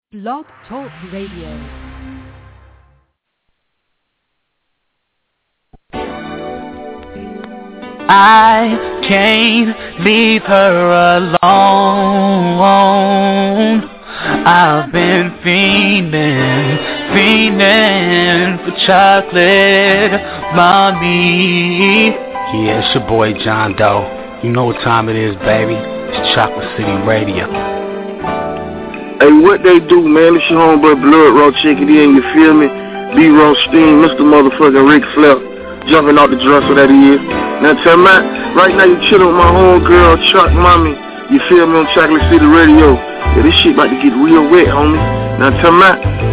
Blog Talk Radio. I can't leave her alone. I've been fiending for chocolate, mommy. Yeah, it's your boy John Doe. You know what time it is, baby. It's Chocolate City Radio. Hey, what they do, man? It's your homeboy Blood Raw. Check it in, you feel me? B-Raw Steam, Mr. Motherfucking Ric Flair. Jumping out the dresser that he is. Now tell me, right now you chillin' with my homegirl, Chuck Mommy. You feel me on Chocolate City Radio? Yeah, this shit about to get real wet, homie. Now tell me.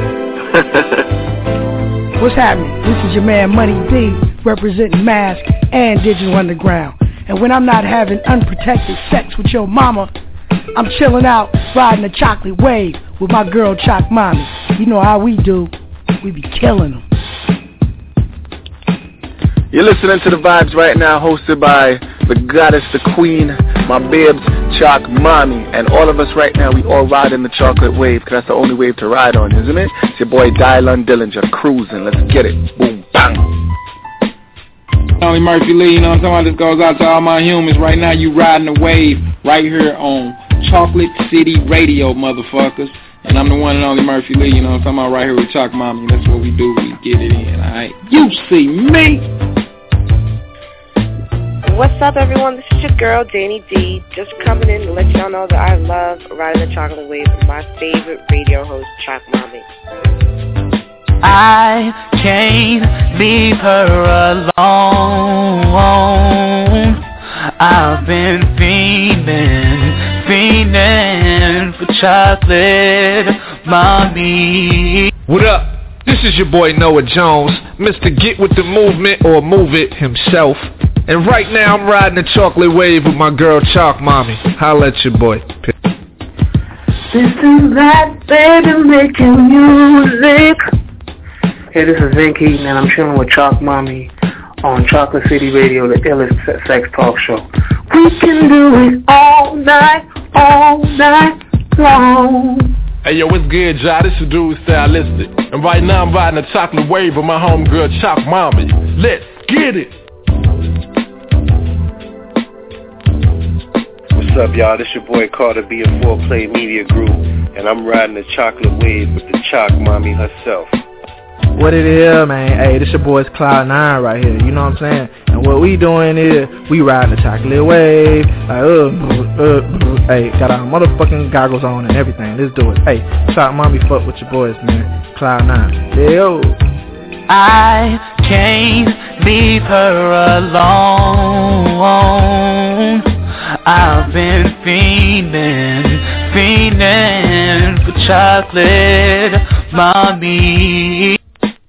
What's happening? This is your man Money D, representing Mask and Digital Underground. And when I'm not having unprotected sex with your mama, I'm chilling out, riding the chocolate wave with my girl Choc Mommy. You know how we do. We be killing them. You're listening to The Vibes right now, hosted by the goddess, the queen, my babes, Choc Mommy. And all of us right now, we all ride in the chocolate wave, because that's the only wave to ride on, isn't it? It's your boy Dylan Dillinger, cruising. Let's get it. Boom, bang. Tony Murphy Lee, you know what I'm talking about? This goes out to all my humans. Right now, you riding the wave right here on Chocolate City Radio, motherfuckers. And I'm the one and only Murphy Lee, you know what I'm talking about, right here with Choc Mommy. That's what we do, we get it in, alright? You see me! What's up, everyone? This is your girl, Janie D, just coming in to let y'all know that I love riding the chocolate wave with my favorite radio host, Choc Mommy. I can't leave her alone. I've been fiending for chocolate, mommy. What up? This is your boy Noah Jones, Mr. Get With The Movement, or Move It himself. And right now I'm riding the chocolate wave with my girl Choc Mommy. Holla at your boy. This is that baby making music. Hey, this is Vin Keaton, and I'm chilling with Choc Mommy on Chocolate City Radio, the illest sex talk show. We can do it all night long. Hey yo, what's good, y'all? This is Dude Stylistic, and right now I'm riding a chocolate wave with my homegirl Choc Mommy. Let's get it. What's up, y'all? This your boy Carter B of 4Play Media Group, and I'm riding the chocolate wave with the Choc Mommy herself. What it is, man? Hey, this your boy's Cloud9 right here, you know what I'm saying? And what we doing is, we riding the chocolate wave, like, hey, got our motherfucking goggles on and everything, let's do it. Hey, Choc Mommy, fuck with your boys, man. Cloud9, yo. I can't leave her alone. I've been fiending for chocolate, mommy.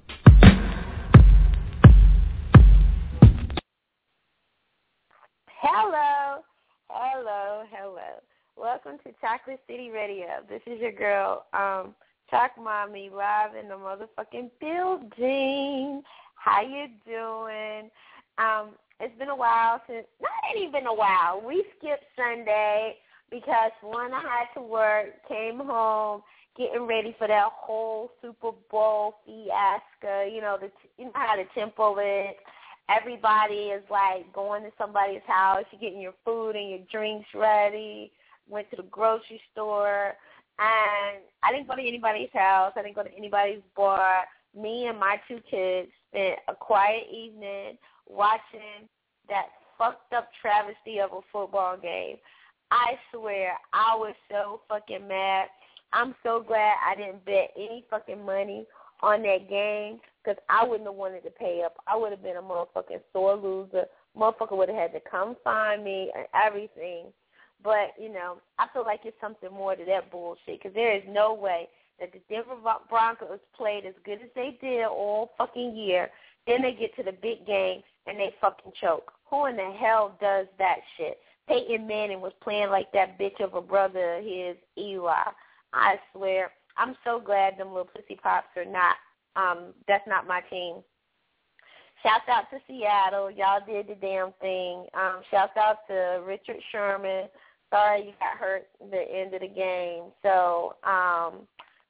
Hello. Welcome to Chocolate City Radio. This is your girl, Choc Mommy, live in the motherfucking building. How you doing? It's been a while since, not even been a while. We skipped Sunday because one, I had to work, came home, getting ready for that whole Super Bowl fiasco. You know how the tempo is. Everybody is like going to somebody's house. You're getting your food and your drinks ready. Went to the grocery store, and I didn't go to anybody's house. I didn't go to anybody's bar. Me and my two kids spent a quiet evening watching that fucked up travesty of a football game. I swear, I was so fucking mad. I'm so glad I didn't bet any fucking money on that game, because I wouldn't have wanted to pay up. I would have been a motherfucking sore loser. Motherfucker would have had to come find me and everything. But, I feel like it's something more to that bullshit, because there is no way that the Denver Broncos played as good as they did all fucking year. Then they get to the big game and they fucking choke. Who in the hell does that shit? Peyton Manning was playing like that bitch of a brother of his, Eli. I swear. I'm so glad them little pussy pops are not, that's not my team. Shout out to Seattle. Y'all did the damn thing. Shout out to Richard Sherman. Sorry you got hurt at the end of the game. So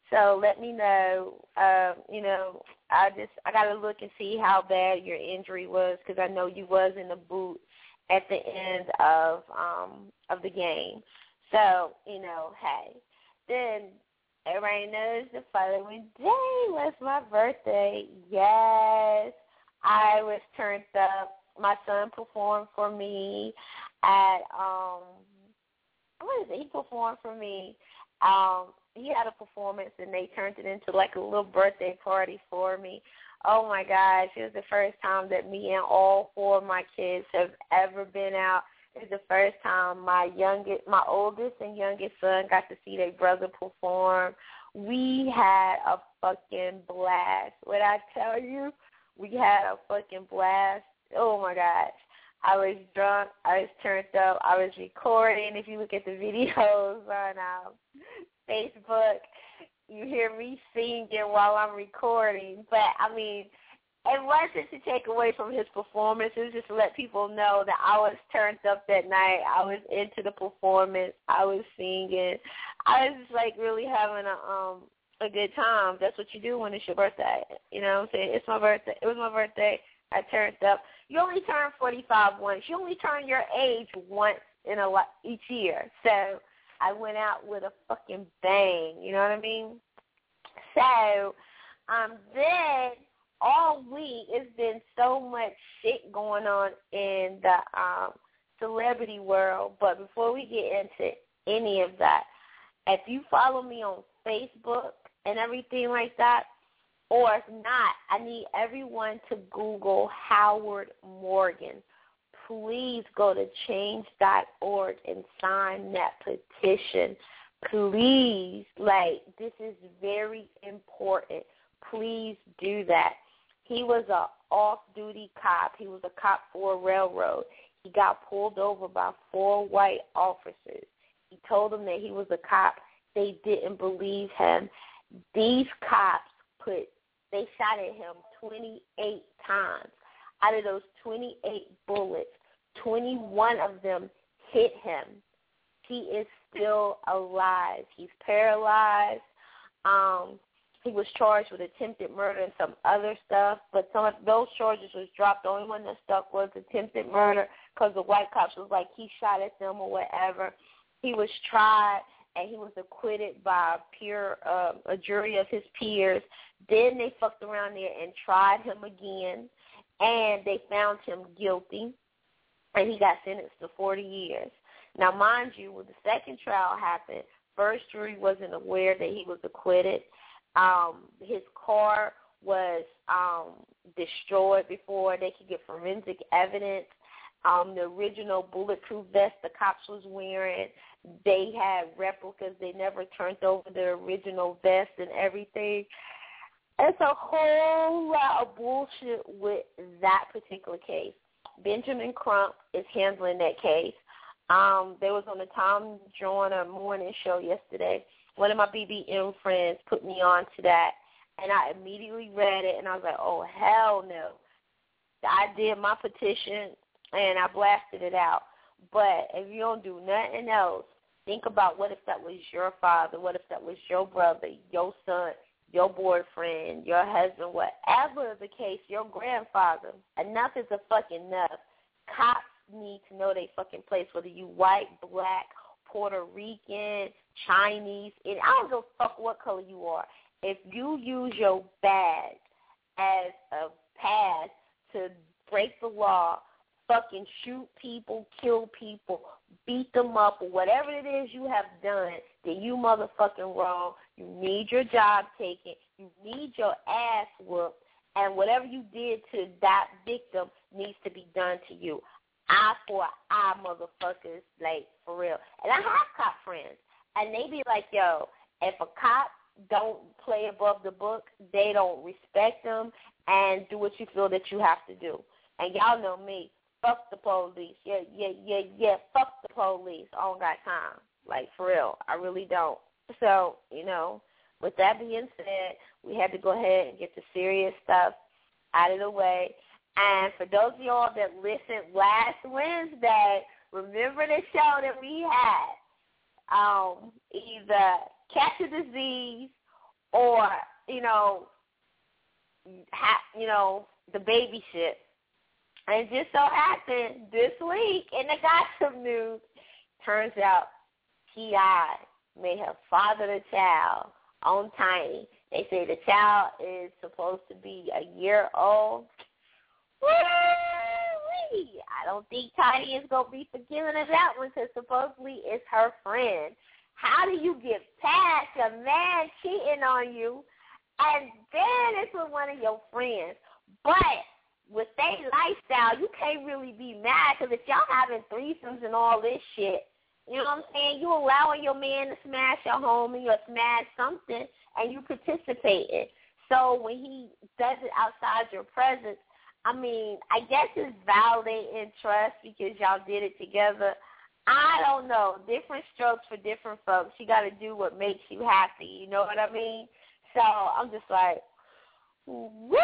So let me know. You know, I got to look and see how bad your injury was, because I know you was in the boot at the end of the game. So, you know, hey. Then everybody knows the following day was my birthday. Yes, I was turned up. My son performed for me at what is it? He performed for me. He had a performance, and they turned it into like a little birthday party for me. Oh, my gosh. It was the first time that me and all 4 of my kids have ever been out. It was the first time my oldest and youngest son got to see their brother perform. We had a fucking blast. When I tell you, we had a fucking blast. Oh, my gosh. I was drunk. I was turned up. I was recording. If you look at the videos on Facebook, you hear me singing while I'm recording. But, I mean, it wasn't to take away from his performance. It was just to let people know that I was turned up that night. I was into the performance. I was singing. I was just, like, really having a good time. That's what you do when it's your birthday. You know what I'm saying? It's my birthday. It was my birthday. I turned up. You only turn 45 once. You only turn your age once each year. So I went out with a fucking bang. You know what I mean? So then all week it's been so much shit going on in the celebrity world. But before we get into any of that, if you follow me on Facebook and everything like that, or if not, I need everyone to Google Howard Morgan. Please go to change.org and sign that petition. Please, like, this is very important. Please do that. He was an off-duty cop. He was a cop for a railroad. He got pulled over by 4 white officers. He told them that he was a cop. They didn't believe him. These cops they shot at him 28 times. Out of those 28 bullets, 21 of them hit him. He is still alive. He's paralyzed. He was charged with attempted murder and some other stuff, but some of those charges was dropped. The only one that stuck was attempted murder, because the white cops was like he shot at them or whatever. He was tried, and he was acquitted by a jury of his peers. Then they fucked around there and tried him again, and they found him guilty, and he got sentenced to 40 years. Now, mind you, when the second trial happened, first jury wasn't aware that he was acquitted. His car was destroyed before they could get forensic evidence. The original bulletproof vest the cops was wearing, they had replicas. They never turned over the original vest and everything. It's a whole lot of bullshit with that particular case. Benjamin Crump is handling that case. There was on the Tom Joyner morning show yesterday. One of my BBM friends put me on to that, and I immediately read it, and I was like, oh, hell no. I did my petition, and I blasted it out. But if you don't do nothing else, think about what if that was your father, what if that was your brother, your son, your boyfriend, your husband, whatever the case, your grandfather. Enough is a fucking enough. Cops need to know they fucking place, whether you white, black, Puerto Rican, Chinese, and I don't give a fuck what color you are. If you use your badge as a pass to break the law, fucking shoot people, kill people, beat them up, or whatever it is you have done, then you motherfucking wrong. You need your job taken. You need your ass whooped. And whatever you did to that victim needs to be done to you. Eye for eye, motherfuckers, like, for real. And I have cop friends, and they be like, yo, if a cop don't play above the book, they don't respect them and do what you feel that you have to do. And y'all know me. Fuck the police. Yeah. Fuck the police. I don't got time. Like, for real. I really don't. So, you know, with that being said, we had to go ahead and get the serious stuff out of the way. And for those of y'all that listened last Wednesday, remember the show that we had. Either catch a disease the baby shit. And it just so happened this week in the gossip news, turns out T.I. may have fathered a child on Tiny. They say the child is supposed to be a year old. Woo-wee. I don't think Tiny is going to be forgiving of that one because supposedly it's her friend. How do you get past a man cheating on you and then it's with one of your friends? But with their lifestyle, you can't really be mad because if y'all having threesomes and all this shit, you know what I'm saying, you allowing your man to smash your homie or smash something and you participating. So when he does it outside your presence, I mean, I guess it's validating trust because y'all did it together. I don't know. Different strokes for different folks. You got to do what makes you happy. You know what I mean? So I'm just like, woo!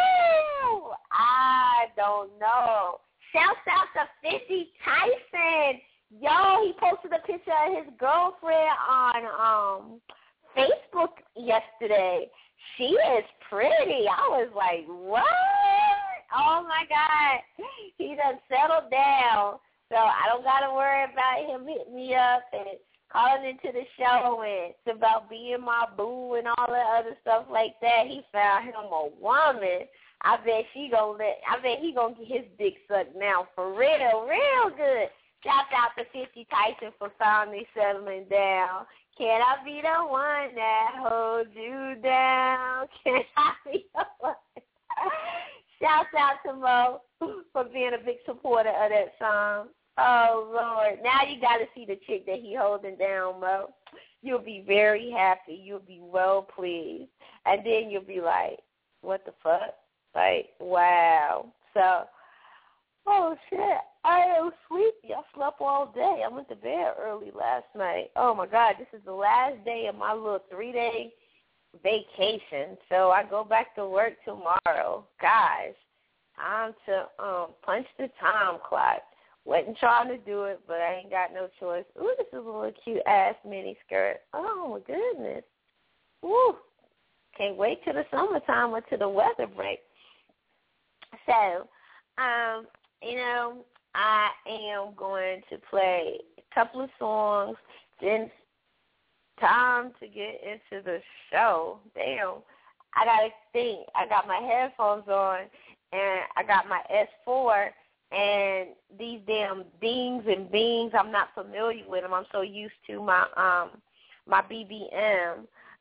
I don't know. Shouts out to 50 Tyson. Yo, he posted a picture of his girlfriend on Facebook yesterday. She is pretty. I was like, what? Oh, my God. He done settled down. So I don't got to worry about him hitting me up and calling into the show and it's about being my boo and all that other stuff like that. He found him a woman. I bet he gonna get his dick sucked now for real, real good. Shout out to 50 Tyson for finally settling down. Can I be the one that holds you down? Can I be the one? Shout out to Mo for being a big supporter of that song. Oh, Lord. Now you got to see the chick that he holding down, Mo. You'll be very happy. You'll be well pleased. And then you'll be like, what the fuck? Like, wow. So, oh, shit. I am sleepy. I slept all day. I went to bed early last night. Oh, my God. This is the last day of my little 3-day vacation. So I go back to work tomorrow. Gosh, time to punch the time clock. Wasn't trying to do it, but I ain't got no choice. Ooh, this is a little cute-ass mini skirt. Oh, my goodness. Woo. Can't wait till the summertime or till the weather break. So, you know, I am going to play a couple of songs. Then time to get into the show. Damn. I got to think. I got my headphones on, and I got my S4, and these damn dings and beans, I'm not familiar with them. I'm so used to my my BBM.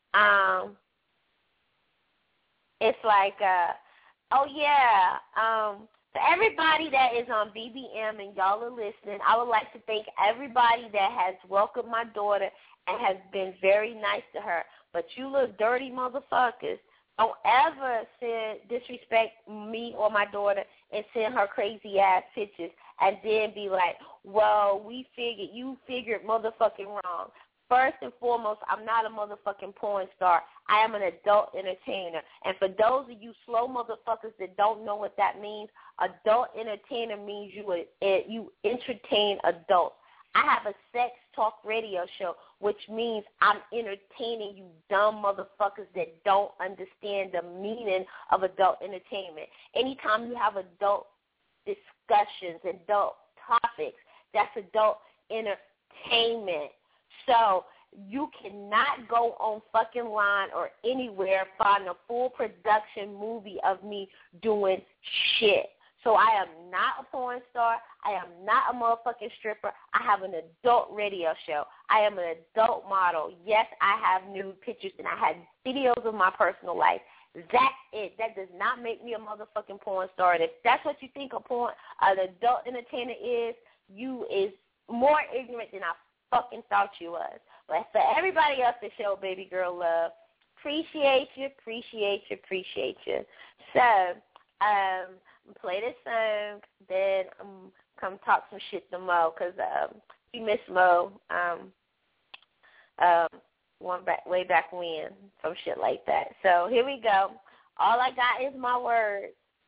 It's like, oh, yeah, for everybody that is on BBM and y'all are listening, I would like to thank everybody that has welcomed my daughter and has been very nice to her. But you little dirty motherfuckers, don't ever disrespect me or my daughter and send her crazy-ass pictures and then be like, well, you figured motherfucking wrong. First and foremost, I'm not a motherfucking porn star. I am an adult entertainer. And for those of you slow motherfuckers that don't know what that means, adult entertainer means you entertain adults. I have a sex talk radio show, which means I'm entertaining you dumb motherfuckers that don't understand the meaning of adult entertainment. Anytime you have adult discussions, adult topics, that's adult entertainment. So you cannot go on fucking line or anywhere find a full production movie of me doing shit. So I am not a porn star. I am not a motherfucking stripper. I have an adult radio show. I am an adult model. Yes, I have nude pictures and I have videos of my personal life. That's it. That does not make me a motherfucking porn star. And if that's what you think an adult entertainer is, you is more ignorant than I fucking thought you was. But for everybody else that show baby girl love, appreciate you. So, play this song, then come talk some shit to Mo, because we miss Mo way back when, some shit like that. So here we go. All I got is my word.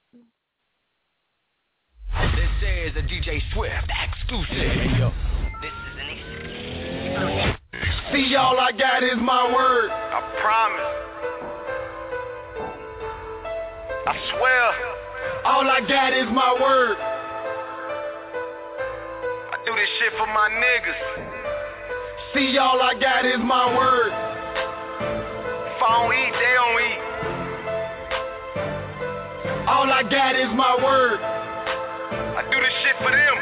This is a DJ Swift exclusive. This is an exclusive. See, all I got is my word. I promise. I swear, all I got is my word. I do this shit for my niggas. See, all I got is my word. If I don't eat, they don't eat. All I got is my word. I do this shit for them.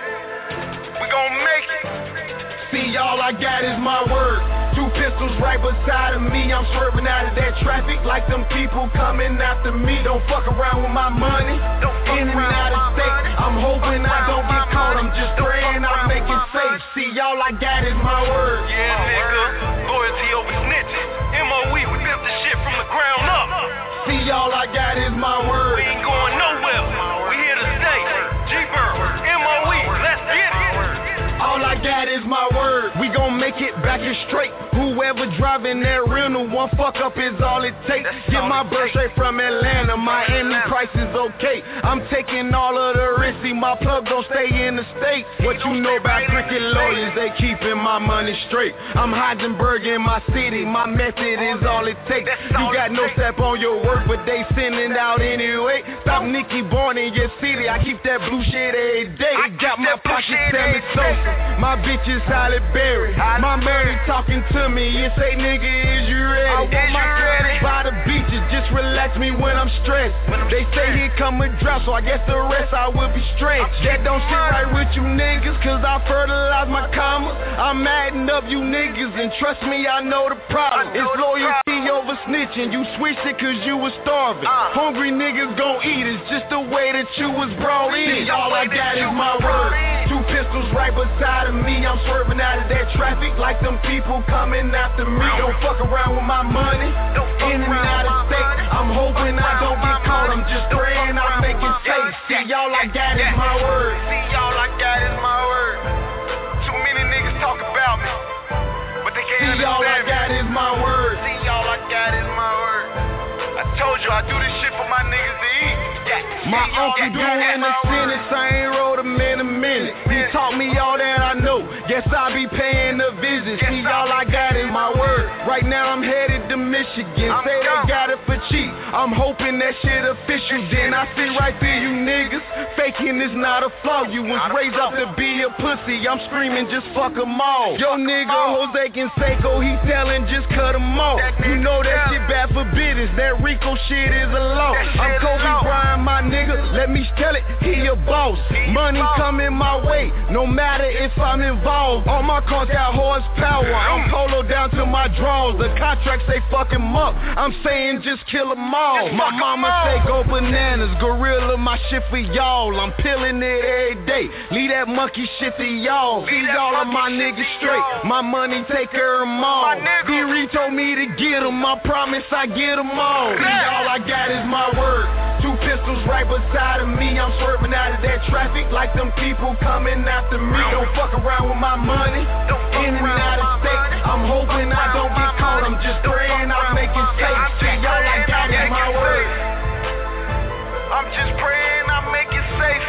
We gon' make it. See, all I got is my word. 2 pistols right beside of me. I'm swerving out of that traffic like them people coming after me. Don't fuck around with my money. In and out of state. I'm hoping I don't get caught. I'm just praying I make it safe. See, all I got is my word. Yeah, nigga. Loyalty over snitching. MOE, we built the shit from the ground up. See, all I got is my word. We ain't going nowhere. We here to stay. G-Bird, MOE, let's get it. All I got is my word. We gon' make it back and straight. Whoever driving that rental, one fuck up is all it takes. Get my bird straight from Atlanta. Miami price is okay. I'm taking all of the risk. See, my plug don't stay in the States. What you know about cricket lawyers? They keeping my money straight. I'm Heisenberg in my city. My method is all it takes. You got no step on your work, but they sending out anyway. Stop Nicky born in your city. I keep that blue shit every day. Got my pocket semi-soaked. My bitch is Halle Berry. My money talking to me. It say, nigga, is you ready? I want my girl by the beaches. Just relax me when I'm stressed. They say here come a drought, so I guess the rest I will be stretched. That don't sit right with you niggas, cause I fertilize my commas. I'm adding up you niggas, and trust me, I know the problem. It's loyalty over snitching. You switched it cause you was starving. Hungry niggas gon' eat. It's just the way that you was brought in. All I got is my word. 2 pistols right beside of me. I'm swerving out of that traffic like them people coming after me. Don't fuck around with my money. In and out of state. I'm hoping I don't get caught. I'm just praying I make it safe. See, all I got is my word. See, all I got is my word. Too many niggas talk about me, but they can't understand. See, all I got is my word. See, all I got is my word. I told you I do this shit for my niggas to eat. My uncle doing the sentence, I ain't wrote him in a minute. He taught me all that I know. Guess I be paying the visit. See, all I got is my word. Right now I'm headed to Michigan. Say they got it for cheap. I'm hoping that shit official. Then I sit right through you niggas. Faking is not a flaw. You was raised up to be a pussy. I'm screaming, just fuck them all. Yo nigga Jose Canseco, he telling just cut them off. You know that shit bad for business. That Rico shit is a law. I'm Kobe Bryant, my nigga. Let me tell it, he a boss. Money coming my way, no matter if I'm involved. All my cars got horsepower. I'm polo down to my drawers. The contracts they fuck him up. I'm saying just kill them all. My mama say go bananas, gorilla my shit for y'all. I'm peeling it every day. Leave that monkey shit to y'all. Feed all of my niggas straight. My money take care of them all. D-Ree told me to get them. I promise I get them all. All I got is my word. 2 pistols right beside of me. I'm swerving out of that traffic like them people coming after me. Don't fuck around with my money. In and out of state. I'm hoping I don't get caught. I'm just praying I make it safe. See, all I got is my word. I'm just praying I make it safe.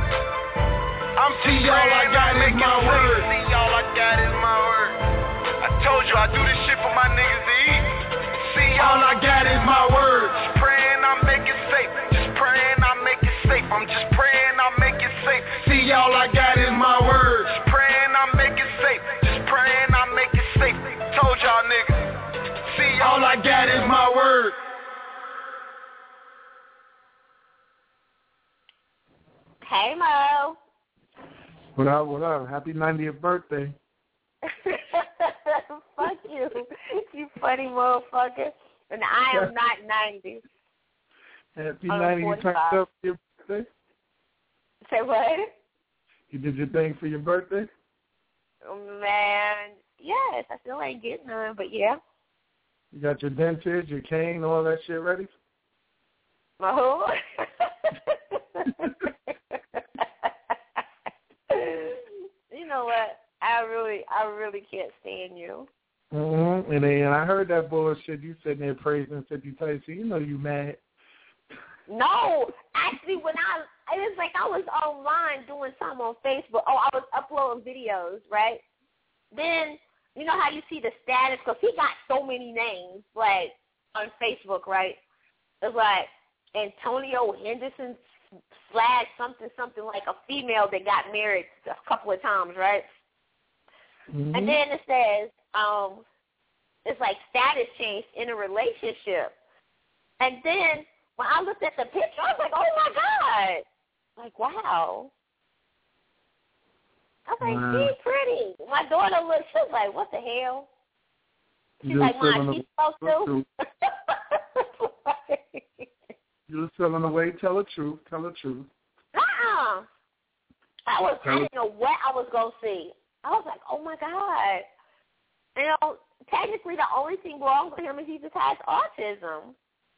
See, all I got is my word. See, all I got is my word. I told you I do this shit for my niggas to eat. See, all I got is my word. Just praying I make it safe. Just praying I make it safe. I'm just praying I make it safe. See, all I got is my word. Just praying I make it safe. Just praying I make it safe. Told y'all niggas. See, all I got is my word. Hey, Mo. What up, what up? Happy 90th birthday. Fuck you. You funny motherfucker. And I am not 90. Happy 90. You turned up for your birthday? Say what? You did your thing for your birthday? Man, yes. I still ain't getting none, but yeah. You got your dentist, your cane, all that shit ready? Who? You know what? I really can't stand you. Mm-hmm. And then I heard that bullshit. You sitting there praising 50 times, so you know you mad. No, actually, it was like I was online doing something on Facebook. Oh, I was uploading videos, right? Then you know how you see the status, because he got so many names, like on Facebook, right? It's like Antonio Henderson / something like a female that got married a couple of times, right? Mm-hmm. And then it says, it's like status change in a relationship. And then when I looked at the picture, I was like, oh my God. Like, wow. I was like, she's pretty. My daughter looked, she was like, what the hell? She's like, Mom, she's supposed to. You're selling away. Tell the truth. Tell the truth. I didn't know what I was going to see. I was like, oh, my God. You know, technically the only thing wrong with him is he just has autism.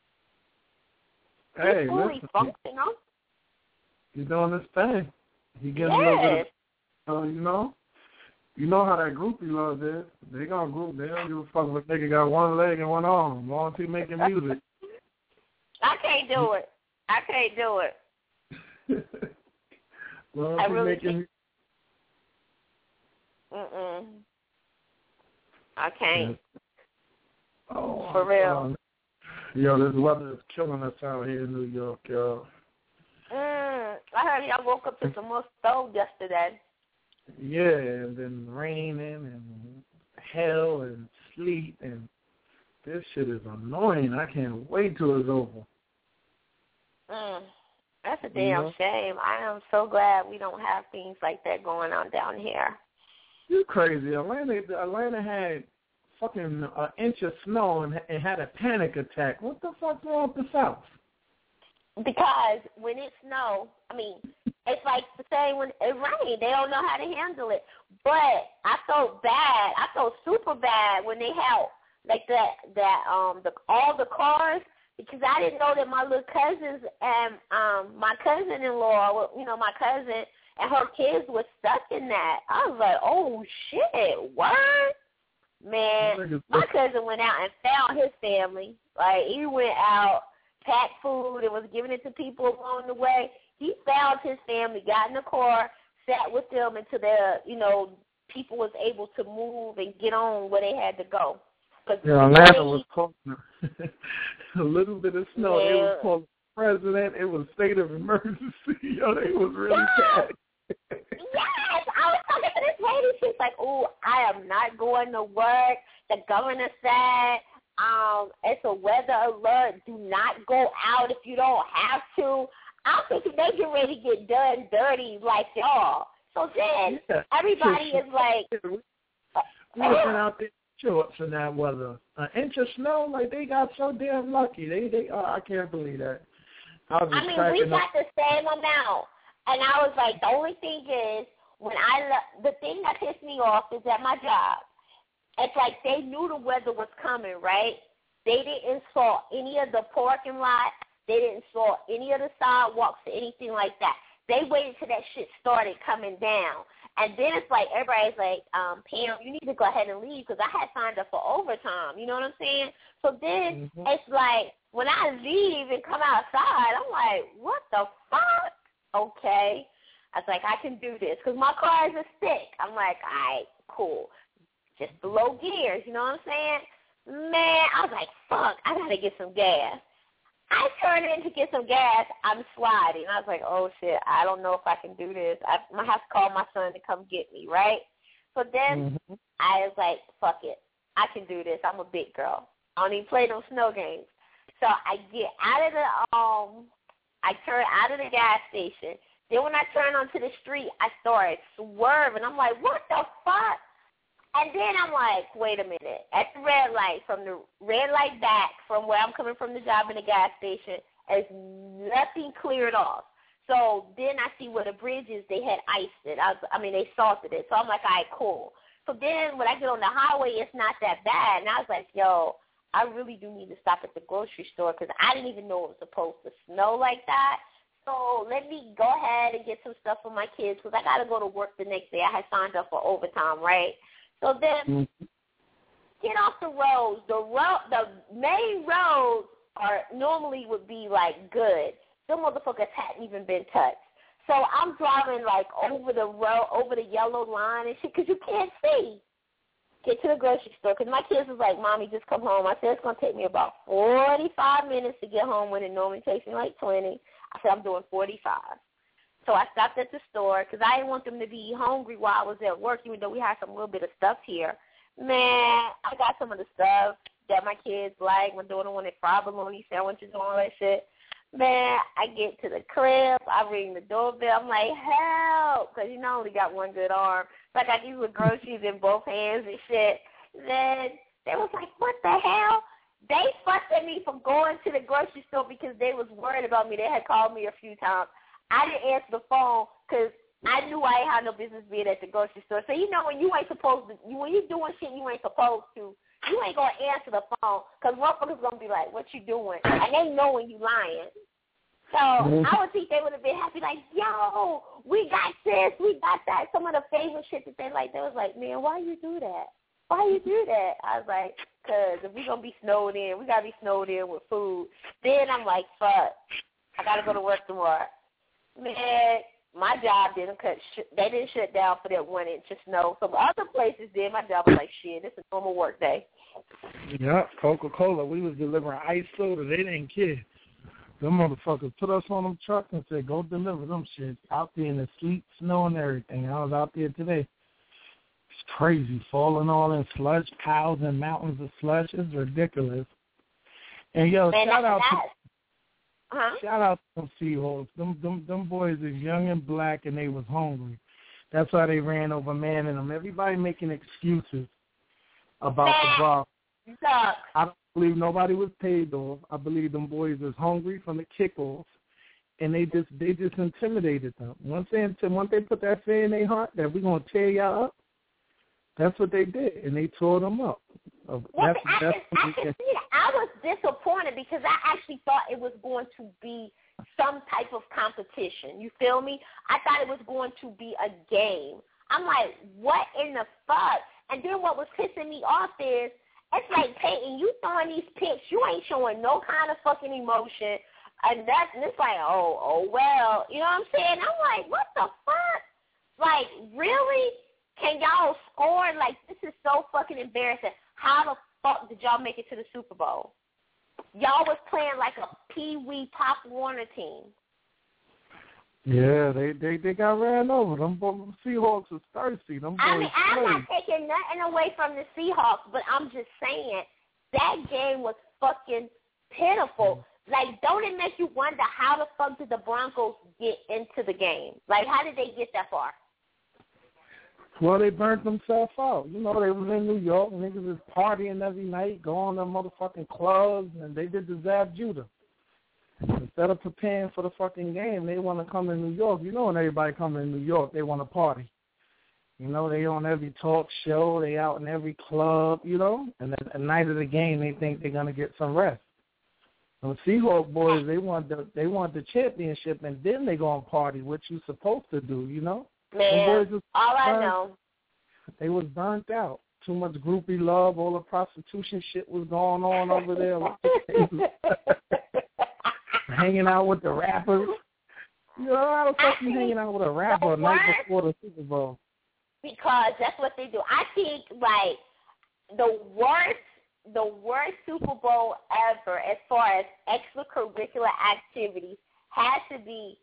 Hey, he's fully functional. He's doing his thing. He getting a little bit of, you know how that groupie love is. They gonna group. They don't give a fuck if a nigga got one leg and one arm. As long as he making music. I can't do it. Well, I really making... I can't. Oh, for real. Yo, this weather is killing us out here in New York, yo. I heard y'all woke up to some more snow yesterday. Yeah, and then raining and hell and sleet, and this shit is annoying. I can't wait till it's over. That's a damn shame. I am so glad we don't have things like that going on down here. You crazy. Atlanta had fucking an inch of snow and had a panic attack. What the fuck's wrong with the South? Because when it snows, I mean, it's like the same when it rains. They don't know how to handle it. But I felt bad. I felt super bad when they had like all the cars, because I didn't know that my little cousins and my cousin-in-law, my cousin and her kids were stuck in that. I was like, oh shit, what? Man, my cousin went out and found his family. Like, he went out, packed food, and was giving it to people along the way. He found his family, got in the car, sat with them until people was able to move and get on where they had to go. Atlanta was caught a little bit of snow. It was called the president. It was state of emergency. Yo, they was really bad. Yes, I was talking to this lady. She's like, "Oh, I am not going to work. The governor said it's a weather alert. Do not go out if you don't have to." I'm thinking they get ready to get done dirty like y'all. So then everybody is like, we were out there shorts in that weather. An inch of snow, like they got so damn lucky. They I can't believe that. I mean, we got the same amount. And I was like, the only thing is, the thing that pissed me off is at my job. It's like they knew the weather was coming, right? They didn't install any of the parking lots. They didn't install any of the sidewalks or anything like that. They waited till that shit started coming down. And then it's like, everybody's like, Pam, you need to go ahead and leave because I had signed up for overtime. You know what I'm saying? So then it's like, when I leave and come outside, I'm like, what the fuck? Okay. I was like, I can do this because my car is a stick. I'm like, all right, cool. Just below gears, you know what I'm saying? Man, I was like, fuck, I got to get some gas. I turned in to get some gas. I'm sliding. I was like, oh, shit, I don't know if I can do this. I might have to call my son to come get me, right? So then I was like, fuck it. I can do this. I'm a big girl. I don't even play those snow games. So I get out of I turn out of the gas station. Then when I turn onto the street, I started swerving. I'm like, what the fuck? And then I'm like, wait a minute. At the red light, from the red light back from where I'm coming from the job in the gas station, there's nothing cleared off. So then I see where the bridge is, they had iced it. They salted it. So I'm like, all right, cool. So then when I get on the highway, it's not that bad. And I was like, yo, I really do need to stop at the grocery store because I didn't even know it was supposed to snow like that. So let me go ahead and get some stuff for my kids because I got to go to work the next day. I had signed up for overtime, right? So then get off the roads. The main roads normally would be, like, good. Some motherfuckers hadn't even been touched. So I'm driving, like, over the road, over the yellow line and shit because you can't see. get to the grocery store, because my kids was like, Mommy, just come home. I said, it's going to take me about 45 minutes to get home when it normally takes me like 20. I said, I'm doing 45. So I stopped at the store because I didn't want them to be hungry while I was at work, even though we had some little bit of stuff here. Man, I got some of the stuff that my kids like. My daughter wanted fried bologna sandwiches and all that shit. Man, I get to the crib. I ring the doorbell. I'm like, help, because, I only got one good arm. So I got these little groceries in both hands and shit. Then they was like, what the hell? They fussed at me for going to the grocery store because they was worried about me. They had called me a few times. I didn't answer the phone because I knew I ain't had no business being at the grocery store. So, when you ain't supposed to, when you doing shit you ain't supposed to, you ain't going to answer the phone because motherfuckers going to be like, what you doing? And they know when you lying. So I would think they would have been happy, like, yo, we got this, we got that. Some of the favorite shit that they like, they was like, man, why you do that? Why you do that? I was like, because if we going to be snowed in, we got to be snowed in with food. Then I'm like, fuck, I got to go to work tomorrow. Man, my job didn't they didn't shut down for that 1 inch of snow. Some other places did. My job was like, shit, this is a normal work day. Yeah, Coca-Cola. We was delivering ice soda. They didn't care. Them motherfuckers put us on them trucks and said, go deliver them shit out there in the sleet, snow, and everything. I was out there today. It's crazy. Falling all in slush, piles and mountains of slush. It's ridiculous. And, yo, shout out to them Seahawks. Them boys is young and black, and they was hungry. That's why they ran over man in them. Everybody making excuses about the Broncos. I don't believe nobody was paid off. I believe them boys is hungry from the kickoff, and they just intimidated them. Once they put that fear in their heart that we're gonna tear y'all up, that's what they did, and they tore them up. I was disappointed because I actually thought it was going to be some type of competition. You feel me? I thought it was going to be a game. I'm like, what in the fuck? And then what was pissing me off is, it's like, Peyton, you throwing these picks, you ain't showing no kind of fucking emotion. And it's like, oh, well. You know what I'm saying? I'm like, what the fuck? Like, really? Can y'all score? Like, this is so fucking embarrassing. How the fuck did y'all make it to the Super Bowl? Y'all was playing like a Pee-wee Pop Warner team. Yeah, they got ran over. Them Seahawks was thirsty. Them boys I'm not taking nothing away from the Seahawks, but I'm just saying that game was fucking pitiful. Like, don't it make you wonder how the fuck did the Broncos get into the game? Like, how did they get that far? Well, they burnt themselves out. They was in New York. Niggas was partying every night, going to motherfucking clubs, and they did the Zab Judah. Instead of preparing for the fucking game, they want to come to New York. When everybody come to New York, they want to party. They on every talk show. They out in every club, And then the night of the game, they think they're going to get some rest. The Seahawks boys, they want the championship, and then they go and party, what you supposed to do, Man, all I know. They was burnt out. Too much groupie love. All the prostitution shit was going on over there. Hanging out with the rappers. How the fuck you hanging out with a rapper the night before the Super Bowl? Because that's what they do. I think, like, the worst Super Bowl ever as far as extracurricular activities has to be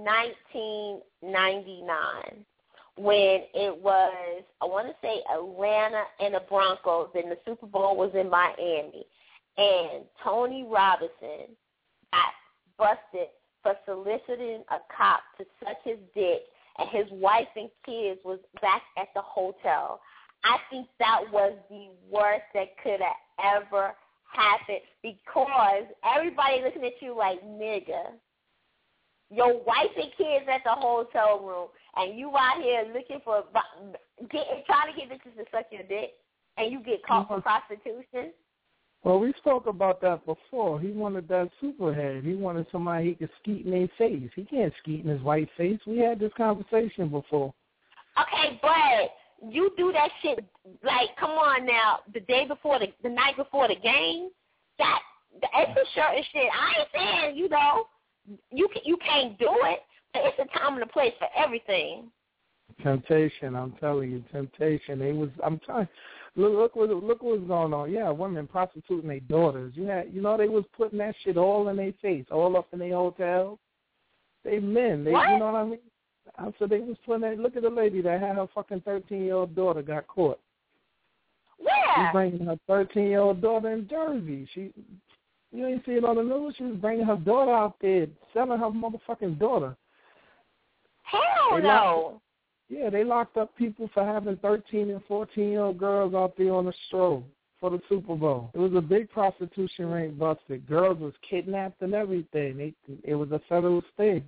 1999 when it was, I want to say, Atlanta and the Broncos, and the Super Bowl was in Miami. And Tony Robinson got busted for soliciting a cop to suck his dick, and his wife and kids was back at the hotel. I think that was the worst that could have ever happened because everybody looking at you like, nigga. Your wife and kids at the hotel room, and you out here looking for, trying to get bitches to suck your dick, and you get caught for prostitution. Well, we spoke about that before. He wanted that superhead. He wanted somebody he could skeet in their face. He can't skeet in his white face. We had this conversation before. Okay, but you do that shit, like, come on now, the night before the game, it's a certain shit. I ain't saying, you can't do it, but it's a time and a place for everything. Temptation, I'm telling you, temptation. Look what's going on. Yeah, women prostituting their daughters. They was putting that shit all in their face, all up in their hotels. They men. What? You know what I mean? So they was putting that. Look at the lady that had her fucking 13-year-old daughter got caught. Where? She's bringing her 13-year-old daughter in Jersey. You ain't see it on the news. She was bringing her daughter out there, selling her motherfucking daughter. Hell no. They locked up people for having 13 and 14-year-old girls out there on the stroll for the Super Bowl. It was a big prostitution ring busted. Girls was kidnapped and everything. It was a federal sting.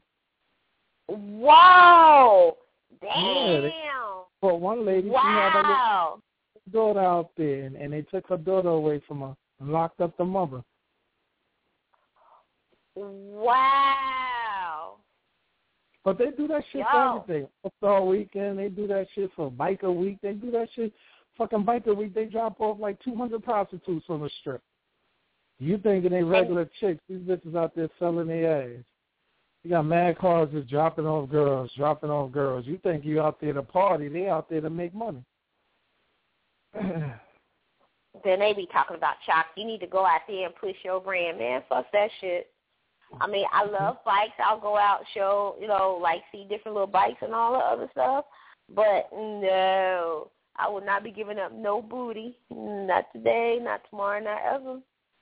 Whoa! Damn! For one lady, she had her daughter out there, and they took her daughter away from her and locked up the mother. Wow! But they do that shit for everything. All weekend, they do that shit for Biker Week. They do that shit. Fucking Biker Week, they drop off like 200 prostitutes on the strip. You thinking they regular chicks? These bitches out there selling their ass. You got mad cars just dropping off girls. You think you out there to party? They out there to make money. Then they be talking about Chalk. You need to go out there and push your brand, man. Fuck that shit. I mean, I love bikes. I'll go out, show, see different little bikes and all the other stuff. But no, I will not be giving up no booty. Not today, not tomorrow, not ever.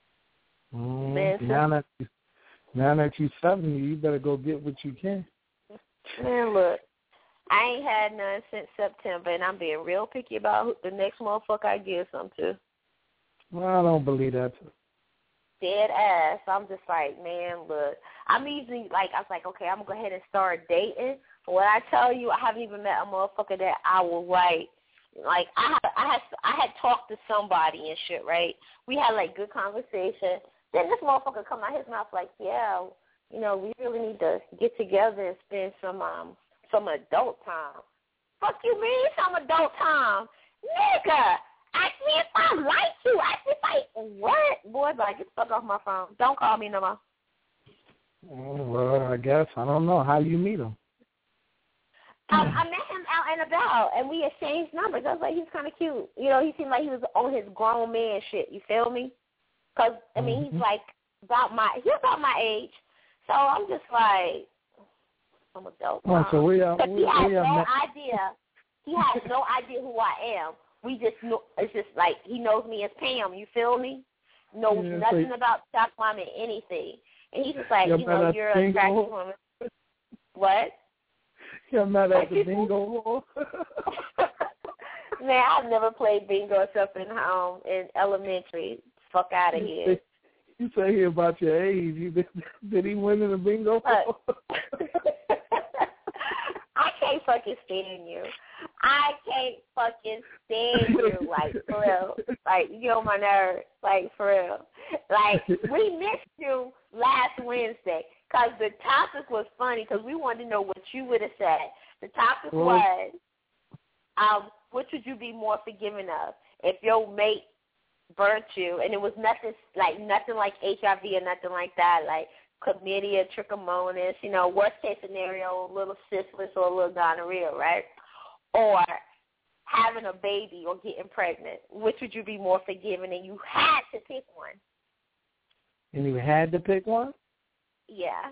Now that you're 70, you better go get what you can. Man, look, I ain't had none since September, and I'm being real picky about the next motherfucker I give some to. Well, I don't believe that. Dead ass. I'm just like, man, look. I'm easily I was like, okay, I'm gonna go ahead and start dating. But when I tell you, I haven't even met a motherfucker that I will I had talked to somebody and shit, right? We had good conversation. Then this motherfucker come out his mouth like, yeah, we really need to get together and spend some adult time. Fuck you, mean some adult time, nigga. Ask me if I like you. Ask me if what? Boy, get the fuck off my phone. Don't call me no more. Well, I guess. I don't know. How you meet him? I met him out and about, and we exchanged numbers. I was like, he's kind of cute. He seemed like he was on his grown man shit. You feel me? Because, he's about my age. So I'm just like, I'm adult. So he has no idea. He has no idea who I am. We just know, it's just like he knows me as Pam, you feel me? Knows nothing about Chalk Mom and anything. And he's just like, you're an attractive woman. What? You're mad at the bingo. Man, I've never played bingo except in elementary. Fuck out of here. You say here about your age. Did he win in the bingo? I can't fucking stand you. I can't fucking stand you, for real. You get on my nerves, for real. We missed you last Wednesday because the topic was funny because we wanted to know what you would have said. The topic was, which would you be more forgiving of? If your mate burnt you, and it was nothing like HIV or nothing like that, chlamydia, trichomonas, worst case scenario, a little syphilis or a little gonorrhea, right? Or having a baby or getting pregnant. Which would you be more forgiving? And you had to pick one. And you had to pick one? Yeah.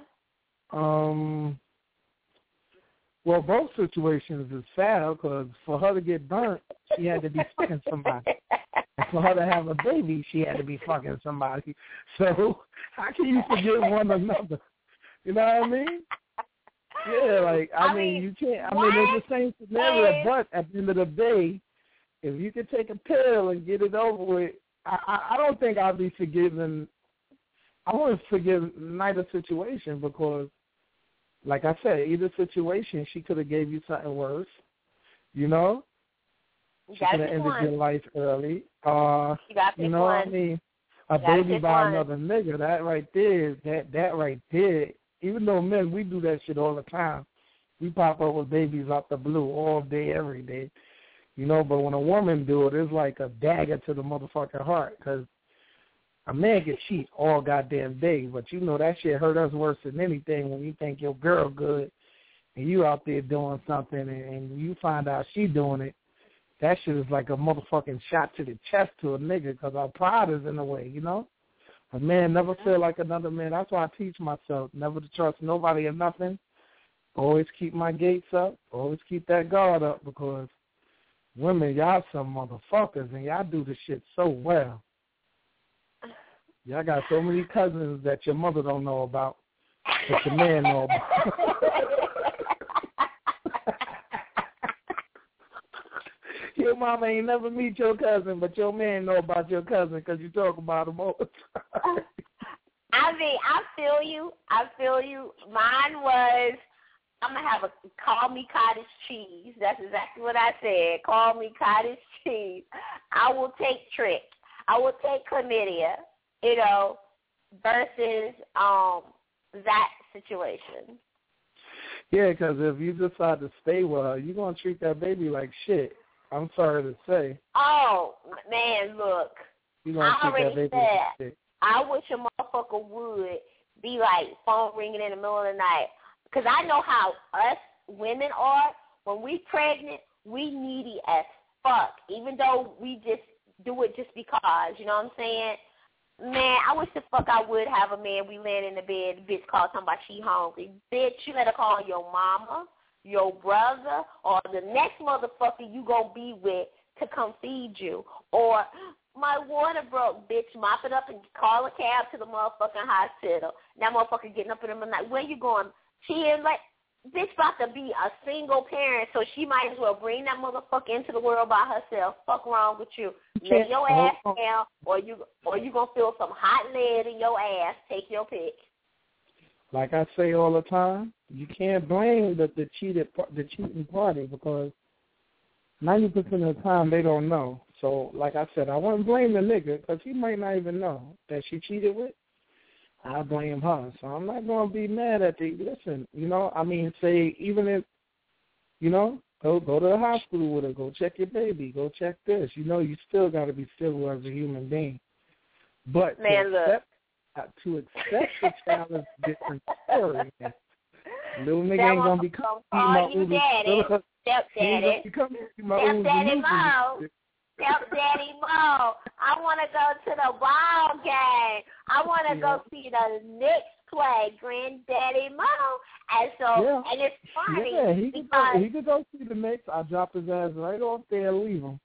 Well, both situations is sad because for her to get burnt, she had to be fucking somebody. And for her to have a baby, she had to be fucking somebody. So how can you forgive one another? You know what I mean? Yeah, I mean, you can't. I mean, it's the same scenario, but at the end of the day, if you could take a pill and get it over with, I don't think I'll be forgiving. I wouldn't forgive neither situation because, like I said, either situation, she could have gave you something worse, She could have ended your life early. What I mean? A baby by another nigga, that right there, even though men, we do that shit all the time. We pop up with babies out the blue all day, every day. But when a woman do it, it's like a dagger to the motherfucking heart because a man can cheat all goddamn day, but that shit hurt us worse than anything when you think your girl good and you out there doing something and you find out she doing it. that shit is like a motherfucking shot to the chest to a nigga because our pride is in the way, you know? A man never feel like another man. That's why I teach myself never to trust nobody or nothing. Always keep my gates up. Always keep that guard up because women, y'all some motherfuckers and y'all do the shit so well. Y'all got so many cousins that your mother don't know about, but your man know about. Your mama ain't never meet your cousin, but your man know about your cousin because you talk about him all the time. I mean, I feel you. Mine was, I'm going to have a call me cottage cheese. That's exactly what I said. Call me cottage cheese. I will take trick. I will take chlamydia, you know, versus that situation. Yeah, because if you decide to stay with her, you're going to treat that baby like shit. I'm sorry to say. Oh, man, look. I already said, I wish a motherfucker would be like phone ringing in the middle of the night. Because I know how us women are. When we pregnant, we needy as fuck. Even though we just do it just because, you know what I'm saying? Man, I wish the fuck I would have a man we laying in the bed, the bitch called talking about she hungry. Bitch, you better call your mama, your brother, or the next motherfucker you gonna be with to come feed you. Or my water broke, bitch, mop it up and call a cab to the motherfucking hospital. That motherfucker getting up in the middle of the night. Where you going? She is like, bitch about to be a single parent, so she might as well bring that motherfucker into the world by herself. Fuck wrong with you? Lay your ass down, or you gonna feel some hot lead in your ass. Take your pick. Like I say all the time, you can't blame the cheating party because 90% of the time they don't know. So, like I said, I wouldn't blame the nigga because he might not even know that she cheated with. I blame her. So I'm not going to be mad at listen, you know, I mean, say, even if, you know, go to the hospital with her, go check your baby, go check this. You know, you still got to be civil as a human being. But man, to accept the child is a different story. Little nigga ain't going to be coming to my Uber. Stepdaddy. Stepdaddy Mo. Stepdaddy Mo. I want to go to the ball game. I want to go see the Knicks play, Granddaddy Mo. And so, and it's funny. Yeah, he could go see the Knicks. I'll drop his ass right off there and leave him.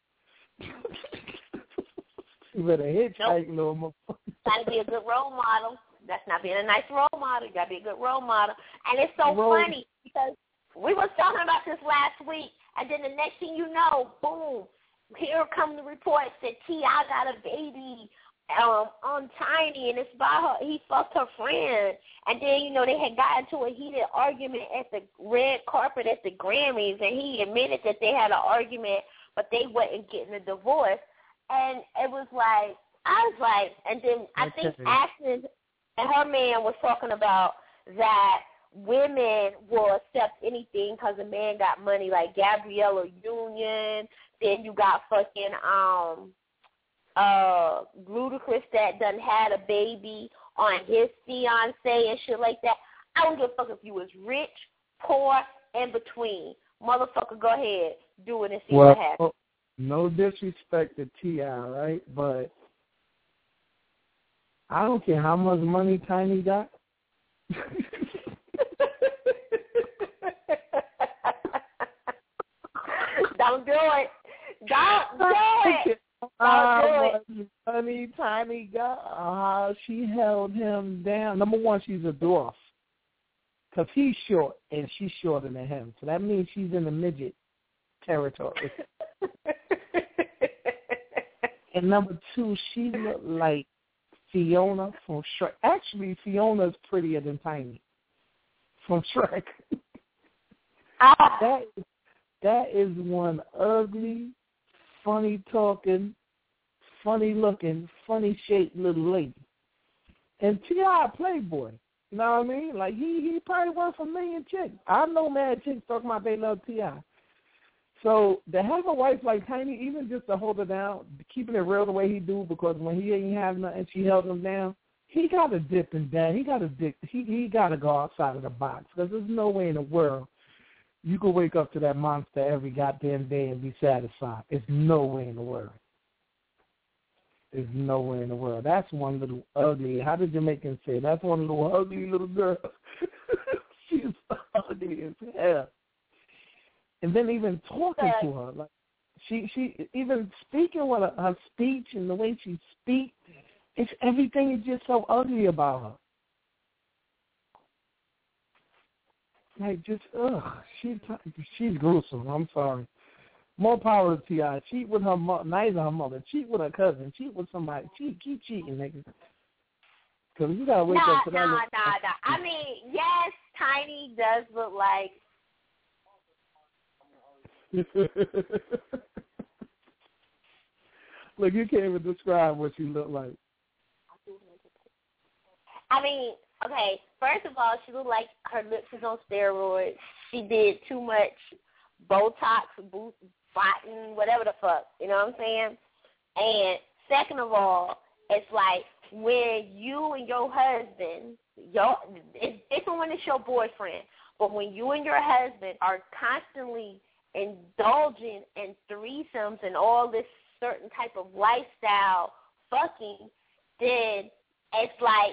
You better hitchhike, little motherfucker. Got to be a good role model. That's not being a nice role model. You got to be a good role model. And it's so funny because we was talking about this last week, and then the next thing you know, boom, here come the reports that T.I. got a baby on Tiny, and it's by her. He fucked her friend. And then, you know, they had gotten into a heated argument at the red carpet at the Grammys, and he admitted that they had an argument, but they wasn't getting a divorce. And it was like, I was like, and then I think Ashton and her man was talking about that women will accept anything because a man got money, like Gabriella Union. Then you got fucking Ludacris that done had a baby on his fiancé and shit like that. I don't give a fuck if you was rich, poor, in between. Motherfucker, go ahead, do it and see what happens. No disrespect to T.I., right? But I don't care how much money Tiny got. Don't do it. Don't do it. Don't do it. Money Tiny got, how she held him down. Number one, she's a dwarf. Because he's short, and she's shorter than him. So that means she's in the midget territory. And number two, she looked like Fiona from Shrek. Actually, Fiona's prettier than Tiny from Shrek. That is one ugly, funny-talking, funny-looking, funny-shaped little lady. And T.I. playboy. You know what I mean? Like, he probably worth a million chicks. I know mad chicks talking about they love T.I. So to have a wife like Tiny, even just to hold her down, keeping it real the way he do, because when he ain't have nothing, she held him down. He got to dip and down. He got to go outside of the box because there's no way in the world You could wake up to that monster every goddamn day and be satisfied. There's no way in the world. There's no way in the world. That's one little ugly. How did Jamaicans say? That's one little ugly little girl. She's ugly as hell. And then even talking to her, like she even speaking with her speech and the way she speaks, it's everything is just so ugly about her. Like just she's gruesome. I'm sorry. More power to T.I. Cheat with her mother, neither her mother. Cheat with her cousin. Cheat with somebody. Keep cheating, nigga. Because you gotta wake up to that. Nah. I mean, yes, Tiny does look like. Look, you can't even describe what you look like. I mean, okay, first of all, she looked like her lips is on steroids. She did too much Botox, botox, whatever the fuck, you know what I'm saying? And second of all, it's like when you and your husband, it's different when it's your boyfriend, but when you and your husband are constantly indulging in threesomes and all this certain type of lifestyle fucking, then it's like,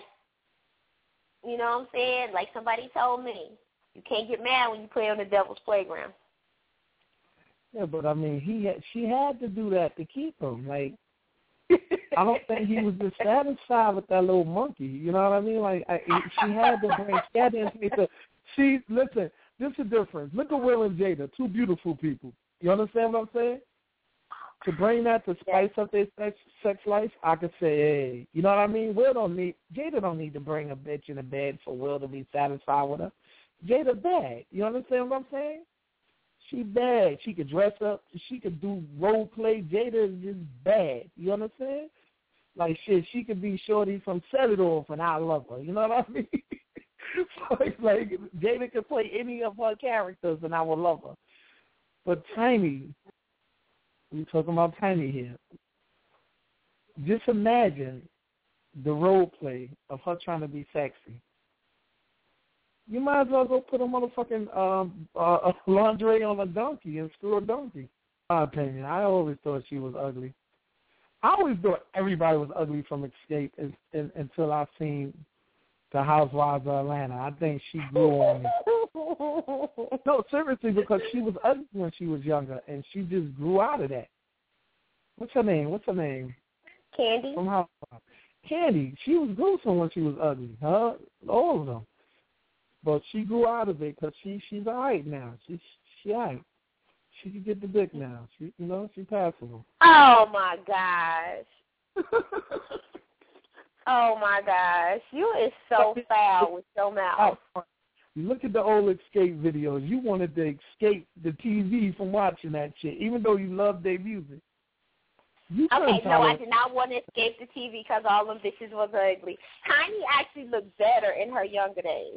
you know what I'm saying? Like somebody told me, you can't get mad when you play on the devil's playground. Yeah, but I mean, she had to do that to keep him. Like, I don't think he was just satisfied with that little monkey. You know what I mean? Like, she had to bring. Listen, this is the difference. Look at Will and Jada, two beautiful people. You understand what I'm saying? To bring that to spice up their sex life, I could say, hey, you know what I mean? Jada don't need to bring a bitch in the bed for Will to be satisfied with her. Jada bad. You understand what I'm saying? She bad. She could dress up. She could do role play. Jada is just bad. You understand? Like shit, she could be Shorty from Set It Off and I love her. You know what I mean? So it's like Jada could play any of her characters and I would love her. But Tiny, we're talking about Tiny here. Just imagine the role play of her trying to be sexy. You might as well go put a motherfucking lingerie on a donkey and screw a donkey. My opinion, I always thought she was ugly. I always thought everybody was ugly from Escape until I seen The Housewives of Atlanta. I think she grew on me. No, seriously, because she was ugly when she was younger, and she just grew out of that. What's her name? Candy. From Housewives. Candy. She was gruesome when she was ugly. Huh? All of them. But she grew out of it because she's all right now. She's all right. She can get the dick now. She's passable. Oh, my gosh. Oh, my gosh. You is so foul with your mouth. Look at the old Escape videos. You wanted to escape the TV from watching that shit, even though you loved their music. Okay, no, I did not want to escape the TV because all them bitches was ugly. Tiny actually looked better in her younger days.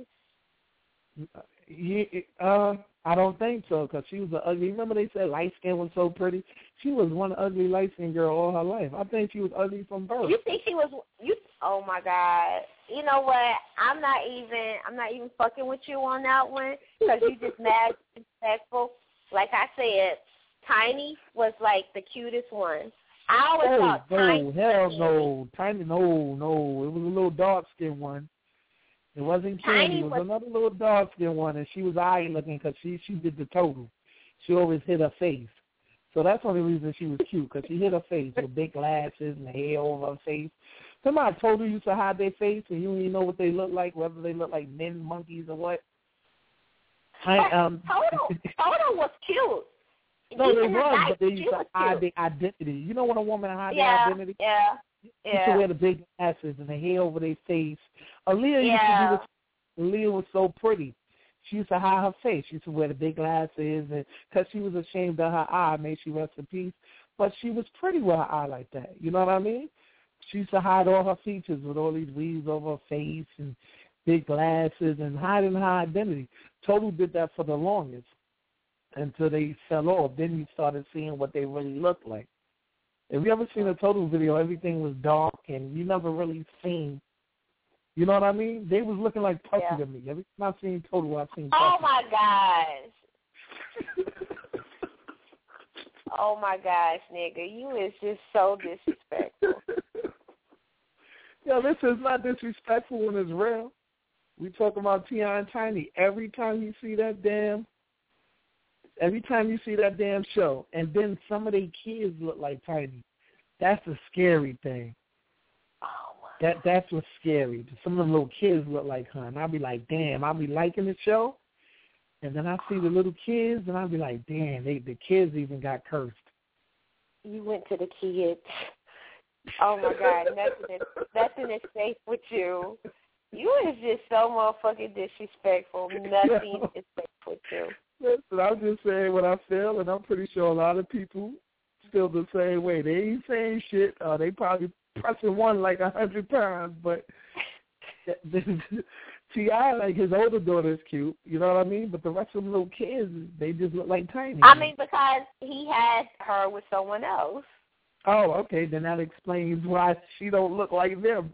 I don't think so, because she was an ugly. Remember they said light skin was so pretty? She was one ugly light skin girl all her life. I think she was ugly from birth. You think she was? Oh my God! You know what? I'm not even fucking with you on that one because you just mad disrespectful. Like I said, Tiny was like the cutest one. I always thought Tiny. Hell no, Tiny, no. It was a little dark skinned one. It wasn't Candy. It was another little dark-skinned one, and she was eye looking because she did the total. She always hid her face. So that's the only reason she was cute, because she hid her face with big glasses and the hair over her face. Somebody told her used to hide their face, and you don't even know what they look like, whether they look like men, monkeys, or what. Total was cute. No, they was, but they used to hide their identity. You know when a woman hides their identity? Yeah. She used to wear the big glasses and the hair over their face. Aaliyah used to do this. Aaliyah was so pretty. She used to hide her face. She used to wear the big glasses and because she was ashamed of her eye. May she rest in peace. But she was pretty with her eye like that. You know what I mean? She used to hide all her features with all these weaves over her face and big glasses and hiding her identity. Total did that for the longest until they fell off. Then you started seeing what they really looked like. If you ever seen a Total video, everything was dark and you never really seen, you know what I mean? They was looking like Puffy to me. Every time I seen Total, I seen Puffy. Oh, my gosh. Oh my gosh, nigga, you is just so disrespectful. Yo, this is not disrespectful when it's real. We talk about T.I. and Tiny. Every time you see that damn show, and then some of their kids look like Tiny. That's a scary thing. Oh my. That's what's scary. Some of the little kids look like her, and I'll be like, damn. I'll be liking the show, and then I see the little kids, and I'll be like, damn. The kids even got cursed. You went to the kids. Oh my God, nothing is safe with you. You is just so motherfucking disrespectful. Nothing is safe with you. Listen, I'm just saying what I feel, and I'm pretty sure a lot of people feel the same way. They ain't saying shit. They probably pressing one like 100 times, but T.I., like his older daughter is cute, you know what I mean? But the rest of them little kids, they just look like Tiny. I mean, because he had her with someone else. Oh, okay, then that explains why she don't look like them.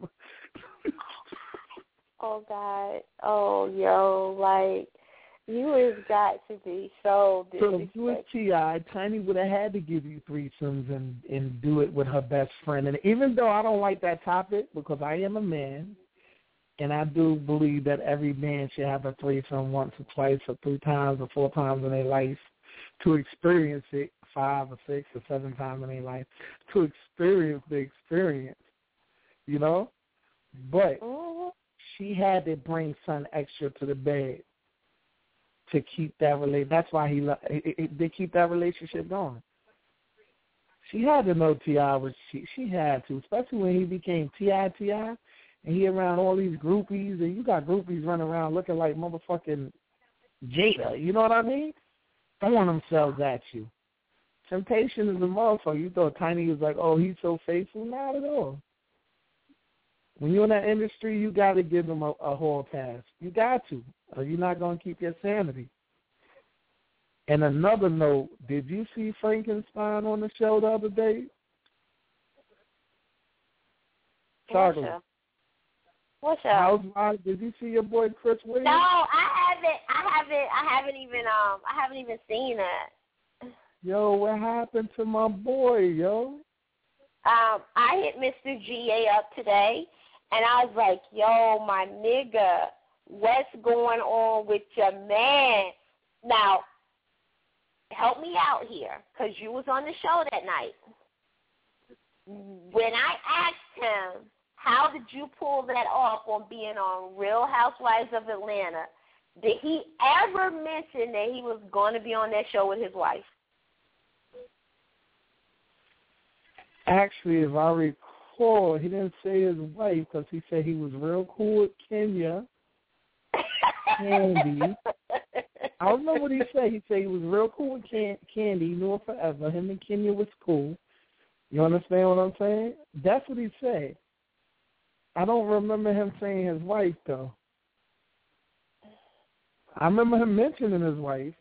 Oh, God. Oh, yo, like, you has got to be so disrespectful. So if you was T.I., Tiny would have had to give you threesomes and do it with her best friend. And even though I don't like that topic, because I am a man, and I do believe that every man should have a threesome once or twice or 3 times or 4 times in their life to experience it, 5 or 6 or 7 times in their life, to experience the experience, you know? But she had to bring something extra to the bed to keep that relationship. That's why they keep that relationship going. She had to know T.I. was she had to, especially when he became T.I., and he around all these groupies, and you got groupies running around looking like motherfucking Jada. You know what I mean? Throwing themselves at you. Temptation is a motherfucker. You thought Tiny was like, oh, he's so faithful? Not at all. When you're in that industry, you got to give them a hall pass. You got to, or you're not going to keep your sanity. And another note, did you see Frankenstein on the show the other day? Chocolate. What's up? Housewives, did you see your boy Chris Williams? No, I haven't even seen it. Yo, what happened to my boy, yo? I hit Mr. GA up today, and I was like, yo, my nigga, what's going on with your man? Now, help me out here, because you was on the show that night. When I asked him, how did you pull that off on being on Real Housewives of Atlanta? Did he ever mention that he was going to be on that show with his wife? Actually, if I recall, he didn't say his wife because he said he was real cool with Kenya, Candy. I don't know what he said. He said he was real cool with Candy. He knew her forever. Him and Kenya was cool. You understand what I'm saying? That's what he said. I don't remember him saying his wife, though. I remember him mentioning his wife.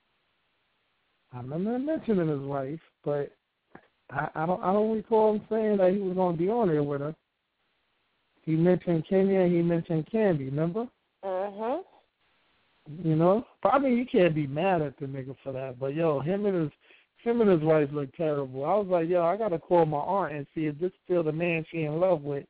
But I don't recall him saying that he was going to be on there with her. He mentioned Kenya and he mentioned Candy, remember? Uh-huh. You know? But I mean, you can't be mad at the nigga for that. But, yo, him and his wife look terrible. I was like, yo, I got to call my aunt and see if this is still the man she in love with.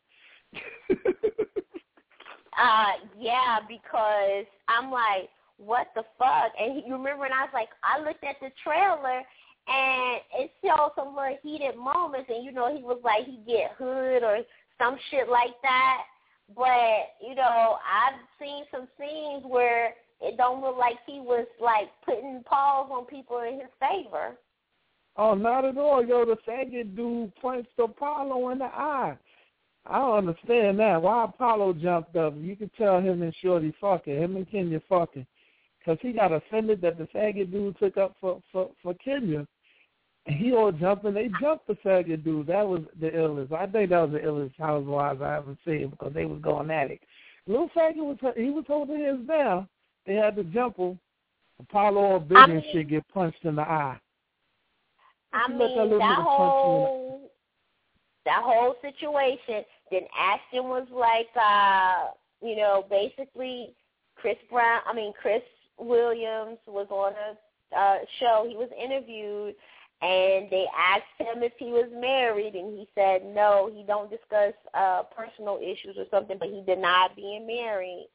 Yeah, because I'm like, what the fuck? And you remember when I was like, I looked at the trailer and it showed some little heated moments, and you know he was like he get hood or some shit like that. But you know, I've seen some scenes where it don't look like he was like putting paws on people in his favor. Oh, not at all. Yo, the faggot dude punched Apollo in the eye. I don't understand that. Why Apollo jumped up? You could tell him and Shorty fucking, him and Kenya fucking, because he got offended that the faggot dude took up for Kenya. And he all jumping. They jumped the faggot dude. That was the illest. I think that was the illest Housewives I ever seen because they was going at it. Little faggot was holding his down. They had to jump him. Apollo all big and shit get punched in the eye. I mean, that whole situation, then Ashton was like, basically Chris Williams was going to show, he was interviewed, and they asked him if he was married, and he said no, he don't discuss personal issues or something, but he denied being married.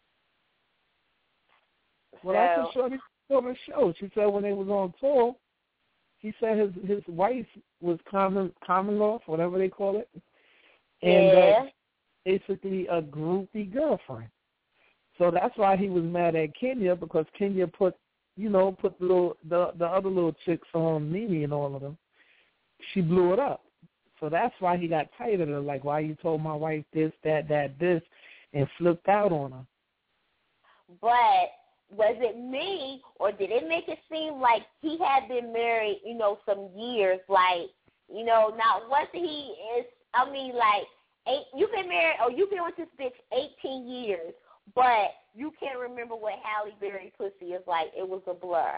Well, that's what Shorty told the show. She said when they was on tour, he said his wife was Commonwealth, whatever they call it, and basically a groupie girlfriend. So that's why he was mad at Kenya, because Kenya put the other little chicks on Mimi and all of them. She blew it up. So that's why he got tired of her. Like, why you told my wife this, that, this, and flipped out on her. But was it me, or did it make it seem like he had been married, some years? Like, now once he is, you've been married, or you've been with this bitch 18 years, but you can't remember what Halle Berry pussy is like. It was a blur.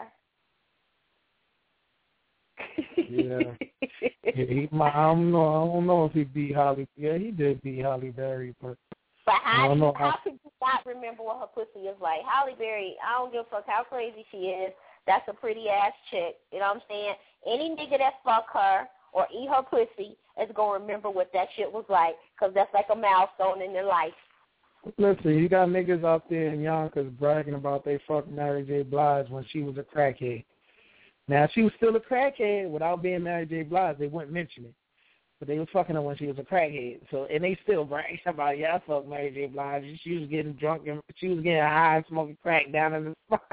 Yeah. I don't know if he beat Halle. Yeah, he did beat Halle Berry, but how could you not remember what her pussy is like? Halle Berry, I don't give a fuck how crazy she is. That's a pretty ass chick. You know what I'm saying? Any nigga that fuck her or eat her pussy is gonna remember what that shit was like, because that's like a milestone in their life. Listen, you got niggas out there in Yonkers bragging about they fucked Mary J. Blige when she was a crackhead. Now, if she was still a crackhead without being Mary J. Blige, they wouldn't mention it. But they was fucking her when she was a crackhead. So, and they still brag about, I fucked Mary J. Blige. She was getting drunk and she was getting high and smoking crack down in the spot.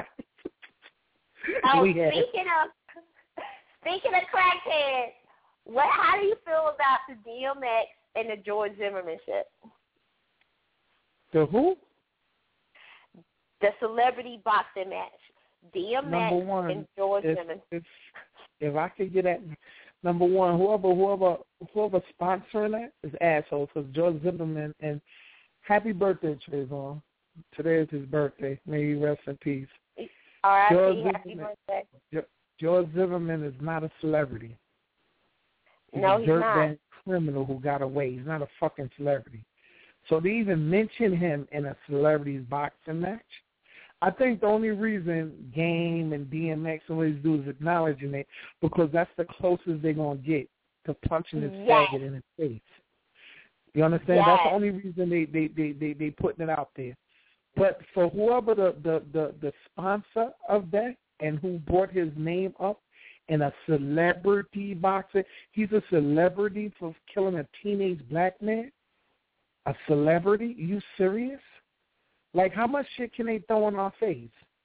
Speaking of crackheads, how do you feel about the DMX and the George Zimmerman shit? The who? The celebrity boxing match. DMX and George Zimmerman. If I could get at number one, whoever sponsoring that is assholes, because George Zimmerman, and happy birthday, Trayvon. Today is his birthday. May he rest in peace. R.I.P. Happy birthday. George Zimmerman is not a celebrity. He's no, a he's not. dirtbag criminal who got away. He's not a fucking celebrity. So to even mention him in a celebrity's boxing match, I think the only reason Game and DMX always do is acknowledging it, because that's the closest they're going to get to punching his faggot in his face. You understand? Yes. That's the only reason they putting it out there. But for whoever the sponsor of that and who brought his name up in a celebrity boxer, he's a celebrity for killing a teenage black man? A celebrity? You serious? Like, how much shit can they throw in our face?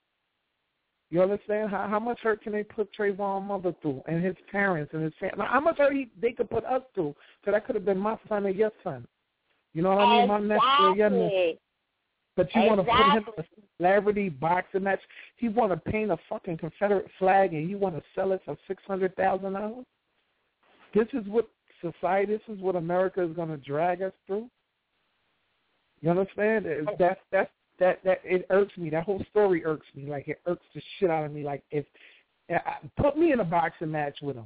You understand? How much hurt can they put Trayvon's mother through and his parents and his family? How much hurt they could put us through? So that could have been my son or your son. You know what I mean? My nephew or your nephew. But you want to put him in a celebrity boxing match? He want to paint a fucking Confederate flag and you want to sell it for $600,000? This is what society, this is what America is going to drag us through? You understand? That it irks me. That whole story irks me. Like, it irks the shit out of me. Like, put me in a boxing match with him.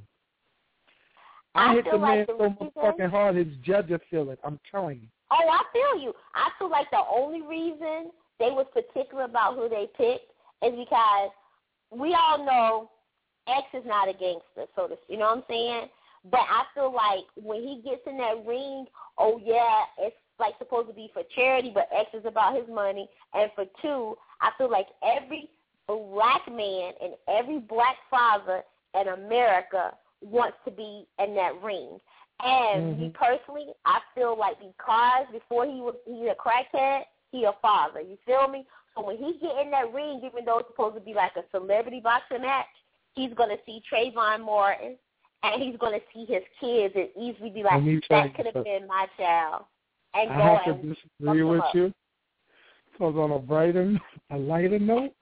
I hit the man so fucking hard his judge will feel it. I'm telling you. Oh, I feel you. I feel like the only reason they was particular about who they picked is because we all know X is not a gangster, so to, you know what I'm saying? But I feel like when he gets in that ring, it's like supposed to be for charity, but X is about his money. And for two, I feel like every black man and every black father in America wants to be in that ring. And me personally, I feel like because before he's a crackhead, he a father. You feel me? So when he get in that ring, even though it's supposed to be like a celebrity boxing match, he's going to see Trayvon Martin, and he's going to see his kids and easily be like, that could have been my child. And I have to disagree with you. Because on a lighter note,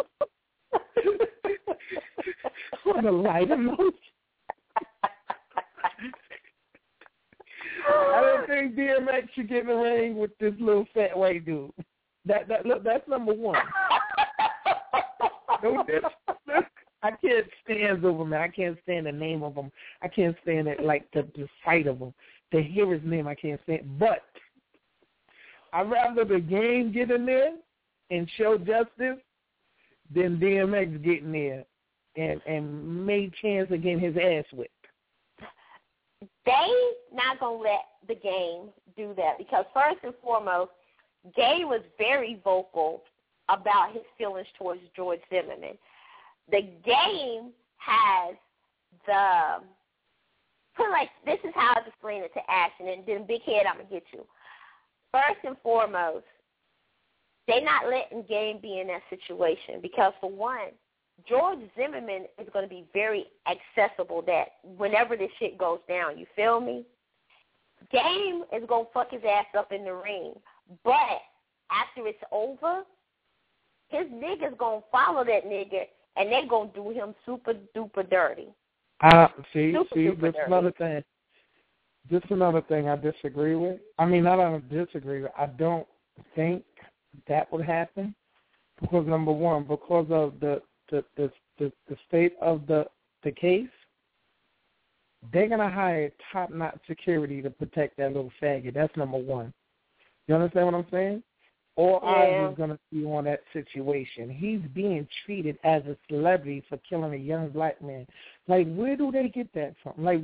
on a lighter note, I don't think DMX should get in the ring with this little fat white dude. That's number one. I can't stand Zimmerman. I can't stand the name of him. I can't stand it, like the sight of him. To hear his name, I can't stand. But I'd rather the Game get in there and show justice than DMX getting there and made chance of getting his ass whipped. They not going to let the game do that because first and foremost, Gay was very vocal about his feelings towards George Zimmerman. The game has this is how I explain it to Ashton, and then Big Head, I'm going to get you. First and foremost, they're not letting Game be in that situation because, for one, George Zimmerman is going to be very accessible that whenever this shit goes down, you feel me? Game is going to fuck his ass up in the ring. But after it's over, his nigga's going to follow that nigga, and they're going to do him super duper dirty. See, that's another thing. This is another thing I disagree with. I mean, not I don't disagree with. I don't think that would happen because, number one, because of the state of the case, they're going to hire top-notch security to protect that little faggot. That's number one. You understand what I'm saying? All eyes is going to be on that situation. He's being treated as a celebrity for killing a young black man. Like, where do they get that from? Like,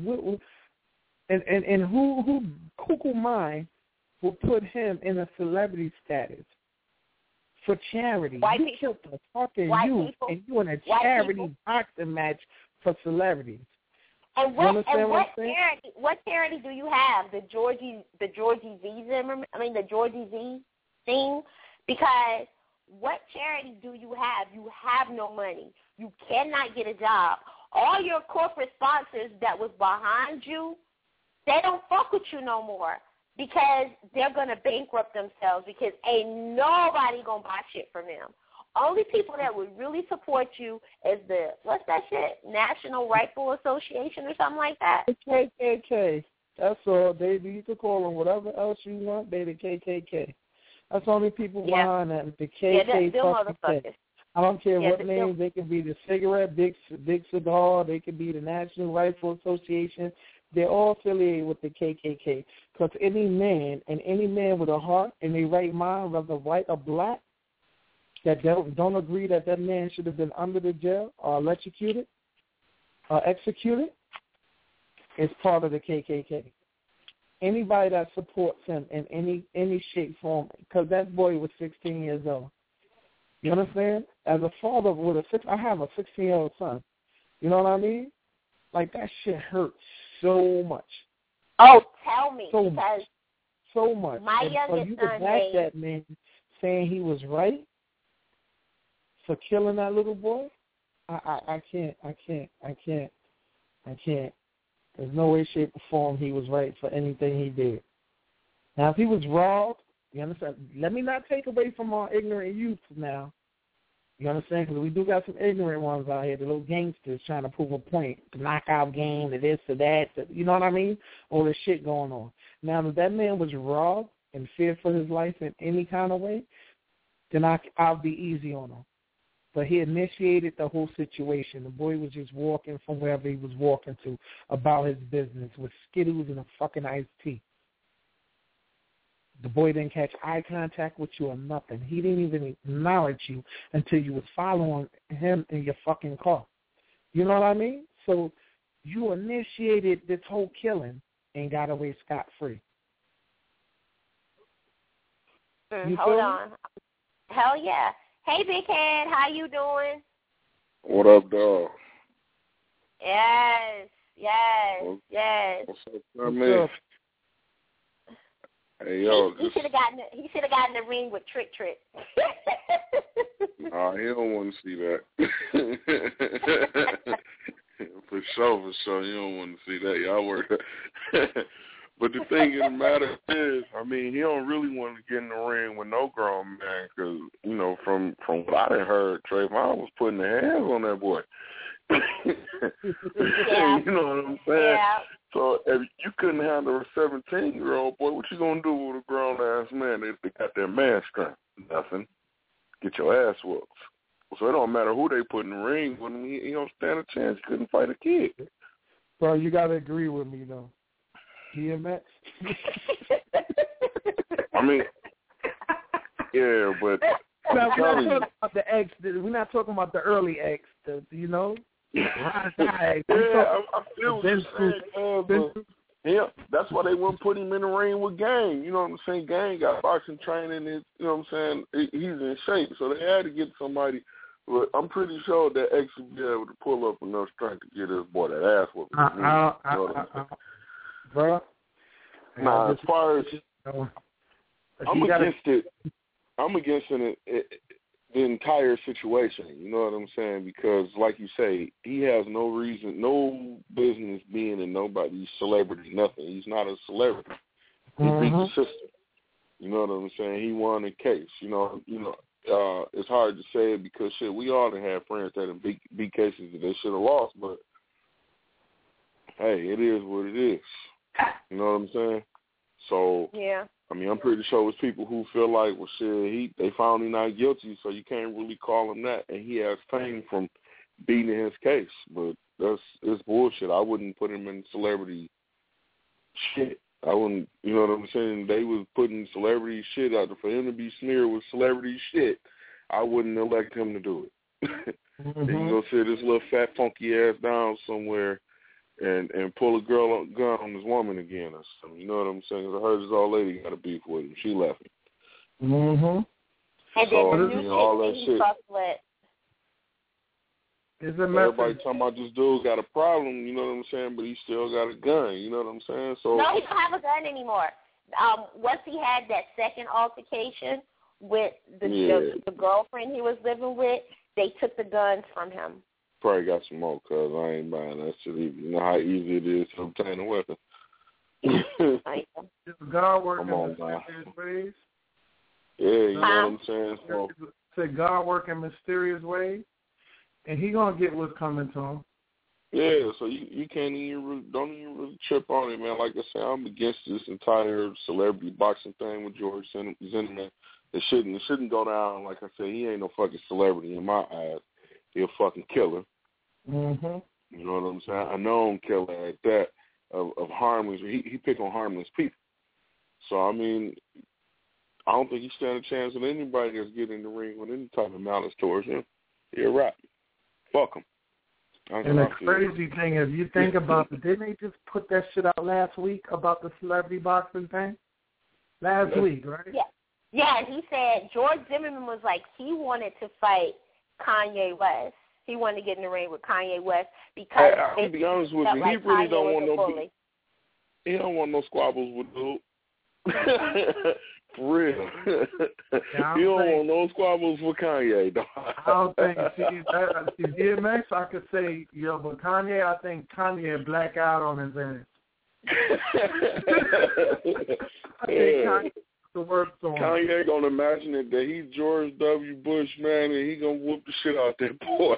and who cuckoo mind will put him in a celebrity status for charity? White you people. killed a fucking White youth, people. and you in a charity boxing match for celebrities. And what charity do you have? The Georgie V Zimmerman? I mean, the Georgie V thing? Because what charity do you have? You have no money. You cannot get a job. All your corporate sponsors that was behind you, they don't fuck with you no more because they're going to bankrupt themselves because ain't nobody going to buy shit from them. Only people that would really support you is what's that shit? National Rifle Association or something like that? The KKK. That's all. You can call them whatever else you want. They the KKK. That's the only people behind that. The KKK. I don't care what names. They can be the cigarette, big cigar. They can be the National Rifle Association. They're all affiliated with the KKK. Because any man with a heart and their right mind, whether white or black, that don't agree that man should have been under the jail or electrocuted or executed is part of the KKK. Anybody that supports him in any shape, form, because that boy was 16 years old. You understand? As a father I have a 16-year-old son. You know what I mean? Like, that shit hurts so much. Oh, tell me. So much. My youngest son, that man saying he was right for killing that little boy, I can't. There's no way, shape, or form he was right for anything he did. Now, if he was robbed, you understand? Let me not take away from our ignorant youth now. You understand? Because we do got some ignorant ones out here, the little gangsters trying to prove a point, the knockout game, the this, the that, you know what I mean? All this shit going on. Now, if that man was robbed and feared for his life in any kind of way, then I'll be easy on him. But he initiated the whole situation. The boy was just walking from wherever he was walking to about his business with Skittles and a fucking iced tea. The boy didn't catch eye contact with you or nothing. He didn't even acknowledge you until you was following him in your fucking car. You know what I mean? So you initiated this whole killing and got away scot-free. Hold on. Hell yeah. Hey, Big Head, how you doing? What up, dog? Yes. What's up, man? Hey, yo. He should have gotten in the ring with Trick. Nah, he don't want to see that. For sure. You don't want to see that. Y'all work. But the thing of the matter is, I mean, he don't really want to get in the ring with no grown man because, you know, from what I done heard, Trayvon was putting the hands on that boy. Yeah. You know what I'm saying? Yeah. So if you couldn't handle a 17-year-old boy, what you going to do with a grown-ass man if they got their man strength? Nothing. Get your ass whooped. So it don't matter who they put in the ring with him. He don't stand a chance. He couldn't fight a kid. Bro, you got to agree with me, though. DMX. I mean, yeah, but now, we're not talking about the X. We're not talking about the early X. You know, I feel what you're saying, yeah, that's why they wouldn't put him in the ring with Gang. You know what I'm saying? Gang got boxing training. You know what I'm saying? He's in shape, so they had to get somebody. But I'm pretty sure that X would be able to pull up enough strength to get his boy that ass whooping. Bro. Nah, as far as I'm against it. I'm against the entire situation, you know what I'm saying? Because, like you say, he has no reason, no business being in nobody's celebrity, nothing. He's not a celebrity. He beat the system. You know what I'm saying? He won a case. You know, it's hard to say it because, shit, we all have had friends that have beat cases that they should have lost, but, hey, it is what it is. You know what I'm saying? So, yeah. I mean, I'm pretty sure it's people who feel like, well, shit, they found him not guilty, so you can't really call him that. And he has fame from beating his case. But it's bullshit. I wouldn't put him in celebrity shit. I wouldn't, you know what I'm saying? They was putting celebrity shit out there. For him to be smeared with celebrity shit, I wouldn't elect him to do it. Then you go sit this little fat, funky ass down somewhere and pull a gun on this woman again or something. You know what I'm saying? I heard this old lady got a beef with him. She left him. And so, then the new all that shit. Everybody talking about this dude got a problem, you know what I'm saying, but he still got a gun, you know what I'm saying? So no, he don't have a gun anymore. Once he had that second altercation with the girlfriend he was living with, they took the guns from him. Probably got some more, cuz I ain't buying that shit. You know how easy it is to obtain a weapon. Is God working in mysterious ways? Yeah, you know what I'm saying? So, say God work in mysterious ways, and he gonna get what's coming to him. Yeah, so you can't don't even really trip on it, man. Like I said, I'm against this entire celebrity boxing thing with George Zimmerman. It shouldn't go down. Like I said, he ain't no fucking celebrity in my eyes. He a fucking killer. Mm-hmm. You know what I'm saying? A known killer at that of harmless. He pick on harmless people. So I mean, I don't think he stand a chance with anybody that's getting in the ring with any type of malice towards him. You're right. Fuck him. And the crazy thing is, you think about it, didn't they just put that shit out last week about the celebrity boxing thing? Last week, right? Yeah. Yeah, he said George Zimmerman was like he wanted to fight Kanye West. He wanted to get in the ring with Kanye West because I'll be honest with you, he really don't want no. He don't want no squabbles with dude. For real. You don't want no squabbles with Kanye, dog. I don't think. See, DMX, I could say, but Kanye, I think Kanye black out on his ass. I think Kanye the worst on. Kanye gonna imagine it that he's George W. Bush, man, and he gonna whoop the shit out that boy.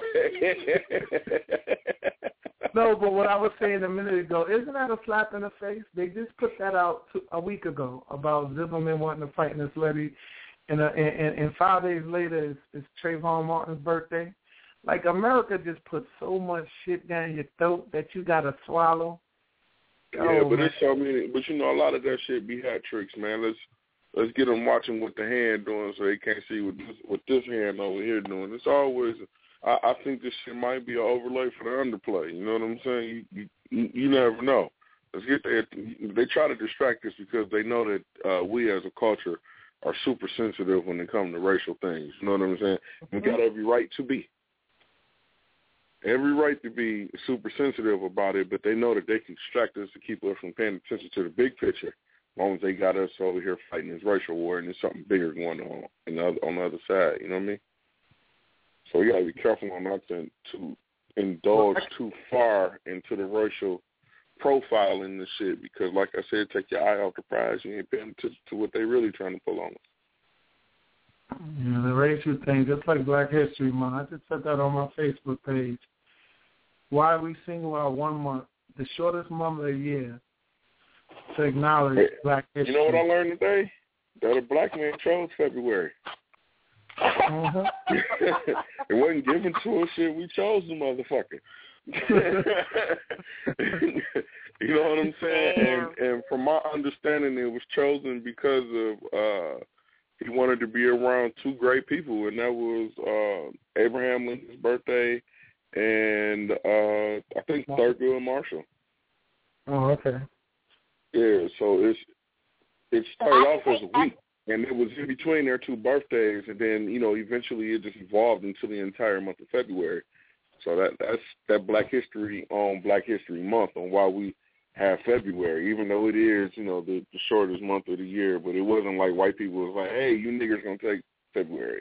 No, but what I was saying a minute ago, isn't that a slap in the face? They just put that out a week ago about Zimmerman wanting to fight in this lady, and 5 days later it's Trayvon Martin's birthday. Like, America just puts so much shit down your throat that you gotta swallow. Yeah, but it's so many. But you know, a lot of that shit be hat tricks, man. Let's get them watching what the hand doing so they can't see what this hand over here doing. It's always. I think this shit might be an overlay for the underplay. You know what I'm saying? You never know. Let's get there. They try to distract us because they know that we as a culture are super sensitive when it comes to racial things. You know what I'm saying? We got every right to be. Every right to be super sensitive about it, but they know that they can distract us to keep us from paying attention to the big picture. As long as they got us over here fighting this racial war and there's something bigger going on the other side. You know what I mean? So you got to be careful on not to indulge too far into the racial profile in this shit because, like I said, take your eye off the prize. You ain't paying attention to what they really trying to pull on us. Yeah, the racial thing, just like Black History Month. I just said that on my Facebook page. Why we single out 1 month, the shortest month of the year, to acknowledge Black History. You know what I learned today? That a black man chose February. It wasn't given to us, shit. We chose the motherfucker. You know what I'm saying? And from my understanding, it was chosen because of he wanted to be around two great people, and that was Abraham Lincoln's birthday and I think Thurgood Marshall. Oh, okay. Yeah, so it started off as a week, and it was in between their two birthdays, and then eventually it just evolved into the entire month of February. So that's that Black History on Black History Month on why we have February, even though it is the shortest month of the year. But it wasn't like white people was like, hey, you niggers gonna take February.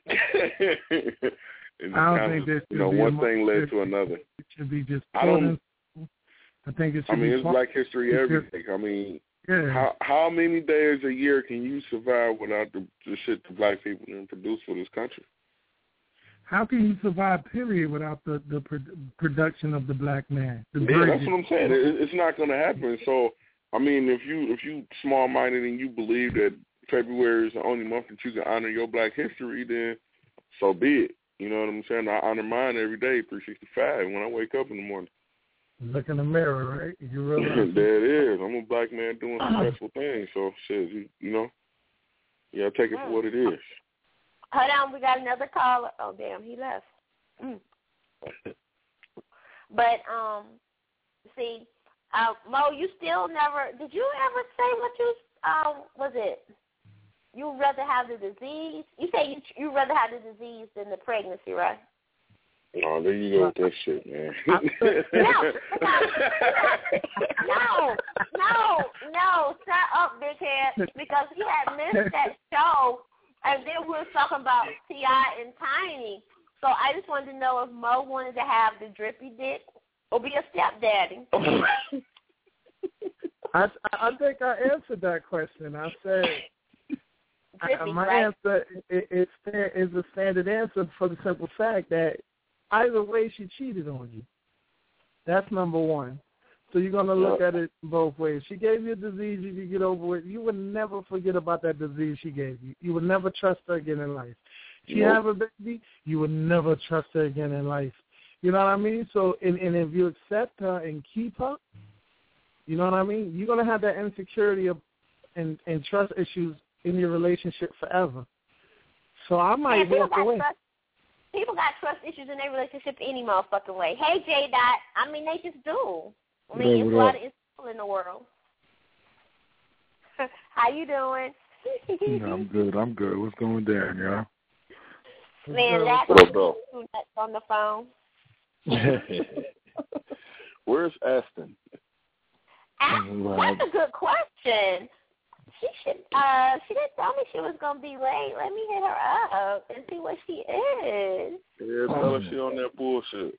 And I don't think there should be one thing led to another. It should be just. I don't. I think it should be. It's Black History every day. I mean, yeah. How many days a year can you survive without the shit the black people can produce for this country? How can you survive, period, without the production of the black man? That's what I'm saying. It's not going to happen. So, I mean, if you small-minded and you believe that February is the only month that you can honor your black history, then so be it. You know what I'm saying? I honor mine every day, 365, when I wake up in the morning. Look in the mirror, right? You realize there it is. I'm a black man doing successful things. So, shit, you gotta take it for what it is. Hold on, we got another caller. Oh, damn, he left. But, see, Mo, you still never, did you ever say what you, was it? You would rather have the disease? You say you rather have the disease than the pregnancy, right? Oh, there you go with that shit, man. No, shut up, big head, because he had missed that show, and then we were talking about T.I. and Tiny. So I just wanted to know if Mo wanted to have the drippy dick or be a stepdaddy. I think I answered that question. I said my answer is a standard answer for the simple fact that either way she cheated on you. That's number one. So you're going to look at it both ways. She gave you a disease, you can get over it. You would never forget about that disease she gave you. You would never trust her again in life. She have a baby, you would never trust her again in life. You know what I mean? So, and if you accept her and keep her, you know what I mean? You're going to have that insecurity and trust issues in your relationship forever. So I might walk away. People got trust issues in their relationship any motherfucking way. Hey, J-Dot. I mean, they just do. I mean, there's a lot of people in the world. How you doing? I'm good. What's going down, y'all? Man, that's nuts on the phone. Where's Aston? That's a good question. She didn't tell me she was gonna be late. Let me hit her up and see what she is. Yeah, tell her she on that bullshit.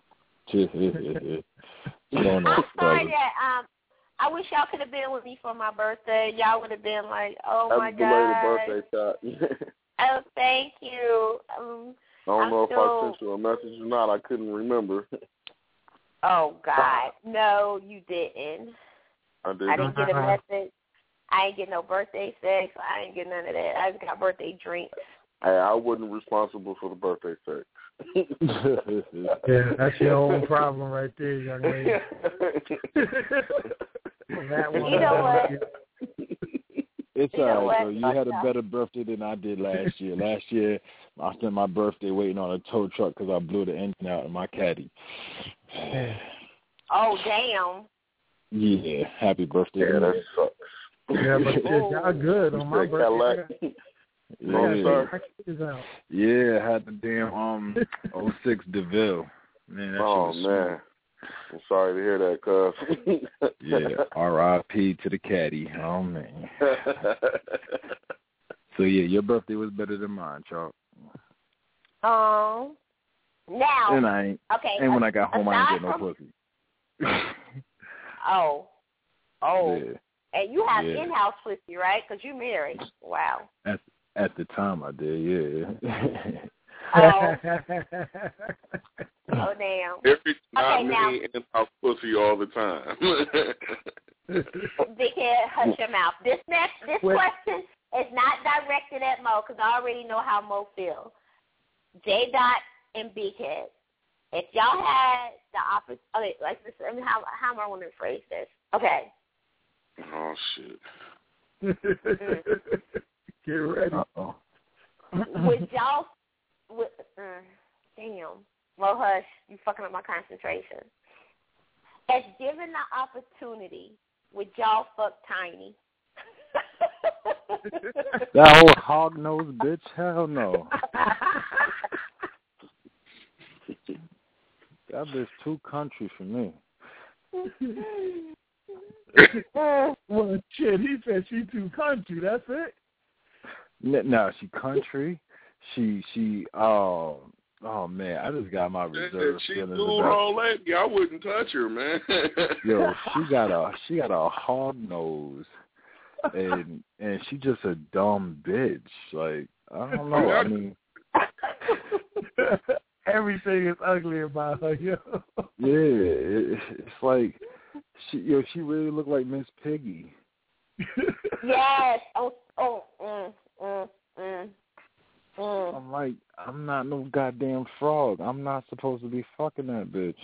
I'm sorry that I wish y'all could have been with me for my birthday. Y'all would have been like, oh my God. Happy belated birthday, shot. Oh, thank you. I don't know if I sent you a message or not. I couldn't remember. Oh God, no, you didn't. I didn't get a message. I ain't get no birthday sex. I ain't get none of that. I just got birthday drinks. Hey, I wasn't responsible for the birthday sex. Yeah, that's your own problem right there, young lady. That one. You know what? It's all right, so you had a better birthday than I did last year. Last year, I spent my birthday waiting on a tow truck because I blew the engine out in my caddy. Oh, damn. Yeah, happy birthday. Yeah, that sucks. Yeah, but y'all good on my birthday. Yeah, I had the damn 06 DeVille. Man, that man. I'm sorry to hear that, cuz. Yeah, R.I.P. to the caddy. Oh, man. So, yeah, your birthday was better than mine, Chalk. Oh. Now. And I ain't. Okay. And when I got home, I ain't get no pussy. Oh. Yeah. And you have in-house pussy, right? Because you married. Wow. At the time, I did, yeah. Oh. Oh, damn. It's not me in-house pussy all the time. Big head, hush your mouth. This question is not directed at Mo because I already know how Mo feels. J-Dot and Big Head. If y'all had the opposite, okay, like this, I mean, how am I want to phrase this? Okay. Oh, shit. Get ready. Uh-oh. Would y'all, damn, Well, hush. You fucking up my concentration. As given the opportunity, would y'all fuck Tiny? That old hog-nosed bitch? Hell no. That bitch too country for me. Well, shit, he said she too country. That's it. No, she country. She. Oh man, I just got my reserve She feelings do about. all that. I wouldn't touch her, man. Yo, she got a hog nose, and she just a dumb bitch. Like, I don't know. I mean, everything is ugly about her. Yo. Yeah, it's like she really looked like Miss Piggy. Yes. I'm like, I'm not no goddamn frog. I'm not supposed to be fucking that bitch.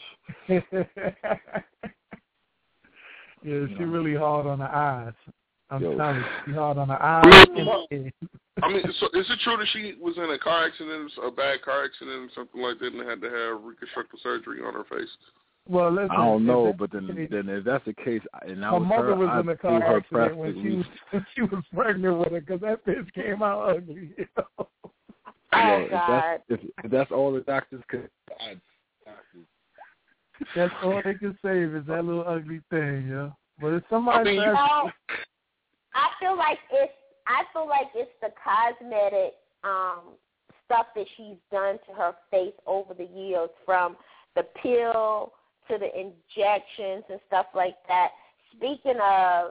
Yeah, she really hard on the eyes. I'm telling you, she hard on the eyes. I mean, so is it true that she was in a car accident, a bad car accident, or something like that, and had to have reconstructive surgery on her face? Well, listen, I don't know, but then if that's the case, and I her was mother her, was in a car accident when she was pregnant with her because that bitch came out ugly. You know? Oh, God. If that's all the doctors could. That's all they can save is that little ugly thing, yeah. But if somebody says, I feel like it's the cosmetic stuff that she's done to her face over the years, from the pill to the injections and stuff like that. Speaking of,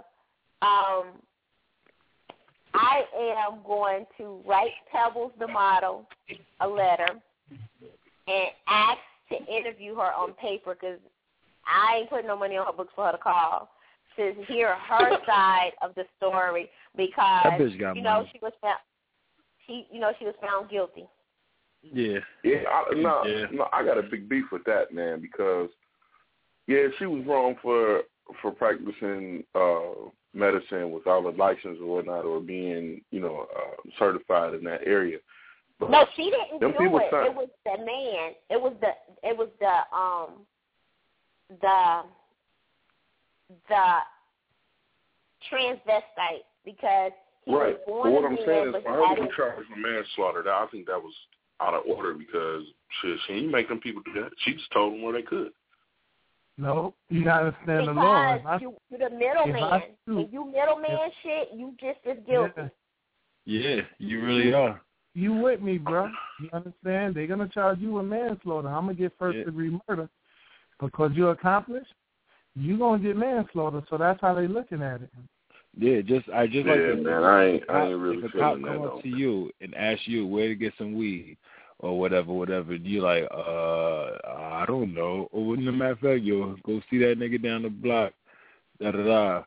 I am going to write Pebbles the model a letter and ask to interview her on paper, because I ain't putting no money on her books for her to call, to hear her side of the story, because that bitch got money. she was found guilty. Yeah. No, I got a big beef with that, man, because she was wrong for practicing medicine without a license or whatnot, or being, certified in that area. But no, she didn't do it. It was the man. It was the transvestite, because he was born But what a I'm man, saying is, but for her to be charged with manslaughter, I think that was out of order, because she didn't make them people do that. She just told them where they could. No, you gotta understand the law. Because you're the middleman. When you middleman shit, you just as guilty. Yeah, you really are. You with me, bro? You understand? They're gonna charge you with manslaughter. I'm gonna get first-degree murder because you're accomplished. You gonna get manslaughter, so that's how they looking at it. Yeah, like man, I ain't really if a feeling cop come that, up to you and ask you where to get some weed or whatever, you like, I don't know. Or in the matter of fact, go see that nigga down the block, da-da-da.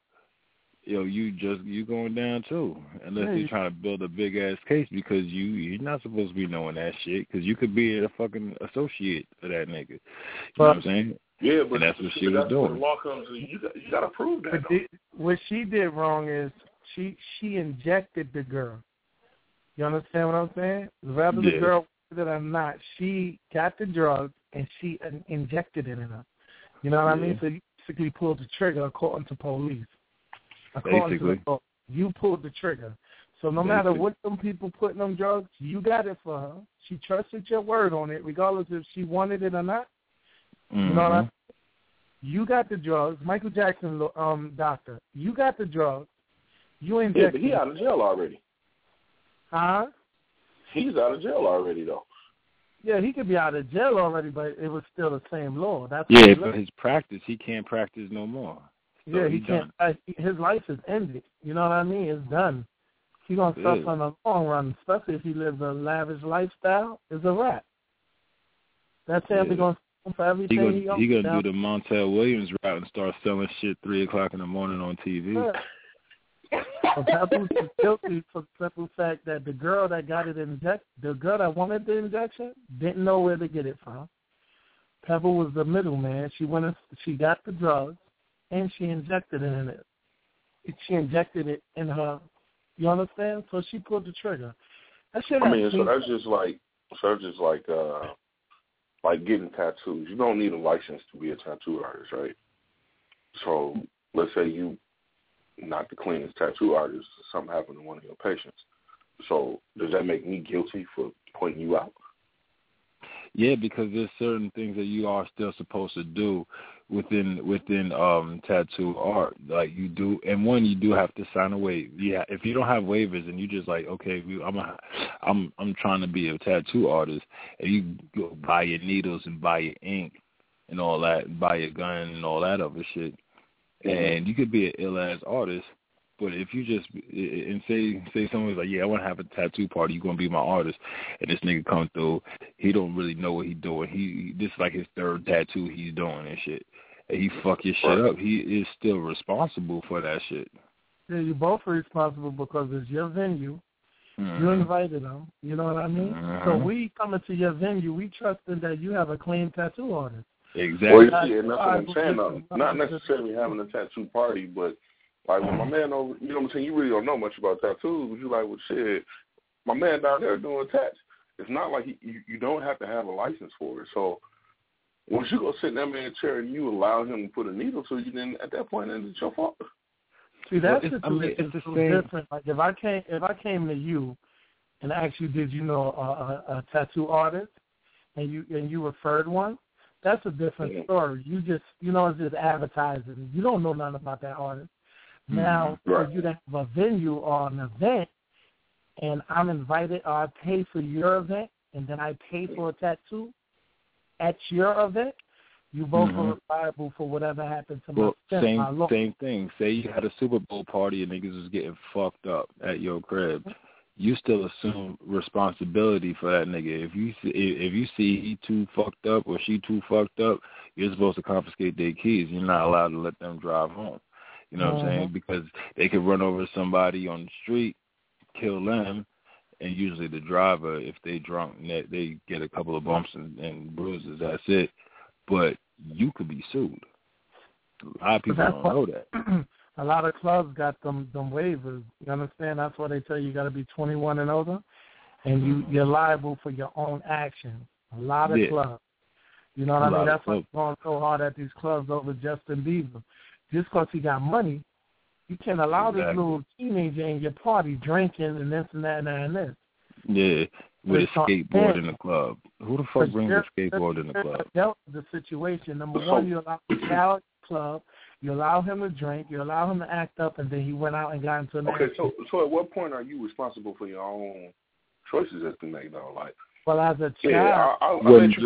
You going down too, unless you're trying to build a big ass case, because you're not supposed to be knowing that shit, because you could be a fucking associate of that nigga. You know what I'm saying? Yeah, but and that's what she was doing. When the law comes in, you got to prove that. What she did wrong is she injected the girl. You understand what I'm saying? Whether the girl wanted it or not, she got the drugs and she injected it in her. You know what I mean? So you basically pulled the trigger according to police. According to the law, you pulled the trigger. So no matter what them people put in them drugs, you got it for her. She trusted your word on it, regardless if she wanted it or not. Mm-hmm. You know what I mean? You got the drugs. Michael Jackson, doctor. You got the drugs. You injected. Yeah, but he out of jail already. Huh? He's out of jail already, though. Yeah, he could be out of jail already, but it was still the same law. That's but his practice, he can't practice no more. So yeah, he can't. His life is ended. You know what I mean? It's done. He's going to suffer in the long run, especially if he lives a lavish lifestyle. It's a wrap. That's family going to suffer for everything he owns. He going to do the Montel Williams route and start selling shit 3 o'clock in the morning on TV. Pebbles is guilty for the simple fact that the girl that got it the girl that wanted the injection didn't know where to get it from. Pebble was the middleman. She got the drugs and she injected it in it. She injected it in her. You understand? So she pulled the trigger. So that's just like like getting tattoos, you don't need a license to be a tattoo artist, right? So let's say you not the cleanest tattoo artist, something happened to one of your patients. So does that make me guilty for pointing you out? Yeah, because there's certain things that you are still supposed to do within tattoo art, like you do. And one, you do have to sign a waiver. Yeah, if you don't have waivers and you just like, okay, I'm trying to be a tattoo artist, and you go buy your needles and buy your ink and all that, and buy your gun and all that other shit, and you could be an ill-ass artist. But if you just and say someone's like, yeah, I want to have a tattoo party, you're gonna be my artist, and this nigga come through, he don't really know what he's doing. This is like his third tattoo he's doing and shit, and he fuck your shit up. He is still responsible for that shit. Yeah, you're both responsible because it's your venue. Mm-hmm. You invited them. You know what I mean? Mm-hmm. So we coming to your venue, we trusting that you have a clean tattoo artist. Exactly. Well, you see, and that's what I'm saying. Though. Not necessarily having a tattoo party, but like when my man over, you know what I'm saying, you really don't know much about tattoos, but you like, well, shit, my man down there doing tats. It's not like you don't have to have a license for it. So once you go sit in that man's chair and you allow him to put a needle to you, then at that point, then it's your fault. See, that's it's the same. Different. Like if I came to you and asked you, did you know a tattoo artist, and you referred one, that's a different story. You just, it's just advertising. You don't know nothing about that artist. Now, for you to have a venue or an event, and I'm invited, or I pay for your event, and then I pay for a tattoo at your event, you both are liable for whatever happened to my same thing. Say you had a Super Bowl party and niggas was getting fucked up at your crib. You still assume responsibility for that nigga. If you see he too fucked up or she too fucked up, you're supposed to confiscate their keys. You're not allowed to let them drive home. You know what I'm saying? Because they could run over somebody on the street, kill them, and usually the driver, if they drunk, they get a couple of bumps and bruises. That's it. But you could be sued. A lot of people don't know that. A lot of clubs got them waivers. You understand? That's why they tell you got to be 21 and older, and you're liable for your own actions. A lot of clubs. You know what I mean? That's why I'm going so hard at these clubs over Justin Bieber. Just because he got money, you can't allow this little teenager in your party drinking and this and that and this. Yeah, with a skateboard in the club. Who the fuck brings a skateboard in the club? That was the situation. Number one, you allow the child club, you allow him to drink, you allow him to act up, and then he went out and got into an accident. Okay, so at what point are you responsible for your own choices that you make, though? Like, well, as a child,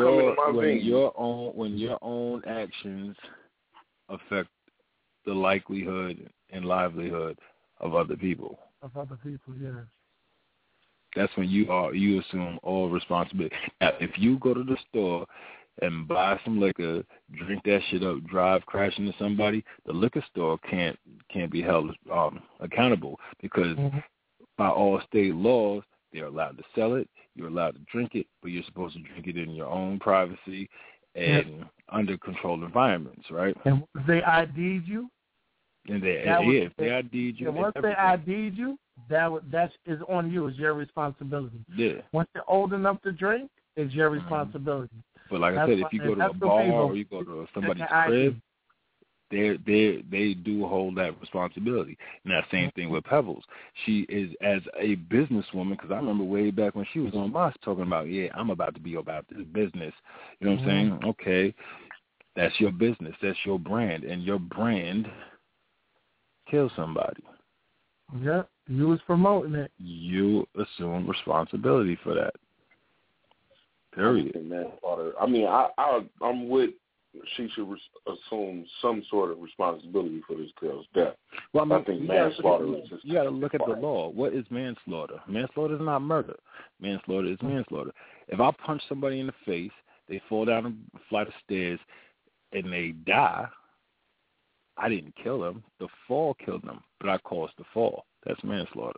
when your own actions affect the likelihood and livelihood of other people. Of other people, yes. That's when you assume all responsibility. Now, if you go to the store and buy some liquor, drink that shit up, drive, crash into somebody, the liquor store can't be held accountable because by all state laws, they're allowed to sell it, you're allowed to drink it, but you're supposed to drink it in your own privacy and under controlled environments, right? And they ID'd you? And if they ID'd you, once they ID'd you, that is on you. It's your responsibility. Yeah. Once you're old enough to drink, it's your responsibility. But like I said, if you go to a bar or you go to somebody's crib, they do hold that responsibility. And that same thing with Pebbles. She is, as a businesswoman, because I remember way back when she was on Moss talking about, I'm about to be about this business. You know what I'm saying? Okay, that's your business. That's your brand. And your brand kills somebody. Yep, you was promoting it. You assume responsibility for that. Period. I mean, I'm with. She should assume some sort of responsibility for this girl's death. Well, I think manslaughter is just. You got to look at the law. What is manslaughter? Manslaughter is not murder. Manslaughter is manslaughter. If I punch somebody in the face, they fall down a flight of stairs, and they die, I didn't kill them. The fall killed them, but I caused the fall. That's manslaughter.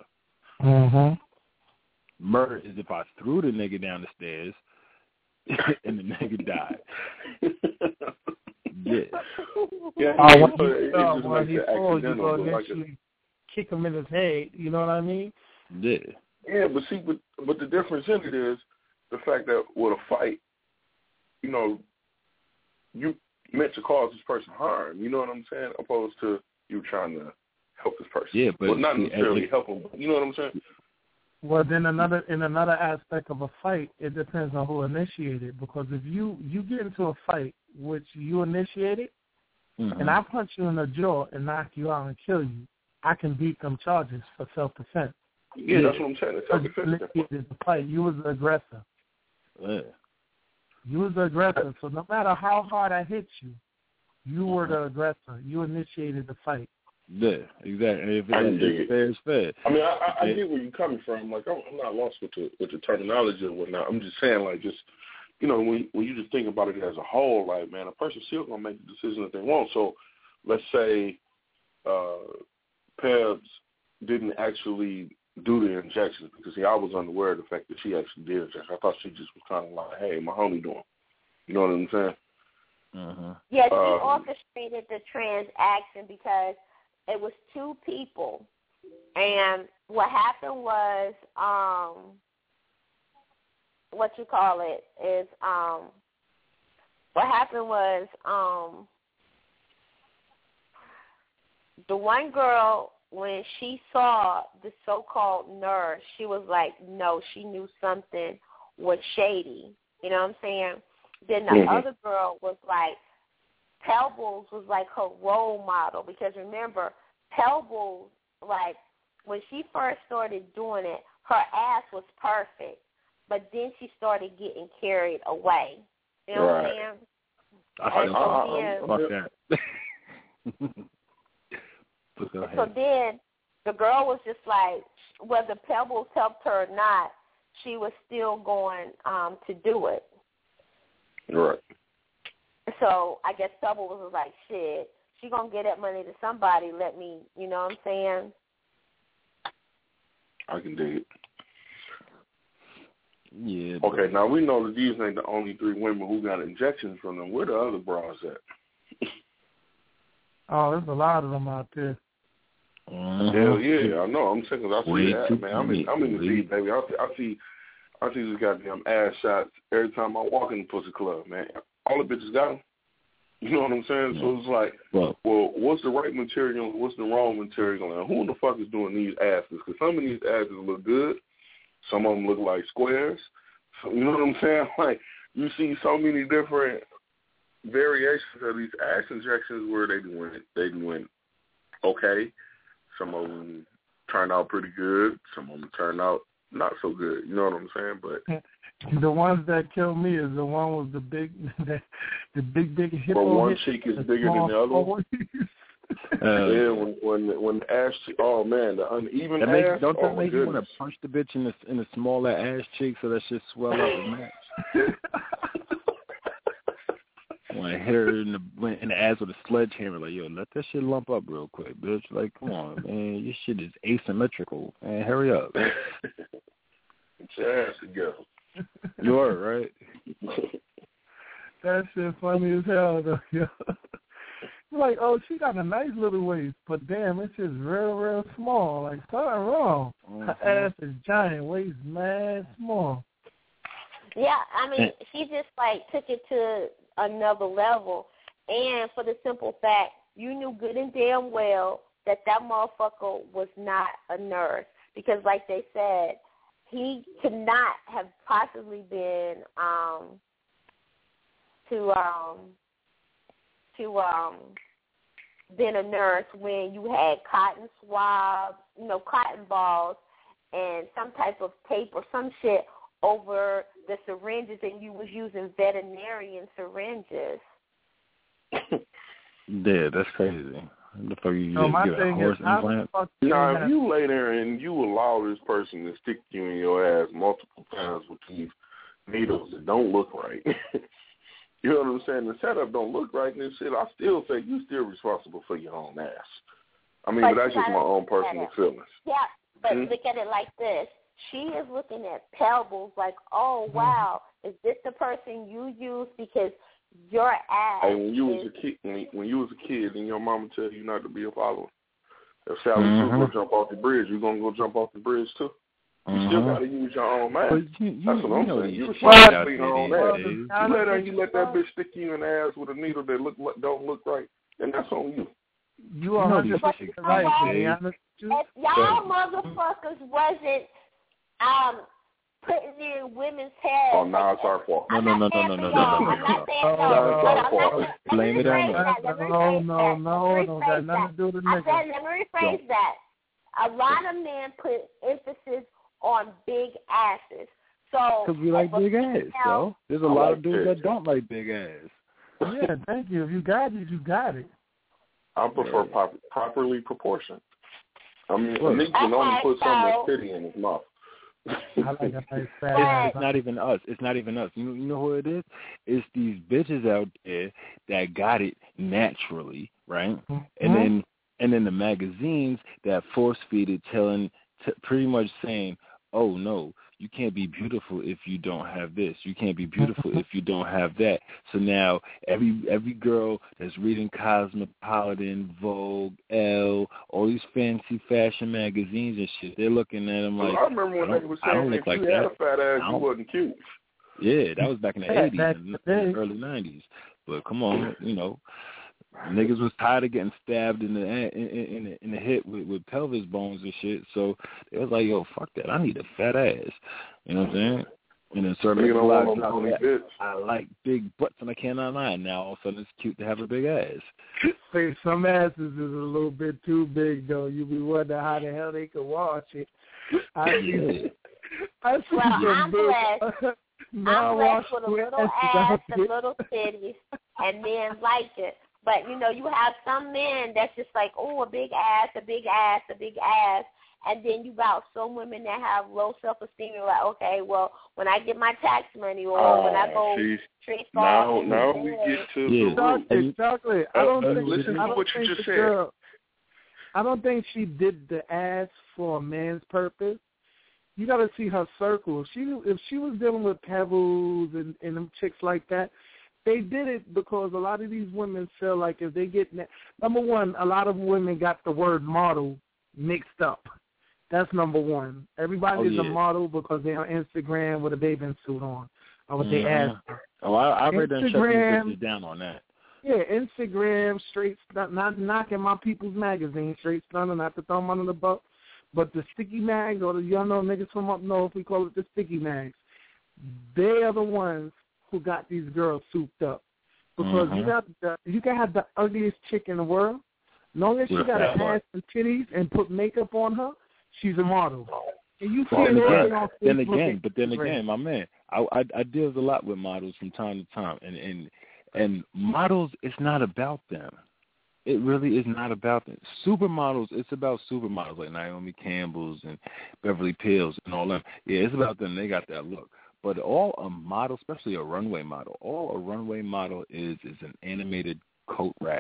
Murder is if I threw the nigga down the stairs and the nigga died. When he falls, you're going to eventually kick him in his head. You know what I mean? Yeah. Yeah, but see, but the difference in it is the fact that with a fight, you know, you meant to cause this person harm. You know what I'm saying? Opposed to you trying to help this person. Yeah, but not necessarily help them. You know what I'm saying? Well, then in another aspect of a fight, it depends on who initiated. Because if you get into a fight which you initiated, and I punch you in the jaw and knock you out and kill you, I can beat them charges for self-defense. Yeah, that's what I'm saying. It's self-defense. You initiated the fight. You was the aggressor. Yeah. You was the aggressor. So no matter how hard I hit you, you were the aggressor. You initiated the fight. Yeah, exactly. If it's fair, it's fair. I mean, I get where you're coming from. Like, I'm not lost with the terminology or whatnot. I'm just saying, like, just, you know, when you just think about it as a whole, like, man, a person still going to make the decision that they want. So let's say Pebs didn't actually do the injections because, I was unaware of the fact that she actually did injections. I thought she just was kind of like, hey, my homie doing. You know what I'm saying? Yeah, she orchestrated the transaction because it was two people, and what happened was, what happened was, the one girl, when she saw the so-called nurse, she was like, no, she knew something was shady. You know what I'm saying? Then the other girl was like, Pebbles was like her role model because remember, Pebbles, like when she first started doing it, her ass was perfect, but then she started getting carried away. You know what I'm saying? So then the girl was just like, whether Pebbles helped her or not, she was still going to do it. Right. So I guess Pebbles was like, shit, she going to get that money to somebody, let me, you know what I'm saying? I can dig it. Yeah. Okay, now we know that these ain't the only 3 women who got injections from them. Where the other bras at? Oh, there's a lot of them out there. Hell yeah, I know. I'm saying, I see that, man. I'm in the deep, baby. I see these goddamn ass shots every time I walk in the pussy club, man. All the bitches got them. You know what I'm saying? So it's like, well, what's the right material? What's the wrong material? And who the fuck is doing these asses? Because some of these asses look good. Some of them look like squares. So, you know what I'm saying? Like, you see so many different variations of these ass injections where they went okay. Some of them turned out pretty good. Some of them turned out not so good. You know what I'm saying? But the ones that kill me is the one with the big hippo. Where one cheek is bigger than the other one. Yeah, when the ass, oh man, the uneven ass. Don't that make you want to punch the bitch in the smaller ass cheek so that shit swell up and match? Want to hit her in the ass with a sledgehammer, like, yo, let that shit lump up real quick, bitch. Like, come on, man, your shit is asymmetrical, man. Hurry up. Get your ass together. You are right. That shit funny as hell, though, yo. Like, oh, she got a nice little waist, but damn, it's just real small. Like, something wrong. Her ass is giant, waist mad small. Yeah, I mean, she just, like, took it to another level. And for the simple fact, you knew good and damn well that motherfucker was not a nurse. Because, like they said, he could not have possibly been been a nurse when you had cotton swabs, cotton balls, and some type of tape or some shit over the syringes, and you was using veterinarian syringes. Yeah, that's crazy. The fuck you no, my get a thing horse is, implant? Now, if you lay there and you allow this person to stick you in your ass multiple times with these needles that don't look right, you know what I'm saying? The setup don't look right and this shit, I still say you still responsible for your own ass. I mean, but that's just my own personal feelings. Yeah, but look at it like this. She is looking at Pebbles like, oh, wow, is this the person you use because your ass Hey, when you was a kid and your mama tell you not to be a follower, if Sally Sue go jump off the bridge, you gonna go jump off the bridge too? You still got to use your own mask. That's what I'm saying. You responsible on that. You let that bitch stick you in the ass with a needle that don't look right, and that's on you. You are 100% right, man. If y'all motherfuckers wasn't putting in women's hair. Oh, now it's our fault. No. I'm not saying no. Blame it on us. No, got nothing to do with the nigga. I said, let me rephrase that. A lot of men put emphasis on big asses. So because we like big ass, so there's a lot of dudes that don't like big ass. Yeah, thank you. If you got it, you got it. I prefer properly proportioned. I mean, a nigga can only put so much pity in his mouth. It's not even us. It's not even us. You know who it is? It's these bitches out there that got it naturally, right? And then the magazines that force feed it, pretty much saying, "Oh no, you can't be beautiful if you don't have this. You can't be beautiful if you don't have that." So now every girl that's reading Cosmopolitan, Vogue, Elle, all these fancy fashion magazines and shit, they're looking at them like, I remember when they were saying if you had a fat ass, you wasn't cute. Yeah, that was back in the 80s and the early 90s. But come on, niggas was tired of getting stabbed in the hip with pelvis bones and shit, so they was like, yo, fuck that, I need a fat ass. You know what I'm saying? And then certain I like big butts and I cannot lie. Now all of a sudden it's cute to have a big ass. Say some asses is a little bit too big though. You be wondering how the hell they could wash it. I'm blessed with a little ass and little titties, and men like it. But, you have some men that's just like, oh, a big ass. And then you got some women that have low self-esteem. You're like, okay, well, when I get my tax money or when I go straight now we get to the chocolate. Listen to what you just said. I don't think she did the ass for a man's purpose. You got to see her circle. If she was dealing with Pebbles and them chicks like that, they did it because a lot of these women feel like if they get number one, a lot of women got the word model mixed up. That's number one. Everybody's a model because they're on Instagram with a bathing suit on or with their ass. Oh, I read them shut these bitches down on that. Yeah, Instagram, straight, not knocking my people's magazine, straight stunner, not to throw them under the bus, but the sticky mags or y'all know niggas from up north, we call it the sticky mags. They are the ones who got these girls souped up. Because you can have the ugliest chick in the world. Long as she got an ass and titties and put makeup on her, she's a model. And you see then again, my man, I deal a lot with models from time to time, and models, it's not about them. It really is not about them. Supermodels, it's about supermodels like Naomi Campbell's and Beverly Pills and all them. Yeah, it's about them. They got that look. But all a model, especially a runway model, all a runway model is an animated coat rack.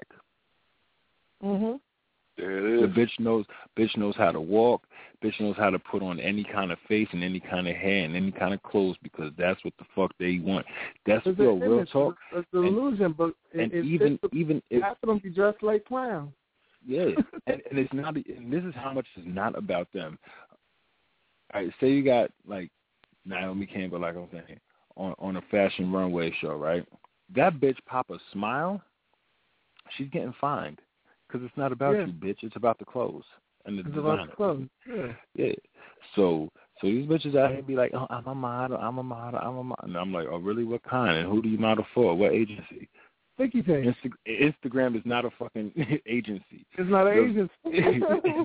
There it is. The bitch knows how to walk. Bitch knows how to put on any kind of face and any kind of hair and any kind of clothes because that's what the fuck they want. That's real talk. It's an illusion, but even if half of them be dressed like clowns. Yeah, and it's not. And this is how much is not about them. All right, say you got like Naomi Campbell, like I'm saying, on a fashion runway show, right? That bitch pop a smile, she's getting fined because it's not about you, bitch. It's about the clothes and the design. About the clothes. Yeah. So these bitches out here be like, oh, I'm a model. And I'm like, oh, really? What kind? And who do you model for? What agency? Sticky thing. Instagram is not a fucking agency. It's not an agency.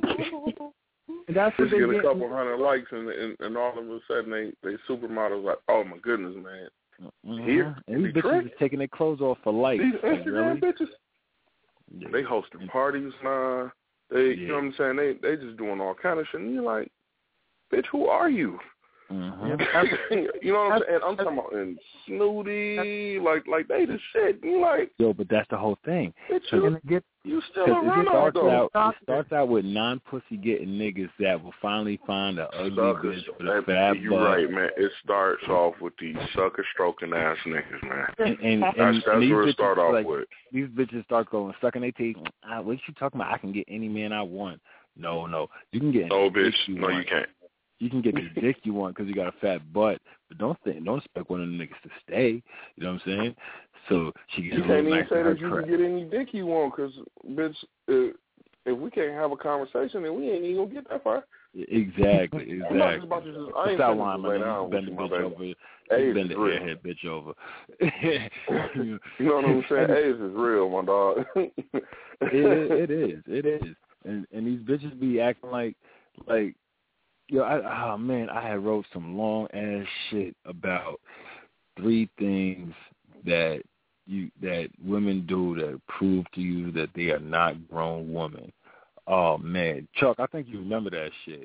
And that's just get a couple hundred likes, and all of a sudden they supermodels like, oh my goodness, man. Here, and these bitches is taking their clothes off for life. These Instagram really? bitches, they hosting parties now. You know what I'm saying? They just doing all kind of shit. And you're like, bitch, who are you? You know what I'm saying? I'm talking about and snooty, like they the shit. You like, yo, but that's the whole thing. You still around though. It starts out with non-pussy getting niggas that will finally find an ugly bitch with a fat butt. You're right, man. It starts off with these sucker stroking ass niggas, man. And that's where it start off with. These bitches start going sucking their teeth. What you talking about? I can get any man I want. No, you can get. No, bitch. No, you can't. You can get the dick you want because you got a fat butt, but don't expect one of the niggas to stay. You know what I'm saying? So she gets you can't even say that you can get any dick you want because, bitch, if we can't have a conversation, then we ain't even gonna get that far. Exactly. I'm not just about to just. I ain't Stop saying lying, man. You bend the bitch over. You bend the airhead bitch over. You know what I'm saying? AIDS is real, my dog. It is. And these bitches be acting like. Yo, I had wrote some long ass shit about 3 things that women do that prove to you that they are not grown women. Oh man, Chuck, I think you remember that shit.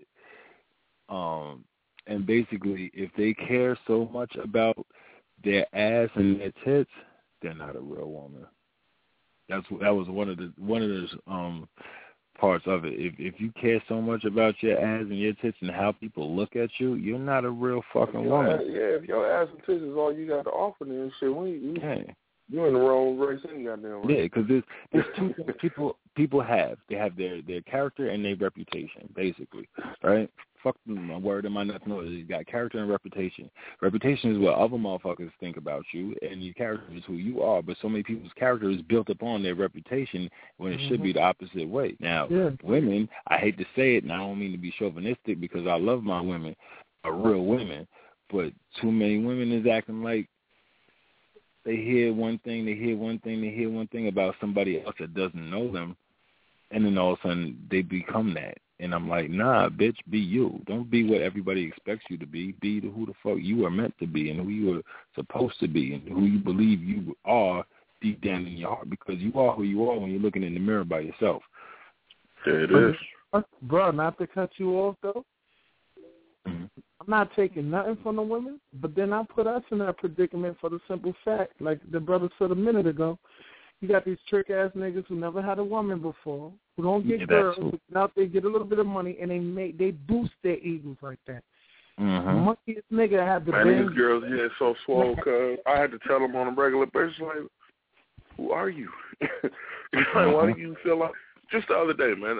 And basically, if they care so much about their ass and their tits, they're not a real woman. That was one of those parts of it. If you care so much about your ass and your tits and how people look at you, you're not a real fucking woman. If your ass and tits is all you got to offer, then shit, you're in the wrong race any goddamn way. Yeah, because there's 2 things people have. They have their character and their reputation, basically, right? Fuck my word in my nuts. No, you got character and reputation. Reputation is what other motherfuckers think about you, and your character is who you are. But so many people's character is built upon their reputation when it should be the opposite way. Now, women, I hate to say it, and I don't mean to be chauvinistic because I love my women, real women, but too many women is acting like they hear one thing about somebody else that doesn't know them, and then all of a sudden they become that. And I'm like, nah, bitch, be you. Don't be what everybody expects you to be. Be who the fuck you are meant to be and who you are supposed to be and who you believe you are deep down in your heart, because you are who you are when you're looking in the mirror by yourself. There it is. Bro, not to cut you off, though. I'm not taking nothing from the women, but then I put us in that predicament for the simple fact, like the brother said a minute ago, you got these trick-ass niggas who never had a woman before, who don't get girls, who out there get a little bit of money, and they boost their egos like that. Monkeyest nigga had the these girls, so swole, cuz I had to tell them on a regular basis, like, who are you? Like, why do you feel like... Just the other day, man,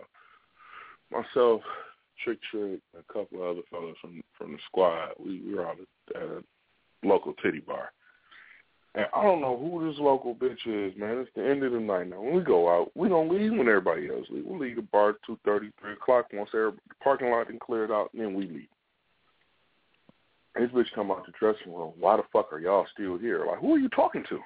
myself, Trick, a couple of other fellas from the squad, we were out at a local titty bar. And I don't know who this local bitch is, man. It's the end of the night now. When we go out, we don't leave when everybody else leaves. We leave the bar at 2:30, 3 o'clock once the parking lot is cleared out, and then we leave. And this bitch come out the dressing room. Why the fuck are y'all still here? Like, who are you talking to?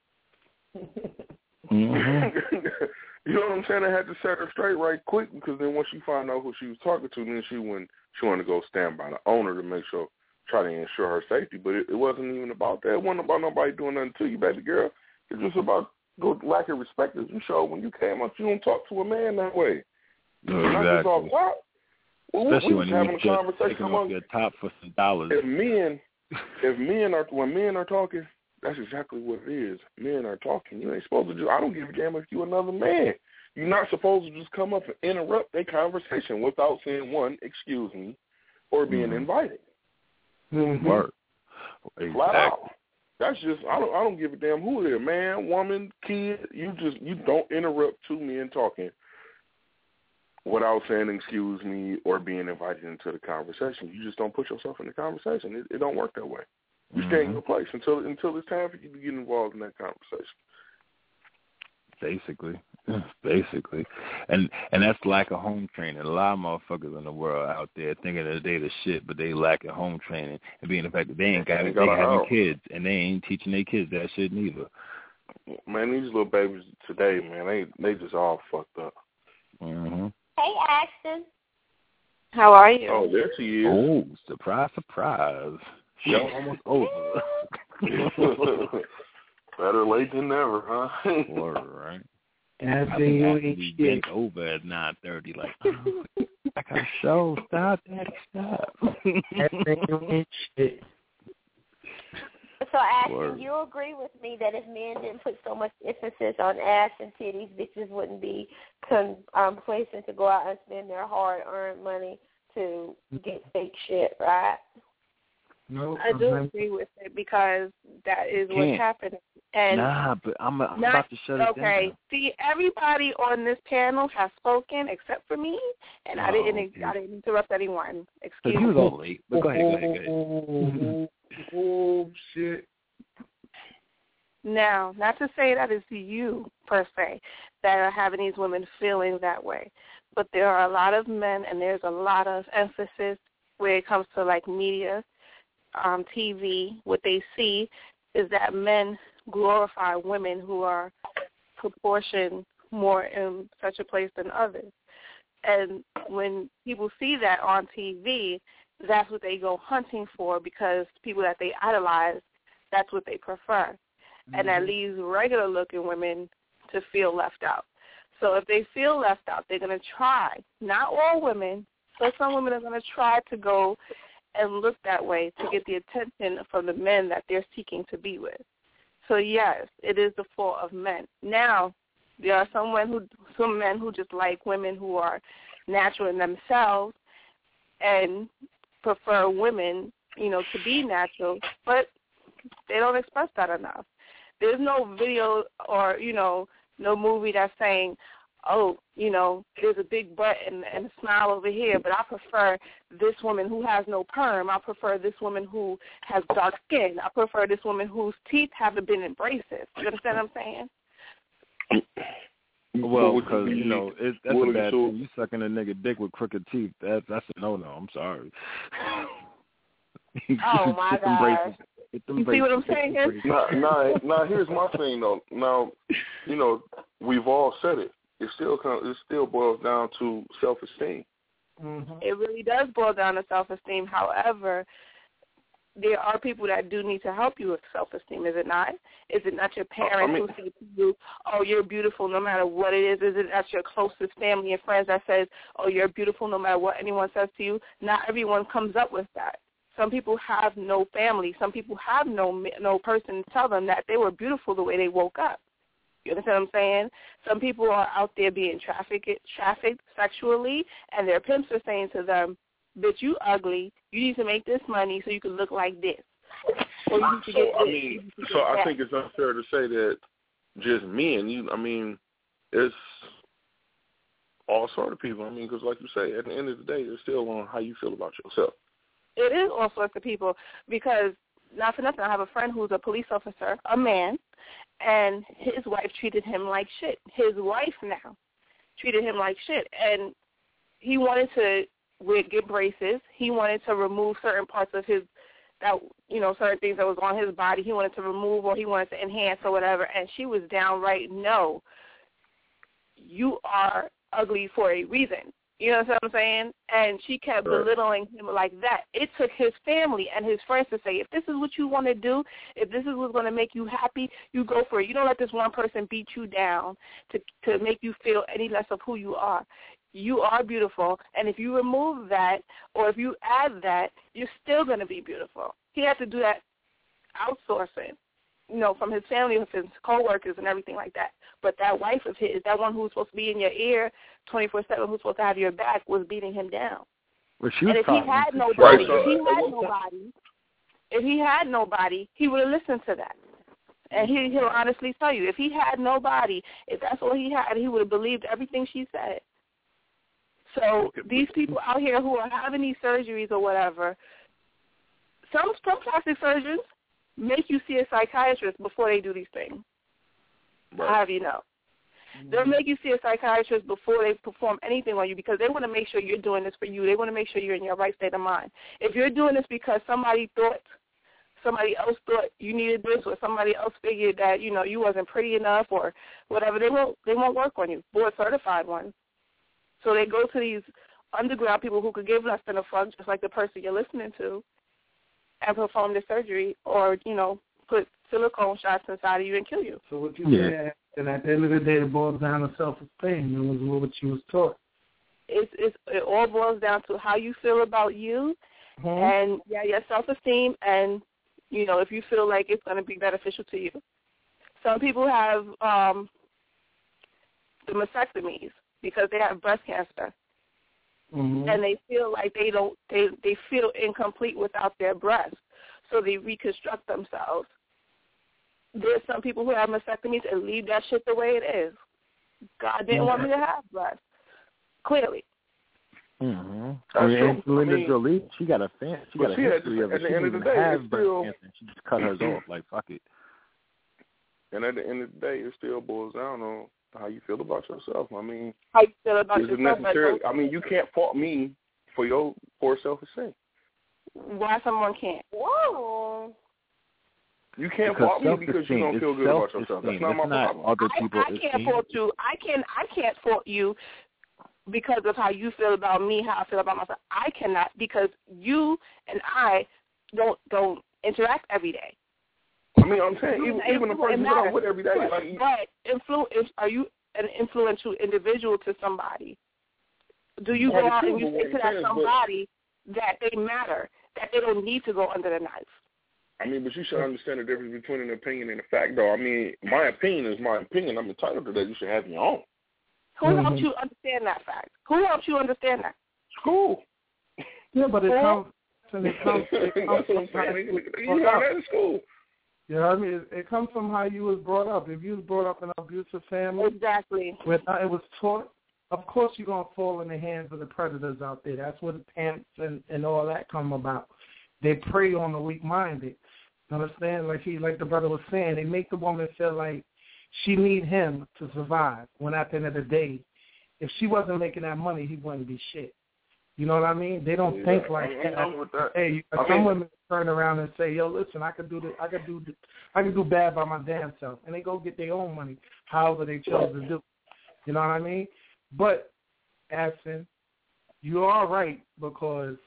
You know what I'm saying? I had to set her straight right quick, because then once she found out who she was talking to, then she wanted to go stand by the owner to make sure, try to ensure her safety. But it wasn't even about that. It wasn't about nobody doing nothing to you, baby girl. It's just about lack of respect as you showed when you came up. You don't talk to a man that way. Exactly. Not just off top. Especially when you're just taking off your top for some dollars. When men are talking, that's exactly what it is. Men are talking. You ain't supposed to do. I don't give a damn if you another man. You're not supposed to just come up and interrupt a conversation without saying, one, excuse me, or being invited. Word. Exactly. Flat out. That's just, I don't give a damn who it is, man, woman, kid. You don't interrupt 2 men talking without saying excuse me or being invited into the conversation. You just don't put yourself in the conversation. It don't work that way. You stay in your place until it's time for you to get involved in that conversation. Basically. And that's lack of home training. A lot of motherfuckers in the world out there thinking that they the shit, but they lacking home training, and being the fact that they ain't got having kids, and they ain't teaching their kids that shit neither. Man, these little babies today, man, they just all fucked up. Hey, Ashton. How are you? Oh, there she is. Oh, surprise. Show almost over. Better late than never, huh? Word, right? After you ain't shit. Over at 9:30, like, oh, I got a show. Stop, Daddy, stop. After you ain't shit. So, Ashton, you agree with me that if men didn't put so much emphasis on ass and titties, bitches wouldn't be complacent to go out and spend their hard-earned money to get fake shit, right? No, I do agree with it, because that is what's happening. And but I'm about to shut it down. Okay. See, everybody on this panel has spoken except for me, and I didn't interrupt anyone. Excuse me. You was all late, but go ahead. Oh, shit. Now, not to say that it's you, per se, that are having these women feeling that way, but there are a lot of men, and there's a lot of emphasis where it comes to, like, media, TV. What they see is that men glorify women who are proportioned more in such a place than others. And when people see that on TV, that's what they go hunting for, because people that they idolize, that's what they prefer. And that leaves regular-looking women to feel left out. So if they feel left out, they're going to try. Not all women, but some women are going to try to go and look that way to get the attention from the men that they're seeking to be with. So, yes, it is the fault of men. Now, there are some men who just like women who are natural in themselves and prefer women, to be natural, but they don't express that enough. There's no video or, no movie that's saying, oh, there's a big butt and a smile over here, but I prefer this woman who has no perm. I prefer this woman who has dark skin. I prefer this woman whose teeth haven't been in braces. You understand what I'm saying? Well, because, that's a bad thing. You sucking a nigga dick with crooked teeth. That's a no-no. I'm sorry. Oh, my God. You see what I'm saying? Now, here's my thing, though. Now, we've all said it. It still boils down to self-esteem. Mm-hmm. It really does boil down to self-esteem. However, there are people that do need to help you with self-esteem, is it not? Is it not your parents who say to you, oh, you're beautiful no matter what it is? Is it not your closest family and friends that says, oh, you're beautiful no matter what anyone says to you? Not everyone comes up with that. Some people have no family. Some people have no person to tell them that they were beautiful the way they woke up. You understand what I'm saying? Some people are out there being trafficked sexually, and their pimps are saying to them, bitch, you ugly. You need to make this money so you can look like this. I think it's unfair to say that just men. It's all sort of people. Because like you say, at the end of the day, it's still on how you feel about yourself. It is all sorts of people because, not for nothing, I have a friend who's a police officer, a man, and his wife treated him like shit. His wife now treated him like shit. And he wanted to get braces. He wanted to remove certain parts of his, certain things that was on his body. He wanted to remove or he wanted to enhance or whatever. And she was downright, no, you are ugly for a reason. You know what I'm saying? And she kept belittling him like that. It took his family and his friends to say, if this is what you want to do, if this is what's going to make you happy, you go for it. You don't let this one person beat you down to make you feel any less of who you are. You are beautiful, and if you remove that or if you add that, you're still going to be beautiful. He had to do that outsourcing, from his family, with his coworkers and everything like that. But that wife of his, that one who was supposed to be in your ear 24/7, who's supposed to have your back, was beating him down. Well, and if he had nobody, he would have listened to that. And he'll honestly tell you, if he had nobody, if that's all he had, he would have believed everything she said. So these people out here who are having these surgeries or whatever, some plastic surgeons make you see a psychiatrist before they do these things. Right. I'll have you know. They'll make you see a psychiatrist before they perform anything on you because they want to make sure you're doing this for you. They want to make sure you're in your right state of mind. If you're doing this because somebody else thought you needed this or somebody else figured that, you wasn't pretty enough or whatever, they won't work on you, board certified ones. So they go to these underground people who could give less than a fuck, just like the person you're listening to, and perform the surgery or, put silicone shots inside of you and kill you. So what you said, and at the end of the day, it boils down to self-esteem. It was what you was taught. It all boils down to how you feel about you and, your self-esteem and, if you feel like it's going to be beneficial to you. Some people have the mastectomies because they have breast cancer. Mm-hmm. And they feel like they feel incomplete without their breasts. So they reconstruct themselves there's some people who have mastectomies and leave that shit the way it is. God didn't want me to have breasts. Clearly. Mm-hmm. I mean, Angelina Jolie, she got a history of it. She didn't even have breast cancer. She just cut hers off. Like, fuck it. And at the end of the day, it still boils down on how you feel about yourself. I mean, how you feel about yourself? I mean, you can't fault me for your poor self-esteem. Why someone can't? Whoa. You can't fault me because you don't feel good about yourself. That's not my problem. Other people I can't fault you. I can't fault you because of how you feel about me, how I feel about myself. I cannot, because you and I don't interact every day. I mean, I'm saying even the person that I'm with every day. Are you an influential individual to somebody? Do you go out and you say to that somebody that they matter, that they don't need to go under the knife? I mean, but you should understand the difference between an opinion and a fact, though. I mean, my opinion is my opinion. I'm entitled to that. You should have your own. Who helped you understand that fact? Who helped you understand that? School. Yeah, but it comes from you learn that in school. You know what I mean? It comes from how you was brought up. If you was brought up in an abusive family, exactly, where it was taught, of course you're going to fall in the hands of the predators out there. That's where the pimps and all that come about. They prey on the weak-minded. You understand? Like the brother was saying, they make the woman feel like she need him to survive, when at the end of the day, if she wasn't making that money, he wouldn't be shit. You know what I mean? They don't think like that. Hey, some women turn around and say, "Yo, listen, I can do bad by my damn self," and they go get their own money, however they chose to do. You know what I mean? But, Ashton, you are right, because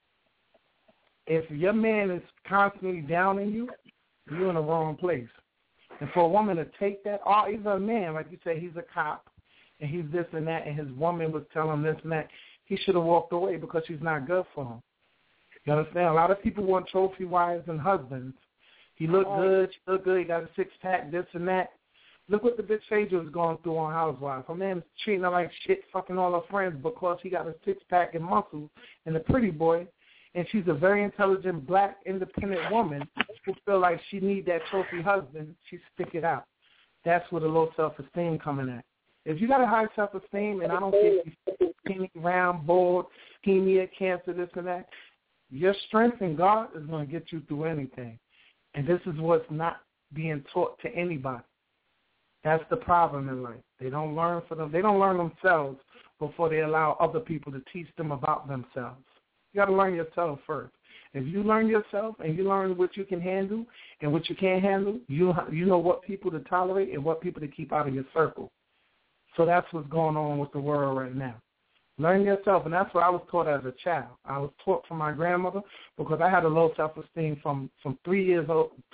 if your man is constantly downing you, you're in the wrong place. And for a woman to take that, or even a man, like you say, he's a cop, and he's this and that, and his woman was telling him this and that, he should have walked away because she's not good for him. You understand? A lot of people want trophy wives and husbands. He looked good, she looked good, he got a six-pack, this and that. Look what the bitch Phaedra was going through on Housewives. Her man's treating her like shit, fucking all her friends because he got a six-pack and muscles and a pretty boy. And she's a very intelligent, black, independent woman who feel like she need that trophy husband. She stick it out. That's where the low self-esteem coming at. If you got a high self-esteem, and I don't care if you're skinny, round, bald, leukemia, cancer, this and that, your strength in God is going to get you through anything. And this is what's not being taught to anybody. That's the problem in life. They don't learn for them. They don't learn themselves before they allow other people to teach them about themselves. You got to learn yourself first. If you learn yourself and you learn what you can handle and what you can't handle, you know what people to tolerate and what people to keep out of your circle. So that's what's going on with the world right now. Learn yourself, and that's what I was taught as a child. I was taught from my grandmother because I had a low self-esteem from 3 years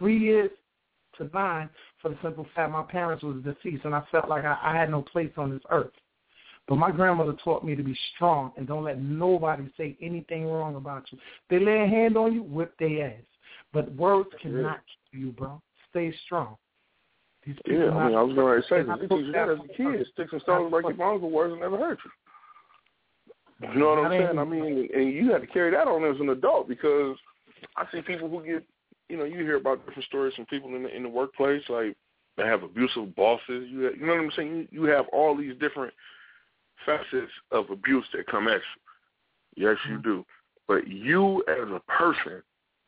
to 9 for the simple fact my parents was deceased, and I felt like I had no place on this earth. But my grandmother taught me to be strong and don't let nobody say anything wrong about you. They lay a hand on you, whip their ass. But words cannot kill you, bro. Stay strong. I was going to say, they teach you that as a kid. Sticks and stones break your bones, but words will never hurt you. You know what I'm saying? I mean, and you had to carry that on as an adult, because I see people who get, you hear about different stories from people in the workplace, like they have abusive bosses. You know what I'm saying? You have all these different facets of abuse that come at you. Yes, you do. But you as a person,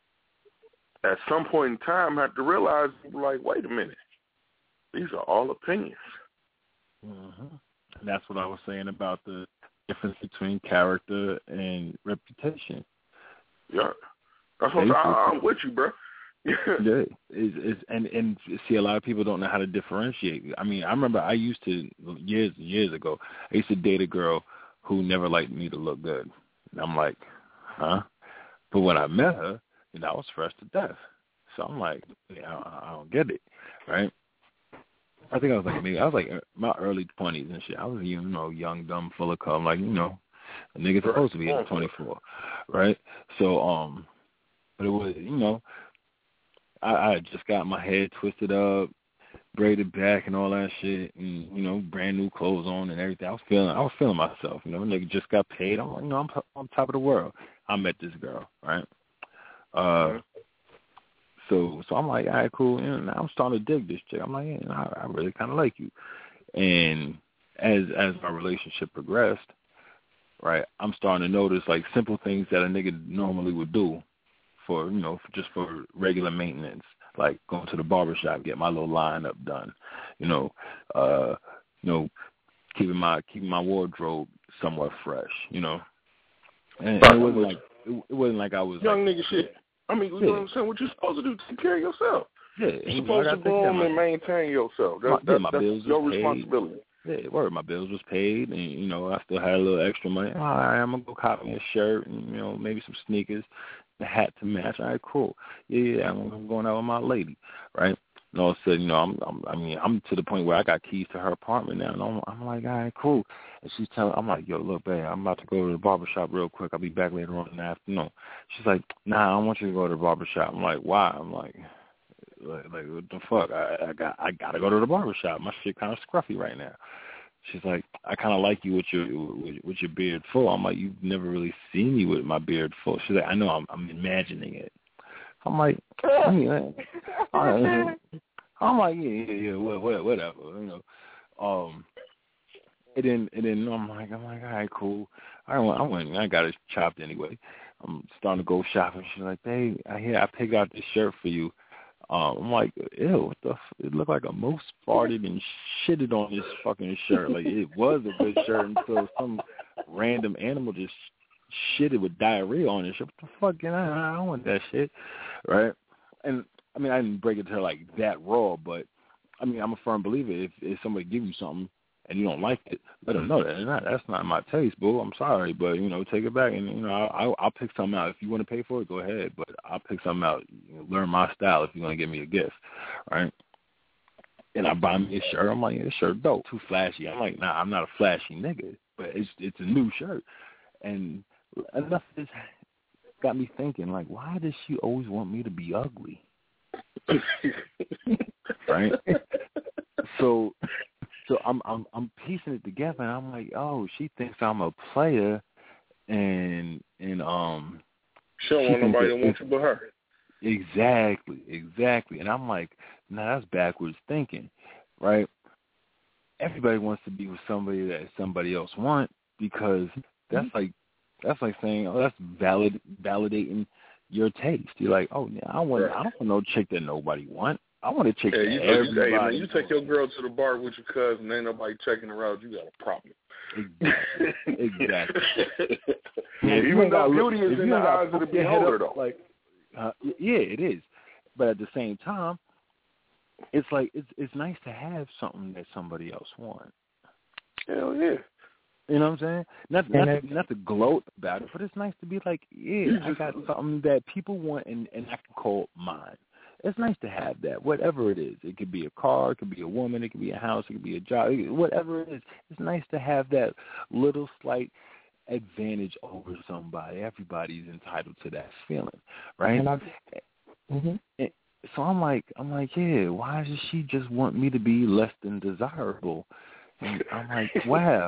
at some point in time, have to realize, like, wait a minute, these are all opinions. Mm-hmm. And that's what I was saying about the difference between character and reputation. Yeah. That's what I'm with you, bro. Yeah, and see, a lot of people don't know how to differentiate. I mean, I remember I used to, years ago, I used to date a girl who never liked me to look good. And I'm like, huh? But when I met her, I was fresh to death. So I'm like, I don't get it, right? I think I was like my early 20s and shit. I was, young, dumb, full of cum, like, a nigga's supposed to be at 24, right? So, but it was, I just got my head twisted up, braided back and all that shit, and brand new clothes on and everything. I was feeling myself. Nigga just got paid. I'm like, I'm on top of the world. I met this girl, right? So I'm like, all right, cool. And I'm starting to dig this chick. I'm like, yeah, I really kind of like you. And as our relationship progressed, right, I'm starting to notice like simple things that a nigga normally would do for, you know, just for regular maintenance, like going to the barbershop, get my little lineup done, keeping my wardrobe somewhat fresh, you know. And it wasn't like I was young like, nigga shit. I mean, you know what I'm saying? What you're supposed to do, take care of yourself. Yeah, you're supposed to groom and maintain yourself. That's bills your was responsibility. Paid. Yeah, word. My bills was paid, and you know, I still had a little extra money. All right, I'm gonna go cop me a shirt and maybe some sneakers, a hat to match. All right, cool. Yeah, I'm going out with my lady, right? And all of a sudden, I'm to the point where I got keys to her apartment now, and I'm like, all right, cool. And she's telling, I'm like, yo, look, babe, I'm about to go to the barbershop real quick. I'll be back later on in the afternoon. She's like, nah, I don't want you to go to the barbershop. I'm like, why? I'm like what the fuck? I gotta go to the barbershop. My shit kind of scruffy right now. She's like, I kind of like you with your beard full. I'm like, you've never really seen me with my beard full. She's like, I know, I'm imagining it. I'm like, yeah, whatever, you know. And then I'm like, all right, cool. I went and I got it chopped anyway. I'm starting to go shopping. She's like, hey, I picked out this shirt for you. I'm like, ew, it looked like a moose farted and shitted on this fucking shirt. Like, it was a good shirt until some random animal just shitted with diarrhea on it. What the fuck, I don't want that shit, right? And, I mean, I didn't break it to her like that raw, but, I mean, I'm a firm believer if somebody give you something and you don't like it, let them know that. That's not my taste, boo. I'm sorry, but, take it back and, I'll pick something out. If you want to pay for it, go ahead, but I'll pick something out. Learn my style if you're going to give me a gift, right? And I buy me a shirt. I'm like, this shirt dope, too flashy. I'm like, nah, I'm not a flashy nigga, but it's a new shirt. And enough of this got me thinking, like, why does she always want me to be ugly? Right? So I'm piecing it together, and I'm like, oh, she thinks I'm a player, and she don't want nobody to want you but her. Exactly. And I'm like, nah, that's backwards thinking, right? Everybody wants to be with somebody that somebody else wants, because that's like saying, oh, that's validating your taste. You're like, oh, yeah, I don't want no chick that nobody wants. I want a chick that everybody. You take your girl to the bar with your cousin, ain't nobody checking her out, you got a problem. Exactly. Even though beauty is in the eyes of the beholder, though. Like, yeah, it is. But at the same time, it's like it's nice to have something that somebody else wants. Hell yeah. You know what I'm saying? Not to gloat about it, but it's nice to be like, yeah, I got something that people want and I can call mine. It's nice to have that, whatever it is. It could be a car, it could be a woman, it could be a house, it could be a job, whatever it is. It's nice to have that little slight advantage over somebody. Everybody's entitled to that feeling, right? And so I'm like, yeah, why does she just want me to be less than desirable? And I'm like, wow.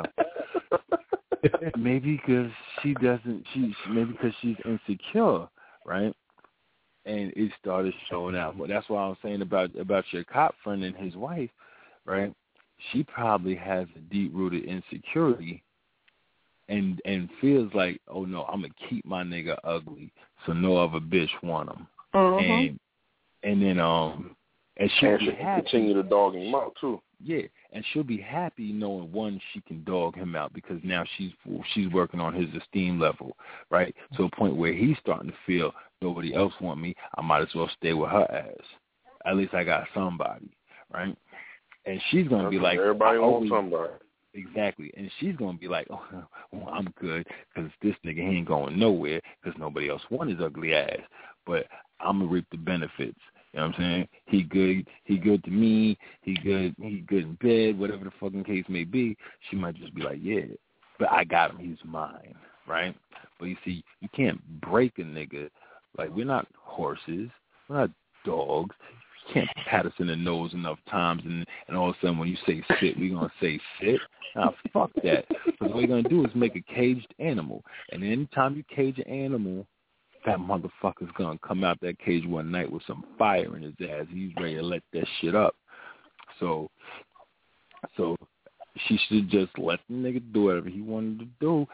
Maybe because maybe because she's insecure, right? And it started showing out. Well, that's what I was saying about your cop friend and his wife, right? She probably has a deep-rooted insecurity and feels like, oh, no, I'm going to keep my nigga ugly so no other bitch want him. And then and she'll be happy. Continue to dog him out, too. Yeah, and she'll be happy knowing, one, she can dog him out because now she's working on his esteem level, right? To a point where he's starting to feel nobody else want me. I might as well stay with her ass. At least I got somebody, right? And she's going to be like, everybody wants somebody. Exactly. And she's going to be like, oh, well, I'm good because this nigga, he ain't going nowhere because nobody else wants his ugly ass. But I'm going to reap the benefits. You know what I'm saying? He good to me, he good in bed, whatever the fucking case may be. She might just be like, yeah, but I got him, he's mine, right? But you see, you can't break a nigga. Like, we're not horses, we're not dogs. You can't pat us in the nose enough times and all of a sudden when you say sit, we're going to say sit. Nah, fuck that. Because what we're going to do is make a caged animal. And anytime you cage an animal that motherfucker's gonna come out that cage one night with some fire in his ass. He's ready to let that shit up. So she should just let the nigga do whatever he wanted to do,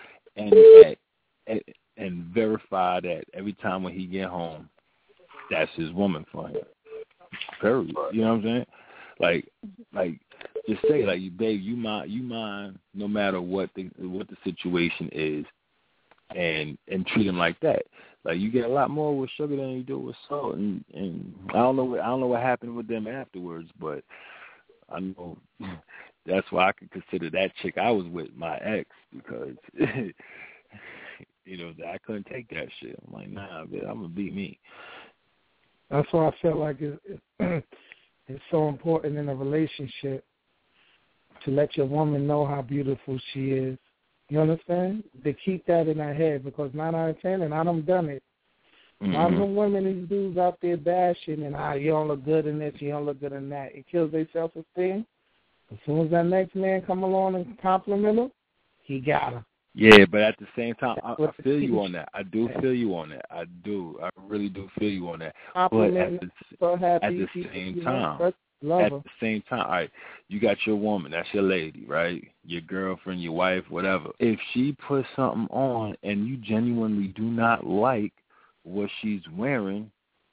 and verify that every time when he get home, that's his woman for him. Period. You know what I'm saying? Like, just say like, babe, you mine, no matter what the situation is, and treat him like that. Like, you get a lot more with sugar than you do with salt, and I don't know what happened with them afterwards, but I know that's why I could consider that chick I was with my ex, because you know, I couldn't take that shit. I'm like, nah, man, I'm gonna beat me. That's why I felt like it's so important in a relationship to let your woman know how beautiful she is. You understand? To keep that in her head, because 9 out of 10, and I done done it. A lot of them women, these dudes out there bashing, and you don't look good in this, you don't look good in that. It kills their self-esteem. As soon as that next man come along and compliment her, he got her. Yeah, but at the same time, I feel you on that. I do feel you on that. I do. I really do feel you on that. But at the same time, all right, you got your woman, that's your lady, right? Your girlfriend, your wife, whatever. If she puts something on and you genuinely do not like what she's wearing,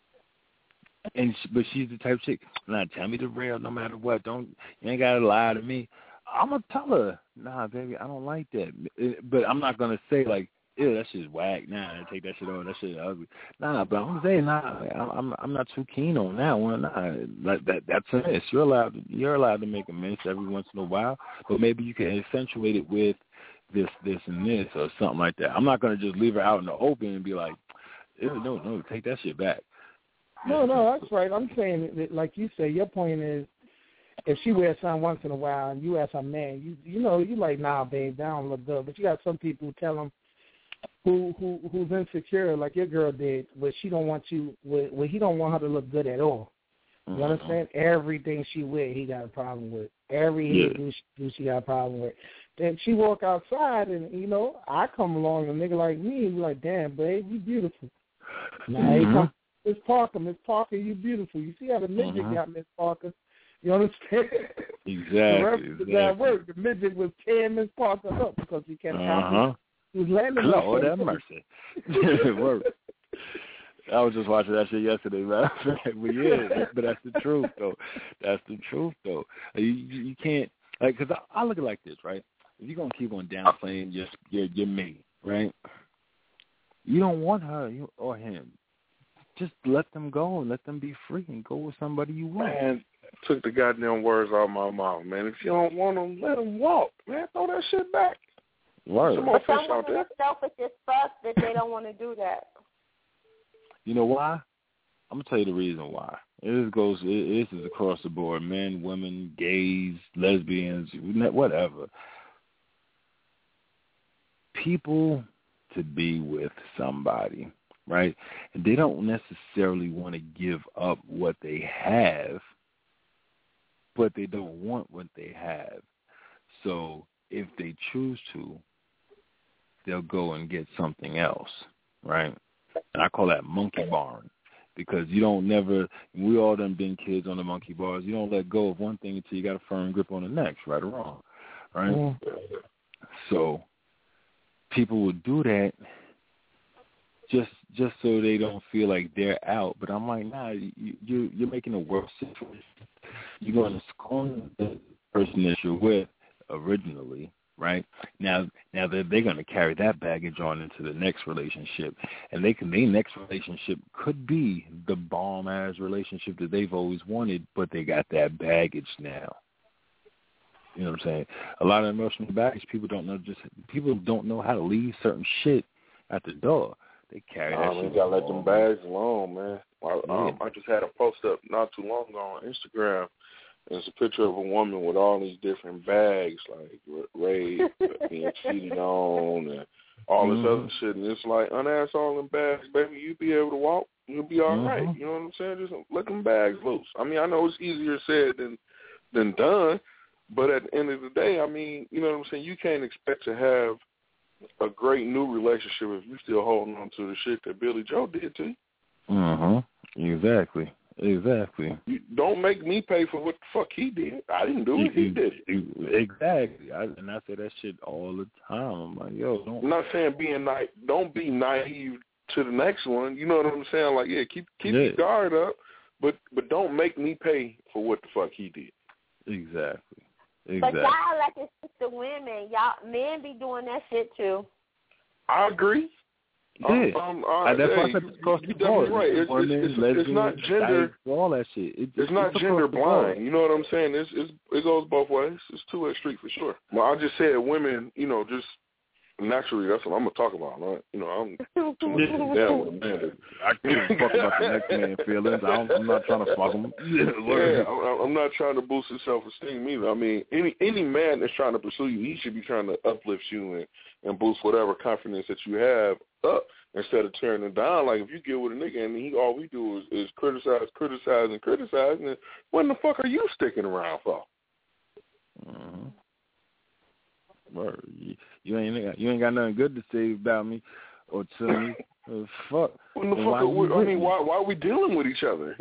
but she's the type of chick, nah, tell me the real no matter what. You ain't got to lie to me. I'm going to tell her, nah, baby, I don't like that. But I'm not going to say, like, ew, that shit's whack. Nah, take that shit over. That shit ugly. Nah, but I'm going to say, nah, I'm not too keen on that one. Nah, that's a miss. You're allowed to make a miss every once in a while, but maybe you can accentuate it with this, and this, or something like that. I'm not going to just leave her out in the open and be like, ew, no, take that shit back. No, that's right. I'm saying, that, like you say, your point is, if she wears something once in a while and you ask her man, you know, you like, nah, babe, that don't look good. But you got some people who tell them who's insecure, like your girl did, where she don't want where he don't want her to look good at all. You understand? Everything she wear, he got a problem with. Every hair do she got a problem with. Then she walk outside and, you know, I come along and a nigga like me and be like, damn, babe, you beautiful. Now he come, Miss Parker, you beautiful. You see how the midget got Miss Parker? You understand? Exactly. That work. The midget was tearing Miss Parker up because he can't happen. He was landing on Lord have mercy. Work. I was just watching that shit yesterday, man. But that's the truth, though. You can't, like, because I look at it like this, right? If you're going to keep on downplaying your mate, right? You don't want her or him. Just let them go and let them be free and go with somebody you want. Man, took the goddamn words out of my mouth, man. If you don't want them, let them walk, man. Throw that shit back. Right. Some more fish out there. Selfish as fuck that they don't want to do that. You know why? I'm gonna tell you the reason why. This is across the board: men, women, gays, lesbians, whatever. People to be with somebody, right? And they don't necessarily want to give up what they have, but they don't want what they have. So if they choose to, they'll go and get something else, right? And I call that monkey barn, because we all done been kids on the monkey bars. You don't let go of one thing until you got a firm grip on the next, right or wrong, right? Mm. So people will do that just so they don't feel like they're out. But I'm like, nah, you're making a worse situation. You're going to scorn the person that you're with originally, right? Now they're going to carry that baggage on into the next relationship, and their next relationship could be the bomb-ass relationship that they've always wanted, but they got that baggage now. You know what I'm saying? A lot of emotional baggage, people don't know how to leave certain shit at the door. They carry that shit. You gotta let them bags alone, man. I just had a post up not too long ago on Instagram. And it's a picture of a woman with all these different bags, like rape, being cheated on, and all this other shit. And it's like, unask all them bags, baby, you'll be able to walk. You'll be all right. You know what I'm saying? Just let them bags loose. I mean, I know it's easier said than done, but at the end of the day, I mean, you know what I'm saying? You can't expect to have a great new relationship if you still holding on to the shit that Billy Joe did to you. Exactly. You don't make me pay for what the fuck he did. I didn't do it. He did it. Exactly. I say that shit all the time. I'm like, yo, don't. I'm not saying don't be naive to the next one. You know what I'm saying? Like, yeah, keep your guard up, but don't make me pay for what the fuck he did. Exactly. But y'all like it's just the women. Y'all men be doing that shit too. I agree. Yeah. That's why I said it's across the board. Right. It's not gender. All that shit. It's not gender blind. You know what I'm saying? It goes both ways. It's two-way street for sure. Well, I just said women, just naturally, that's what I'm going to talk about. Right? I'm too much down with man. I can't fuck about the next man's feelings. I'm not trying to fuck him. I'm not trying to boost his self-esteem either. I mean, any man that's trying to pursue you, he should be trying to uplift you and boost whatever confidence that you have up instead of tearing it down. Like, if you get with a nigga and all we do is criticize, and when the fuck are you sticking around for? Word. You ain't got nothing good to say about me or to me. Fuck. When the fuck why are we dealing with each other?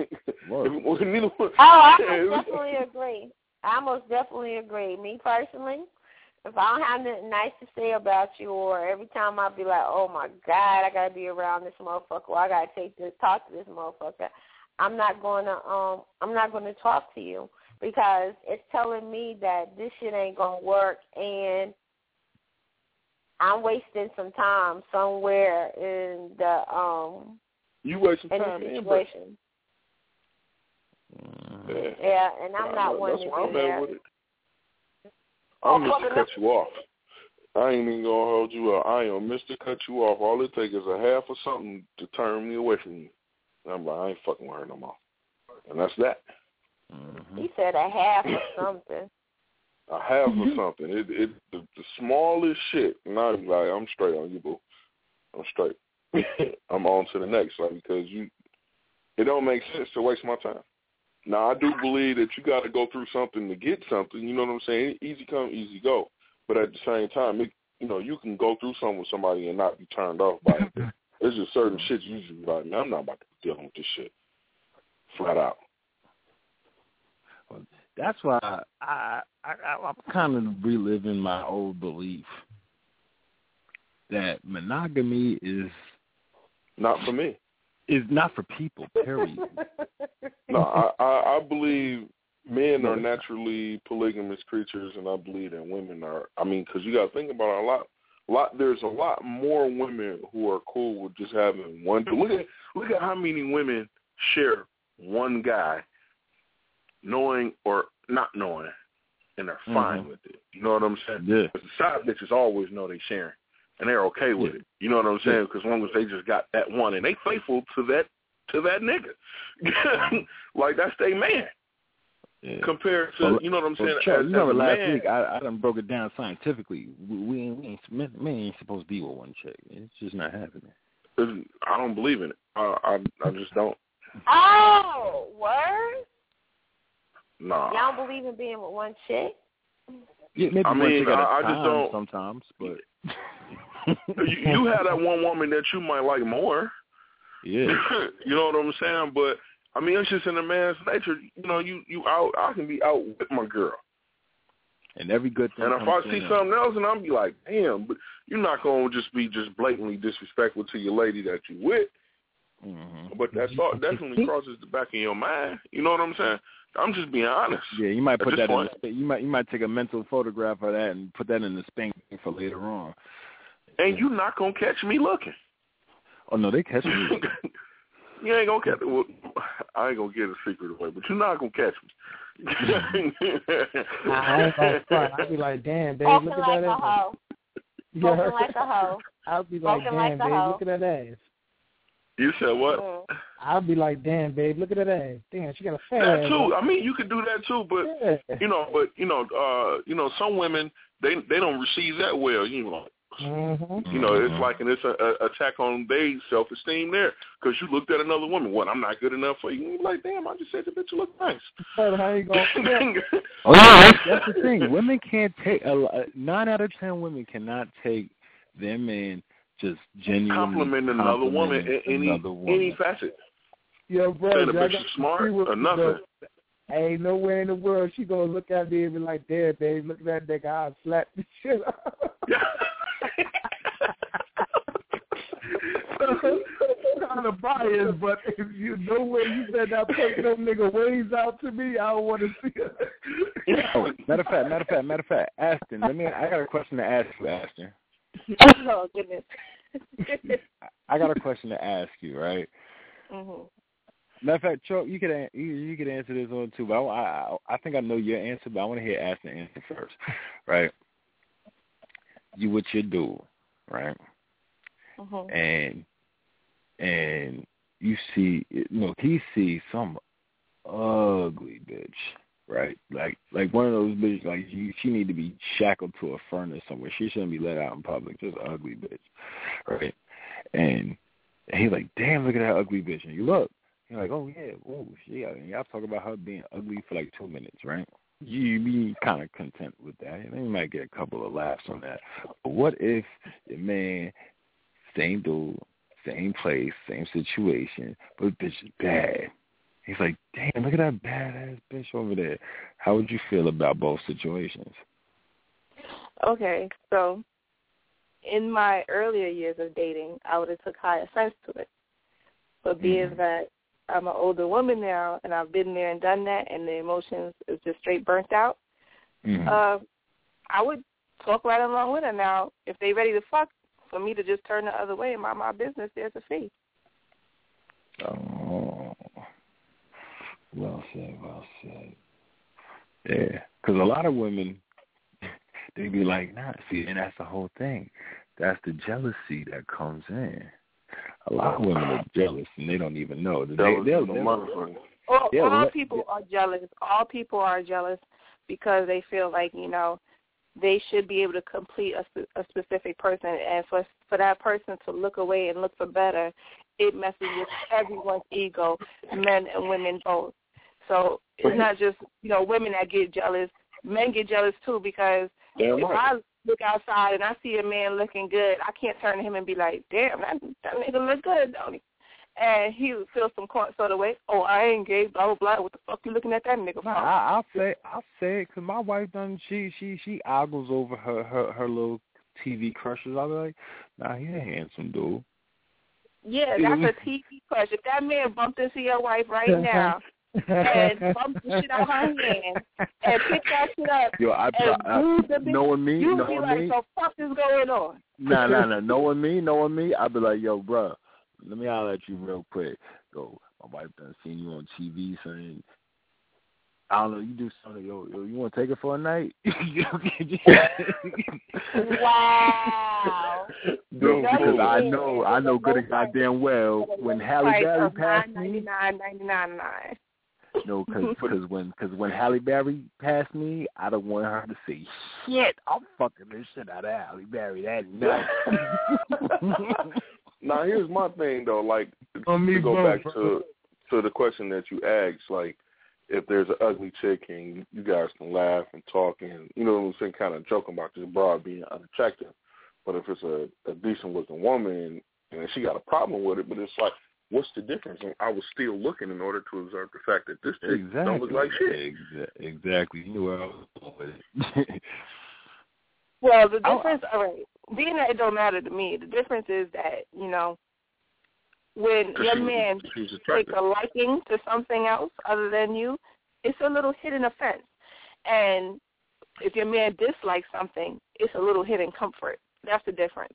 I most definitely agree. Me personally, if I don't have nothing nice to say about you, or every time I be like, oh my God, I gotta be around this motherfucker, or I gotta talk to this motherfucker, I'm not gonna talk to you, because it's telling me that this shit ain't gonna work, and I'm wasting some time somewhere in the you wasting time in the situation. Yeah, and I'm not one to do that. With it. I'm just to cut you off. I ain't even gonna hold you up. I am Mr. Cut you off. All it takes is a half of something to turn me away from you. And I'm like, I ain't fucking with her no more. And that's that. He said a half of something. A half of something. The smallest shit. And I be like, I'm straight on you, boo. I'm straight. I'm on to the next, like, because it don't make sense to waste my time. Now, I do believe that you got to go through something to get something. You know what I'm saying? Easy come, easy go. But at the same time, you can go through something with somebody and not be turned off by it. There's just certain shit you usually like, man, I'm not about to be dealing with this shit. Flat out. Well, that's why I'm kind of reliving my old belief that monogamy is not for me. Is not for people, period. No, I believe men are naturally polygamous creatures, and I believe that women are. I mean, because you got to think about it, there's a lot more women who are cool with just having one. Look at how many women share one guy, knowing or not knowing, and they're fine with it. You know what I'm saying? Yeah. But the side bitches always know they sharing, and they're okay with it. You know what I'm saying? Because as long as they just got that one, and they faithful to that nigga, like that's their man. Yeah. Compared to, you know what I'm saying? You remember last week I done broke it down scientifically. Men ain't supposed to be with one chick. It's just not happening. I don't believe in it. I just don't. Oh, word? Nah. Y'all don't believe in being with one chick? Yeah, maybe one chick at a time don't. Sometimes, but you have that one woman that you might like more. Yeah. You know what I'm saying? But I mean, it's just in a man's nature. You know, you out. I can be out with my girl. And every good thing. And if I see something else, and I'll be like, damn, but you're not gonna just be blatantly disrespectful to your lady that you with. Mm-hmm. But that thought definitely crosses the back of your mind. You know what I'm saying? I'm just being honest. Yeah, you might put that in the you might take a mental photograph of that and put that in the spank for later on. And you're not gonna catch me looking. Oh no, they catch me looking. You ain't gonna catch me. Well, I ain't gonna get a secret away, but you're not gonna catch me. I ain't gonna front. I'll be like, damn, babe, Walking look at like that ass. Walking like a hoe. I'll be like, damn, babe, look at that ass. You said what? I'll be like, damn, babe, look at that ass. Damn, she got a fat that ass. too. I mean, you could do that too, but some women they don't receive that well. You know, it's like it's an attack on their self-esteem there because you looked at another woman. What? I'm not good enough for you. You're like, damn, I just said the bitch you look nice. How you going? That's the thing. Women can't take 9 out of 10 women cannot take their man just genuinely complimenting another woman in any facet. Yo, bro, saying the bitch is smart or nothing. Ain't nowhere in the world she gonna look at me and be like, "Damn, babe, look at that nigga, I'll slap the shit out." Kind of biased, but if you know where you said that take no nigga ways out to me, I don't want to see it. Oh, matter of fact, Aston, I got a question to ask you, Aston. Oh, goodness. I got a question to ask you, right? Mm-hmm. Matter of fact, Chuck, you could answer this one too, but I think I know your answer, but I want to hear Aston answer first, right? You with your dude, right? Mm-hmm. And you see, he sees some ugly bitch, right? Like one of those bitches, like she need to be shackled to a furnace somewhere. She shouldn't be let out in public. Just an ugly bitch, right? And he's like, damn, look at that ugly bitch. And you look, you're like, oh yeah, and y'all talk about her being ugly for like 2 minutes, right? You be kind of content with that. And you might get a couple of laughs on that. But what if your man, same dude, same place, same situation, but bitch is bad? He's like, damn, look at that badass bitch over there. How would you feel about both situations? Okay, so in my earlier years of dating, I would have took high offense to it. But being that I'm an older woman now, and I've been there and done that, and the emotions is just straight burnt out, I would talk right along with her. Now, if they ready to fuck, for me to just turn the other way and mind my business, there's a fee. Oh, well said. Yeah, because a lot of women, they be like, nah, see, and that's the whole thing. That's the jealousy that comes in. A lot of women are jealous, and they don't even know. All people are jealous. All people are jealous because they feel like, they should be able to complete a specific person, and for that person to look away and look for better, it messes with everyone's ego, men and women both. So it's not just, women that get jealous. Men get jealous, too, because if I look outside and I see a man looking good, I can't turn to him and be like, damn, that nigga look good, don't he? And he would feel some sort of way. Oh, I ain't gay, blah, blah, blah. What the fuck you looking at that nigga for? I'll say it, because my wife done, she ogles over her little TV crushes. I'll be like, nah, he a handsome dude. Yeah, that's a TV crush. If that man bumped into your wife right now and bumped the shit out her hand and picked that shit up knowing me, you'd be like, so fuck is going on? Nah, knowing me, I'd be like, yo, bro, let me holler at you real quick. Go, my wife done seen you on TV saying, I don't know, you do something, yo, you want to take it for a night? Wow. Dude, because I know good and goddamn well when Halle Berry passed me. $9.99. No, because when Halle Berry passed me, I don't want her to say shit. I'm fucking this shit out of Halle Berry that night. Now, here's my thing, though. Like, to go back to the question that you asked, like, if there's an ugly chick and you guys can laugh and talk and, you know what I'm saying, kind of joking about this broad being unattractive. But if it's a decent-looking woman and she got a problem with it, but it's like, what's the difference? And I was still looking in order to observe the fact that this chick don't look like shit. Exactly. You knew where I was going with it. Well, the difference, all right, being that it don't matter to me, the difference is that, when your man takes a liking to something else other than you, it's a little hidden offense. And if your man dislikes something, it's a little hidden comfort. That's the difference.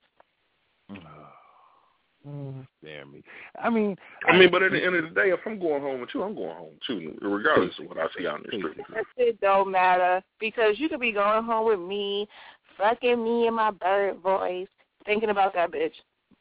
Damn me. I mean, but at the end of the day, if I'm going home with you, I'm going home too, regardless of what I see out in the street. It don't matter, because you could be going home with me, fucking me in my bird voice, thinking about that bitch.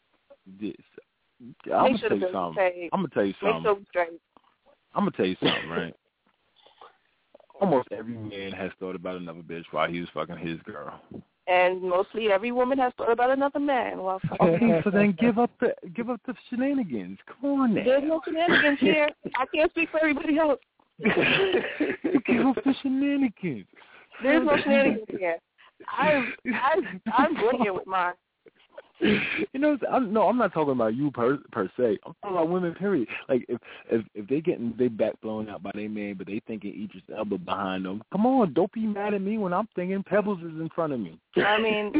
I'm gonna tell you something. I'm gonna tell you something, right? Almost every man has thought about another bitch while he was fucking his girl. And mostly every woman has thought about another man while fucking. Okay, so then give up the shenanigans. Come on now. There's no shenanigans here. I can't speak for everybody else. Give up the shenanigans. There's no shenanigans here. I'm brilliant with mine. You know, I'm not talking about you per se. I'm talking about women, period. Like, if they getting their back blown out by their man, but they thinking Idris Elba behind them, come on, don't be mad at me when I'm thinking Pebbles is in front of me. I mean...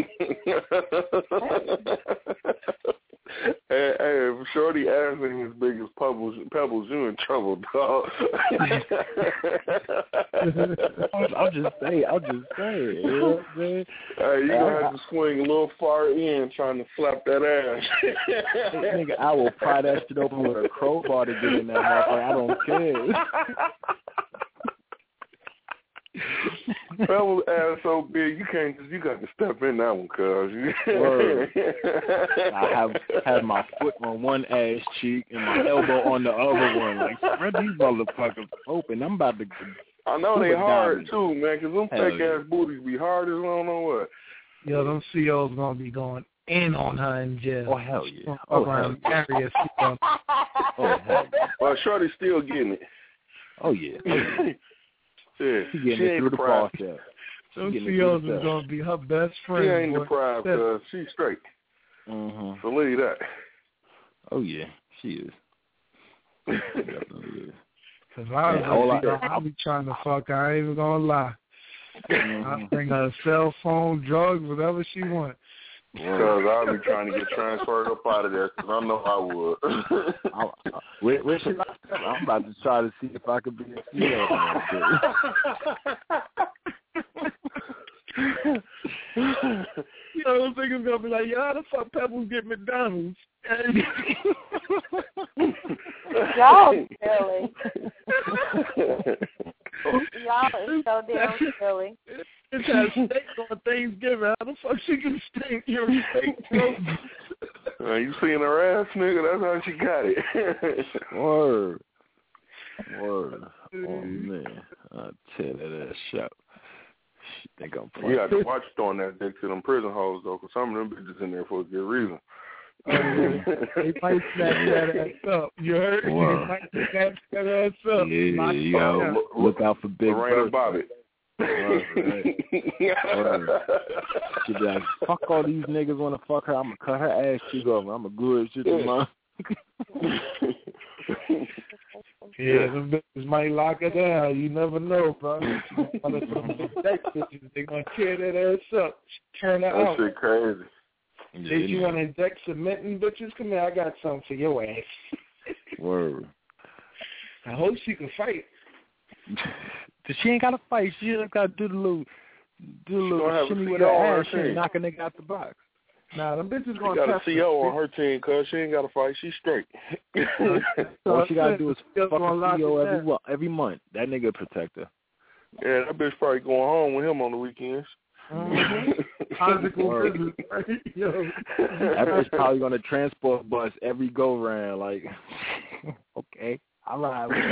Hey, if Shorty ass ain't as big as Pebbles, you in trouble, dog. I'll just say. You know what I'm saying? Hey, you gonna have to swing a little far in trying to slap that ass. Nigga, I will pry that shit open with a crowbar to get in that motherfucker. I don't care. Pebbles ass so big you got to step in that one, cuz. I have my foot on one ass cheek and my elbow on the other one. Like, spread these motherfuckers open. I'm about to. I know they hard too, man, because them fake ass booties be hard as I don't know what. Yo, them COs gonna be going in on her in jail. Oh hell yeah! Around areas. Oh hell. Well, Shorty's still getting it. Oh yeah. Yeah, she getting it through the process. Those COs is gonna be her best friend. She ain't deprived, cuz she's straight. Mm-hmm. Believe that. Oh yeah, she is. She definitely is. Cause I'll be trying to fuck her. I ain't even gonna lie. I'll bring her a cell phone, drugs, whatever she wants. Because I'll be trying to get transferred up out of there, because I know I would. Where should I step? I'm about to try to see if I could be a CEO. You know, those niggas gonna be like, yo, how the fuck Pebbles get McDonald's? Y'all silly. Y'all is so damn silly. It's had steak on Thanksgiving. How the fuck she can steak your steak? You seen her ass, nigga? That's how she got it. Word. Oh man, I'll tell that ass shut. She think I'm funny. You got to watch throwing that dick to them prison hoes though, because some of them bitches in there for a good reason. They might snatch that ass up. You heard? They might snatch that ass up. Yeah, you gotta look out for Big Lorena Bobbitt. Right. She be like, fuck all these niggas want to fuck her. I'm going to cut her ass cheek off. I'm a good shit to mine. Yeah, them bitches might lock her down. You never know, bro. They're going to tear that ass up. Turn her out. That shit crazy. Did you want to inject cement in bitches? Come here, I got something for your ass. Word. I hope she can fight. She ain't got to fight. She just got to do the little shimmy with her ass and knock a nigga out the box. Nah, them bitches going to got a CO on her team, cuz she ain't got to fight. She's straight. All she got to do is fuck a CO every month. That nigga protect her. Yeah, that bitch probably going home with him on the weekends. Physical business, right? Yo. That bitch probably going to transport bus every go-round. Like, okay, I'll ride with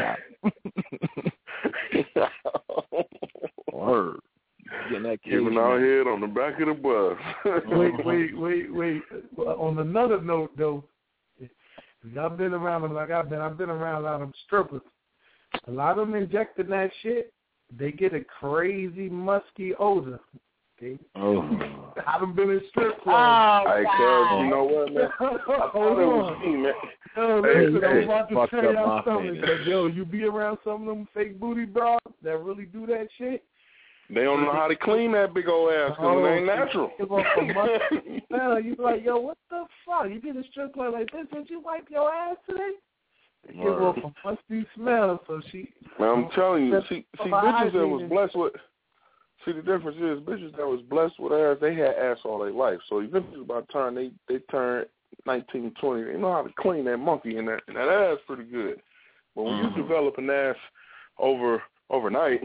that. Word. Getting that giving our head on the back of the bus. Wait. On another note, though, I've been around them like I've been around a lot of them strippers. A lot of them injecting that shit, they get a crazy musky odor. I've been in strip clubs. Hey, cuz, you know what, man? I thought it was me, man. Listen, I'm about to tell y'all something. Yo, you be around some of them fake booty bras that really do that shit. They don't know how to clean that big old ass because it ain't natural. You be like, yo, what the fuck? You get a strip club like this, did you wipe your ass today? They give off a musty smell, so she... Man, I'm telling you, see bitches that was blessed with... See, the difference is bitches that was blessed with ass, they had ass all their life. So eventually by the time they turn 19, 20, they know how to clean that monkey and that ass pretty good. But when you develop an ass overnight,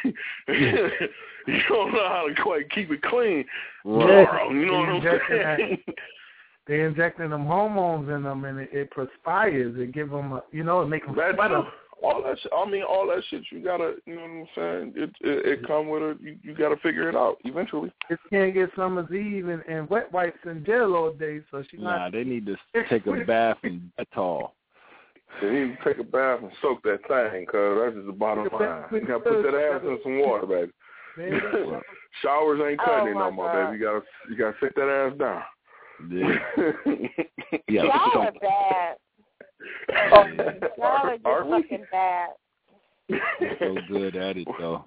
you don't know how to quite keep it clean. Right. You know what I'm saying? They're injecting them hormones in them, and it perspires. It give them, it make them sweat up. All that shit, all that shit, you gotta, you know what I'm saying? It come with it. You gotta figure it out eventually. It can't get Summer's Eve and wet wipes in jail all day, so she's not. Nah, they need to take a bath in Dettol. They need to take a bath and soak that thing, cause that's just the bottom line. You gotta put that ass in some water, baby. Showers ain't cutting it no more, baby. You gotta sit that ass down. Yeah. Y'all are bad. Y'all are just fucking bad. So good at it though.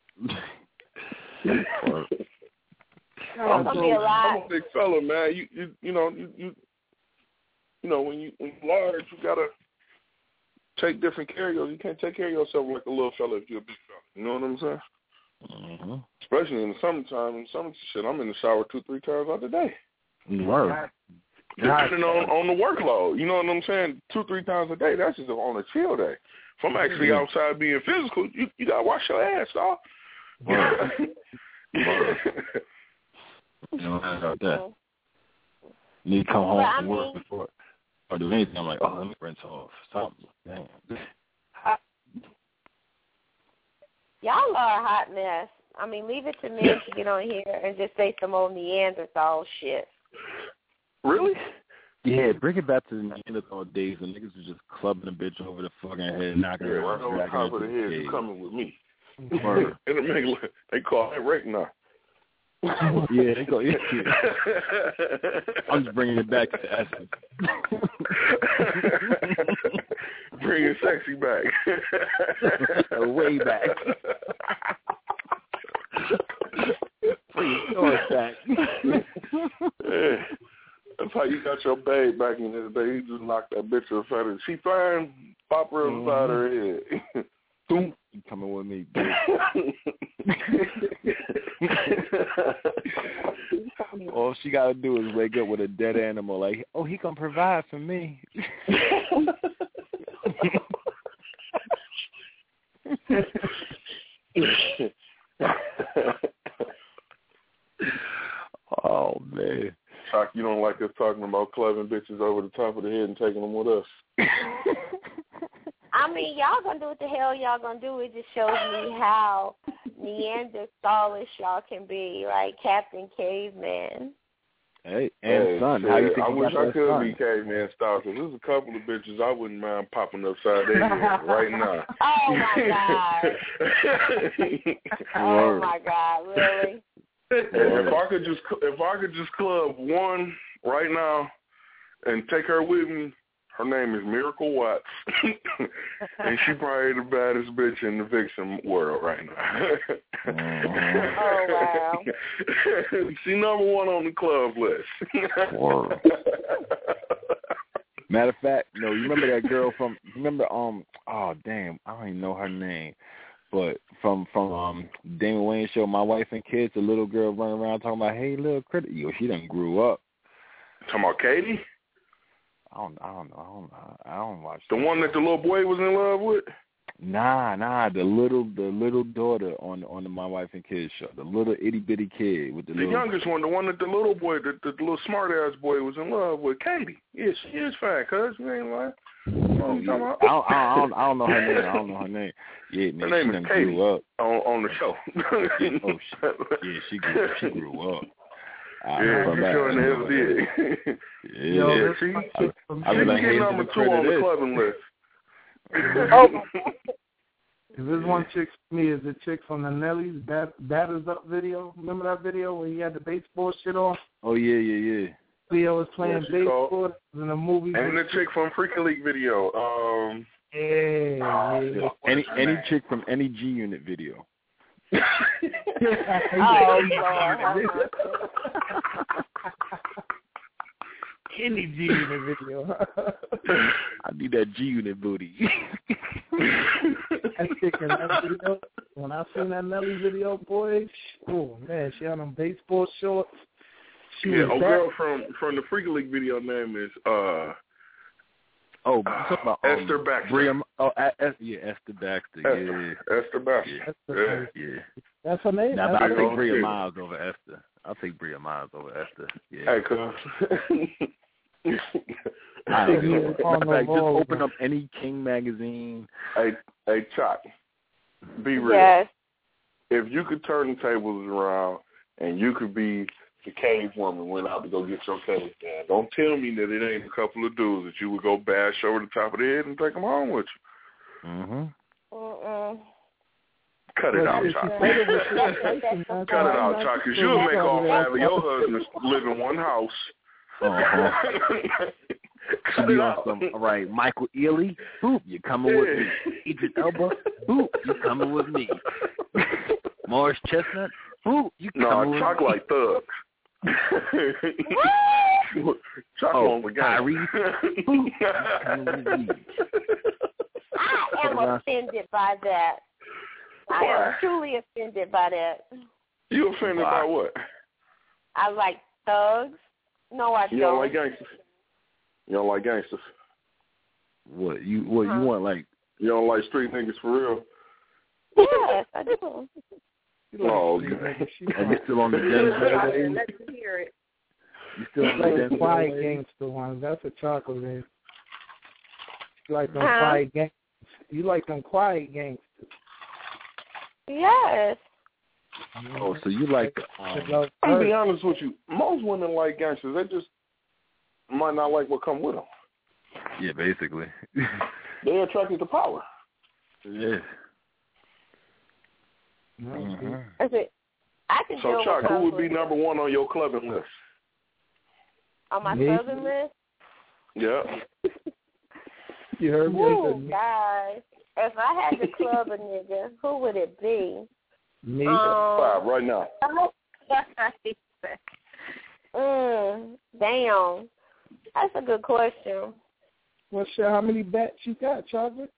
I'm a big fella, man. You know when you large, you gotta take different care of yourself. You can't take care of yourself like a little fella if you're a big fella. You know what I'm saying? Mm-hmm. Especially in the summertime. In summer shit, I'm in the shower 2-3 times out the day. Word. Depending on the workload. You know what I'm saying? 2-3 times a day. That's just on a chill day. If I'm actually outside being physical, you gotta wash your ass off. You know about that. Need to come home from work before or do anything. I'm like, oh, let me rinse off something. Damn. Y'all are a hot mess. I mean, leave it to me to get on here and just say some old Neanderthal shit. Really? Yeah, bring it back to the Neanderthal days when niggas was just clubbing a bitch over the fucking head, knocking her right over top of the head. You coming with me? Word. They call that rape now. Yeah, they go. Yeah. I'm just bringing it back to the essence. Bringing sexy back. Way back. Bring yours back. Yeah. That's how you got your babe back in the day. You just knocked that bitch in front of her. She fine, pop her inside her head. Boom. You coming with me, bitch. All she got to do is wake up with a dead animal like, oh, he going to provide for me. Oh, man. Chuck, you don't like us talking about clubbing bitches over the top of the head and taking them with us. I mean, y'all gonna do what the hell y'all gonna do. It just shows me how Neanderthalish y'all can be, like Captain Caveman. Hey, and son, how you think I you wish got I that could son? be caveman style, because there's a couple of bitches I wouldn't mind popping upside their head right now. Oh, my God. Oh, my God, really? If I could just club one right now and take her with me, her name is Miracle Watts, and she probably the baddest bitch in the Vixen world right now. Oh, wow. She number one on the club list. Matter of fact, no, you remember that girl oh damn, I don't even know her name. But from Damon Wayans show, My Wife and Kids, the little girl running around talking about, hey, little critter. Yo, she done grew up. Talking about Katie? I don't know. I don't watch the one that the little boy was in love with. Nah. The little daughter on the My Wife and Kids show. The little itty bitty kid with the youngest one, the one that the little boy, the little smart ass boy was in love with. Katie. Yeah, she is fine, cuz you ain't lying. I don't know her name. I don't know her name. Yeah, man, her name she is Katie grew up on the show. Oh shit. Yeah, she grew up. Yeah, she sure in the hell did. Yeah, she like, get number 2 on the clubbing list. If there's one chick for me, is the chick from the Nelly's Batters Up video. Remember that video where he had the baseball shit on? Oh, yeah. Leo was playing baseball in a movie. And the chick from Freaking League video. Yeah. Any chick from any G Unit video. Oh, Lord. Any G Unit video. I need that G Unit booty. That chick in that video, when I seen that Nelly video, boy, oh man, she had them baseball shorts. Girl from the Freaking League video name is talking about Esther Baxter. Esther Baxter. Yeah, Esther Baxter. Yeah. That's her name. I'll take Bria Miles over Esther. I'll take Bria Miles over Esther. Yeah. Hey, cuz. Just open up any King magazine. Hey, Chuck. Be real. Yes. If you could turn the tables around and you could be the cave woman went out to go get your cave done, don't tell me that it ain't a couple of dudes that you would go bash over the top of the head and take them home with you. Mhm. Cut it out, Chuck. Cut it out, Chuck, because you'll make all 5 of your husbands live in one house Should be on some, all right, Michael Ealy, boop, you coming with me. Idris Elba, boop, you coming with me. Morris Chestnut, boop, you coming with me. No, Chalk like thugs. Chalk on the guy. boop, you coming with me. I am offended by that. I am truly offended by that. You offended by what? I like thugs. No, I don't. You don't like gangsters? You don't like gangsters? What you want, like? You don't like street niggas for real? Yes, I do. Oh, okay. And you still on the den? Let me hear it. You still on the like den? quiet gangster ones. That's a chocolate is. You like them quiet gangsters. You like them quiet gangsters. Yes. Oh, so you like? I'll be honest with you. Most women like gangsters. They just might not like what come with them. Yeah, basically. They're attracted to power. Yeah. I can So, Chuck, who would be number one on your clubbing list? On my clubbing list? Yeah. You heard me? Ooh, guys. If I had to club a nigga, who would it be? Me? 5 right now. Damn. That's a good question. Well, sure, how many bats you got, Chocolate?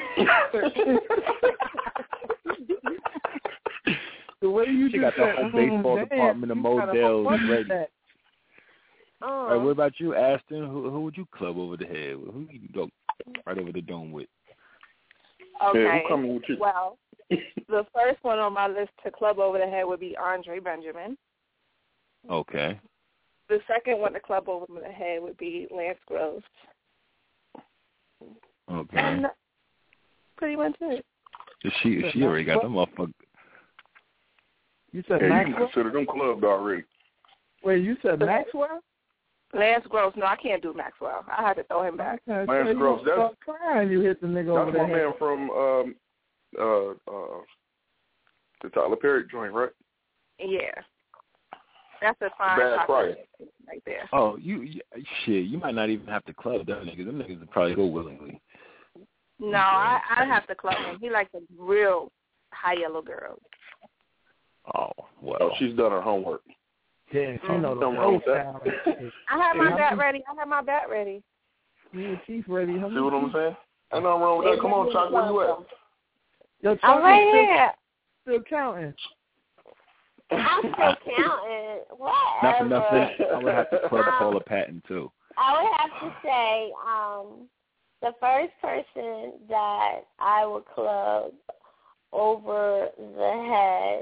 The way you she got the whole baseball department of Models ready. All right, what about you, Aston? Who would you club over the head with? Who you go right over the dome with? Okay. Yeah, who coming with you? Well, the first one on my list to club over the head would be Andre Benjamin. Okay. The second one to club over the head would be Lance Groves. Okay. And pretty much it. She already got them motherfuckers. You said you Maxwell? can consider them clubbed already. Wait, you said Maxwell? Lance Groves. No, I can't do Maxwell. I had to throw him back. Lance Groves. That's crying. You hit the nigga over my the man head. from the Tyler Perry joint, right? Yeah. That's a fine Bad price right there. Oh, shit, you might not even have to club them niggas. Them niggas would probably go willingly. No, I have to club him. He likes a real high yellow girl. Oh, well. Oh, she's done her homework. Yeah, she know the whole sound. I have my bat ready. Yeah, she's ready. See what I'm saying? Ain't nothing wrong with that. Come on, Chuck, where you at? Yo, I'm right here. Still counting. I'm still counting. Whatever. Not for nothing. I would have to club Paula Patton, too. I would have to say the first person that I would club over the head.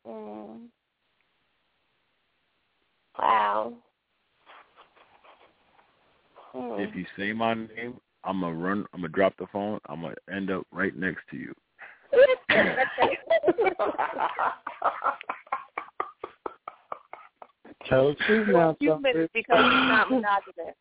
Wow. If you say my name, I'm going to drop the phone. I'm going to end up right next to you. Tell the truth now. You missed because he's not monogamous.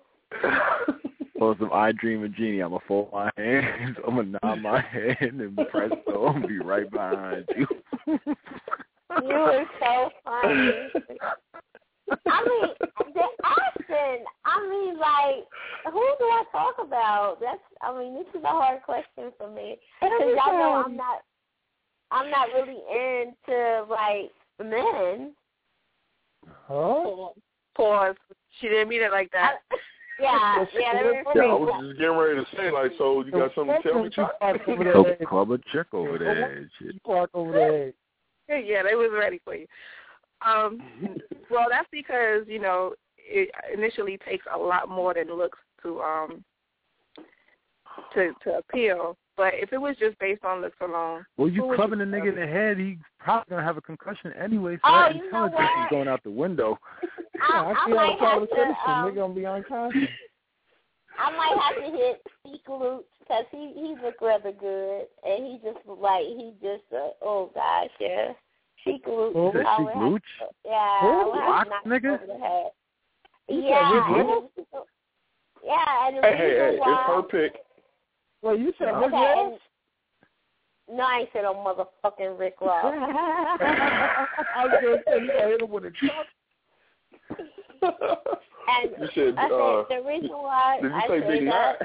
On some I Dream of Genie, I'm going to fold my hands, I'm going to nod my head, and presto, I'm going to be right behind you. You are so funny. I mean, Austin, like, who do I talk about? This is a hard question for me. Because y'all know I'm not really into, like, men. Oh? Pause. She didn't mean it like that. Yeah, I was just getting ready to say, like, so you got something to tell me, Chuck? So club a chick over there. Shit. Park over there. Yeah, they was ready for you. Well, that's because, it initially takes a lot more than looks to appeal. But if it was just based on looks alone. Well, you clubbing a nigga in the head, he's probably going to have a concussion anyway, so that intelligence is going out the window. I might have to, they're going to be unconscious. I might have to hit Sheek because he look rather good, and he just oh gosh, yeah. Sheek Luch. Yeah. Rock nigga? Yeah. Yeah, and hey, it's her pick. Well, you said Rick Ross? No, I ain't said no motherfucking Rick Ross. I was going to say you hit him with a truck. And you said, I said the reason why did you I say say Big that.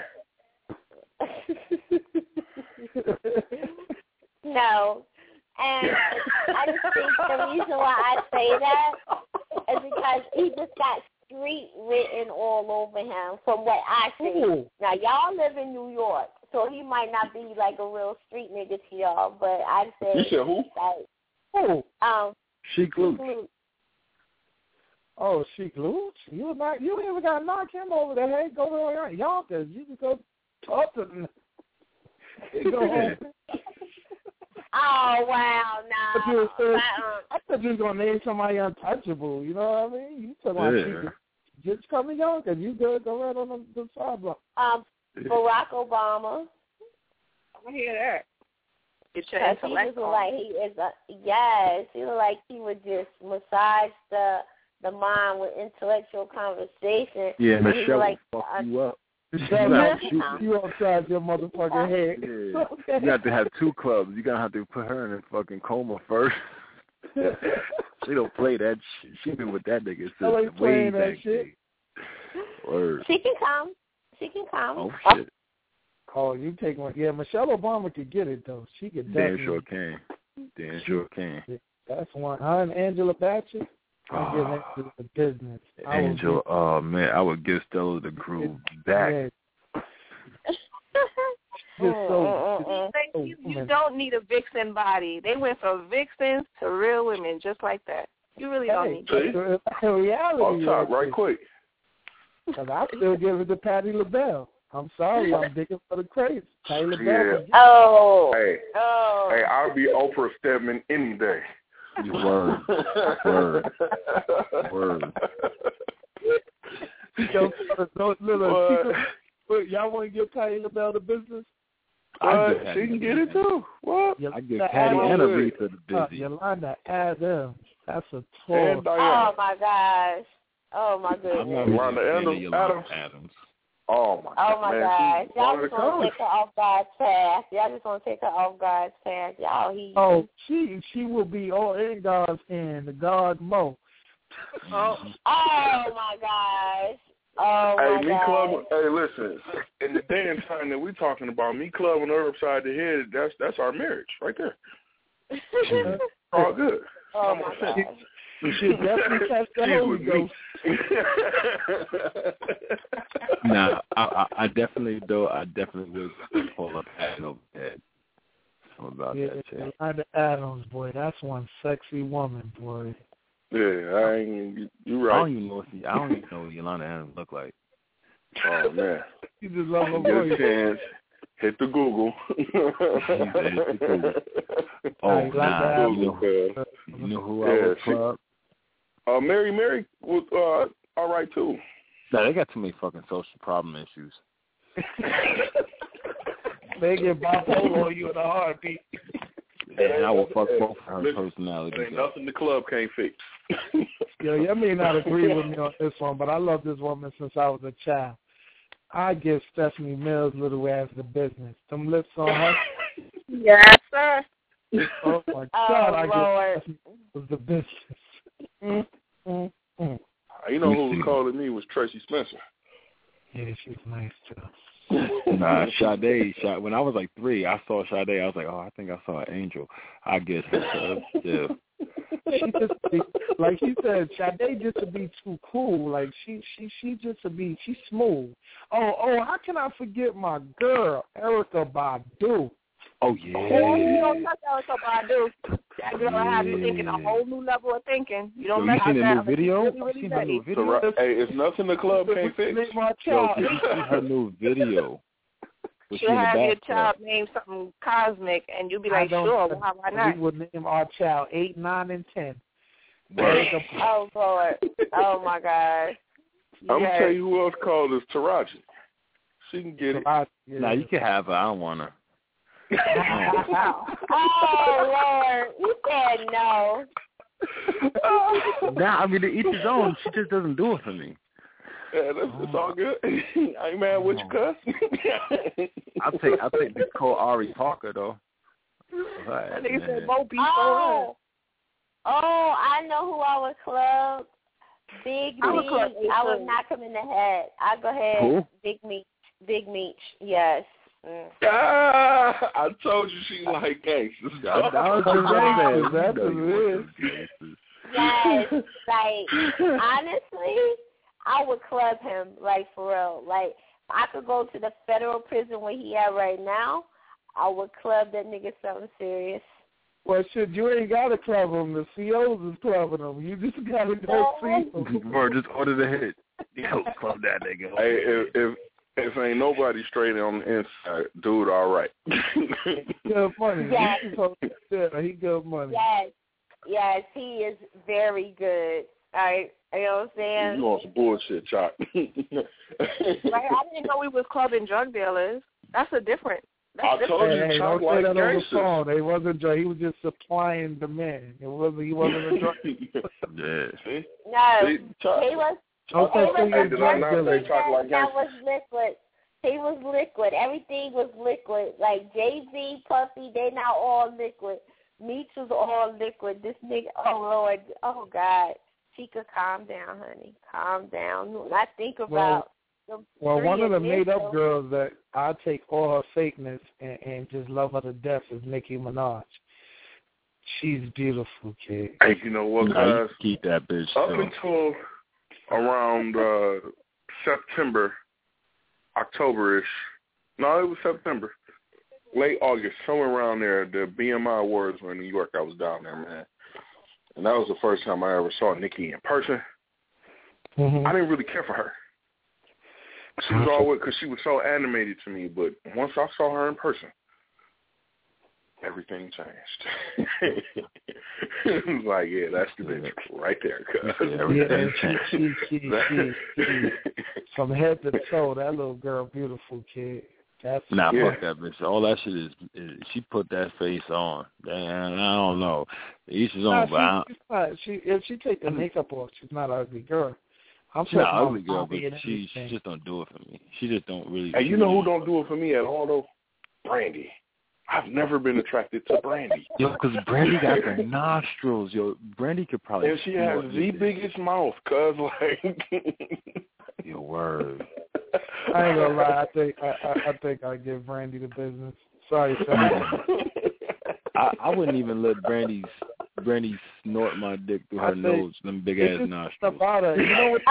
No. And I just think the reason why I say that is because he just got street written all over him from what I see. Ooh. Now, y'all live in New York, so he might not be like a real street nigga to y'all, but I'd say... You said who? Who? Sheik Luch. Oh, Sheik Luch? You ever got to knock him over the head? Go to Yonkers. You can go talk to them. Go home. Oh, wow, no. I thought you was going to name somebody untouchable. You know what I mean? You talking about Sheik. Just come to Yonkers. You go right on the sidewalk. Barack Obama. I hear that. Get your He intellect look on. like he is yes. He look like he would just massage the mind with intellectual conversation. Yeah, Michelle like, will fuck you up. You upside your motherfucking head. Yeah. You have to have two clubs. You're going to have to put her in a fucking coma first. She don't play that shit. She been with that nigga since way back then. Word. She can come. Oh, shit. Oh, you take one. Yeah, Michelle Obama could get it, though. She could definitely. Damn sure can. That's one. Her and Angela Batcher, I give into the business. Angel, oh, man, I would give Stella the groove back. Yeah. You don't need a vixen body. They went from vixens to real women just like that. You really don't need that. Reality. I'll talk right quick. Because I still give it to Patti LaBelle. I'm sorry, I'm digging for the craze. Patti LaBelle. Oh. Hey, I'll be Oprah Stedman any day. Word. Y'all want to give Patti LaBelle the business? She can get it too. What? I give Patty and Aretha the business. Yolanda Adams. That's a tour. Oh my gosh. Oh my goodness. Yolanda Adams. Oh my gosh. Y'all just want to take her off God's path. Y'all she will be all in God's hand. The God Mo. Oh my gosh. Oh my God. Clubbing. Hey, listen. In the day and time that we talking about, me clubbing her upside the head, that's our marriage right there. All good. Oh my God. You should definitely catch the Holy Ghost. Nah, I definitely would pull up Patty over that. Something about that shit. Yolanda Adams, boy, that's one sexy woman, boy. Yeah, you're right. I don't even know what Yolanda Adams look like. Oh man, you just love her voice. Get a chance. Hit the Google. Oh, nah. You know who I would club? Mary was all right too. Nah, they got too many fucking social problem issues. They get bipolar on you in a heartbeat. And I will fuck both of her personalities. Ain't nothing the club can't fix. Yo, you may not agree with me on this one, but I love this woman since I was a child. I give Stephanie Mills' little ass the business. Them lips on her. Yes, sir. Oh my God, I Lord. give Stephanie Mills the business. You know who was calling me was Tracy Spencer. Yeah, she's nice too. Nah, Sade. When I was like 3, I saw Sade. I was like, oh, I think I saw an angel. I guess her yeah. She just be, like she said, Sade just to be too cool. Like she just to be, she's smooth. Oh, how can I forget my girl, Erykah Badu? Oh yeah. Oh, you don't touch Erykah Badu. That girl have you thinking a whole new level of thinking. You don't mess with that. You seen her new video? Hey, it's nothing the club can't fix. Yo, did you see her new video? She'll have your child name something cosmic, and you'll be like, sure, why not? We would name our child 8, 9, and 10. Oh, Lord. Oh, my God. I'm going to tell you who else called us Taraji. She can get it. Nah, you can have her. I don't want her. Oh, Lord. You said no. Nah, I mean, to each his own. She just doesn't do it for me. Yeah, it's all good. I ain't mad with you, cuz. I'll take the Ari Parker though. I think it's Mo B. Oh, I know who I would club. Big Meech. I would knock him in the head. I'll go ahead. Who? Big Meech. Yes. I told you she like gangsters. That's what it is. Yes. Like, honestly, I would club him, like, for real. Like, I could go to the federal prison where he at right now. I would club that nigga something serious. Well, shit, you ain't got to club him. The COs is clubbing him. You just got to go see him. Bro, just order the hit. Yo, club that nigga. Hey, if ain't nobody straight on the inside, dude, all right. Good money. Yes. He good money. Yes, he is very good. All right, you know what I'm saying? You on some bullshit, Chuck. Right? I didn't know we was clubbing drug dealers. That's a different. I told you, Chuck, don't say that on the phone. He wasn't drug. He was just supplying demand. He wasn't a drug. Yeah. No, See, Chuck. he was. Don't say That like was liquid. He was liquid. Everything was liquid. Like Jay-Z, Puffy, they now all liquid. Meech was all liquid. This nigga, oh Lord, oh God. Chica, calm down, honey. Calm down. I think about one of the made-up girls that I take all her fakeness and just love her to death is Nicki Minaj. She's beautiful, kid. Hey, you know what, guys? Keep that bitch. Up until around September, October-ish. No, it was September. Late August, somewhere around there, the BMI Awards were in New York. I was down there, man. And that was the first time I ever saw Nicki in person. Mm-hmm. I didn't really care for her. She was always, because she was so animated to me. But once I saw her in person, everything changed. It was like, yeah, that's the bitch right there. Everything changed. She, from head to toe, that little girl, beautiful, kid. Fuck that bitch. All that shit is she put that face on. Damn, I don't know. Each his own, but if she take the makeup off, she's not an ugly girl. She's not an ugly girl, but she just don't do it for me. She just don't really. Hey, you know who don't do it for me at all though? Brandy. I've never been attracted to Brandy. Yo, because Brandy got the nostrils. Yo, Brandy could probably. And she has the biggest mouth, cuz like. Your word. I ain't gonna lie. I think I give Brandy the business. Sorry, Sam. I wouldn't even let Brandy snort my dick through her nose. Them big ass nostrils. About her. You know what?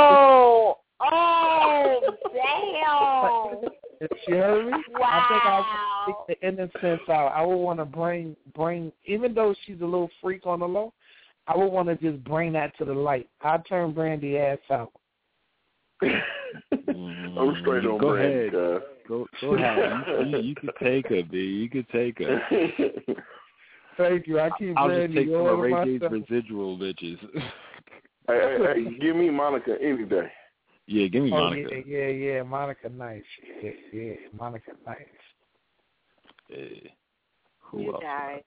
Oh, damn. If she heard me, wow. I think I would take the innocence out. I would want to bring, even though she's a little freak on the low, I would want to just bring that to the light. I'd turn Brandy ass out. I'm straight on Go Brandy. Ahead. Go ahead. You could take her, B. You could take her. Thank you. I keep I'll Brandy just take some of Ray J's myself. residual bitches. Hey, give me Monica any day. Yeah, give me Monica. Yeah. Monica nice. Yeah. Monica nice. Who you else? died.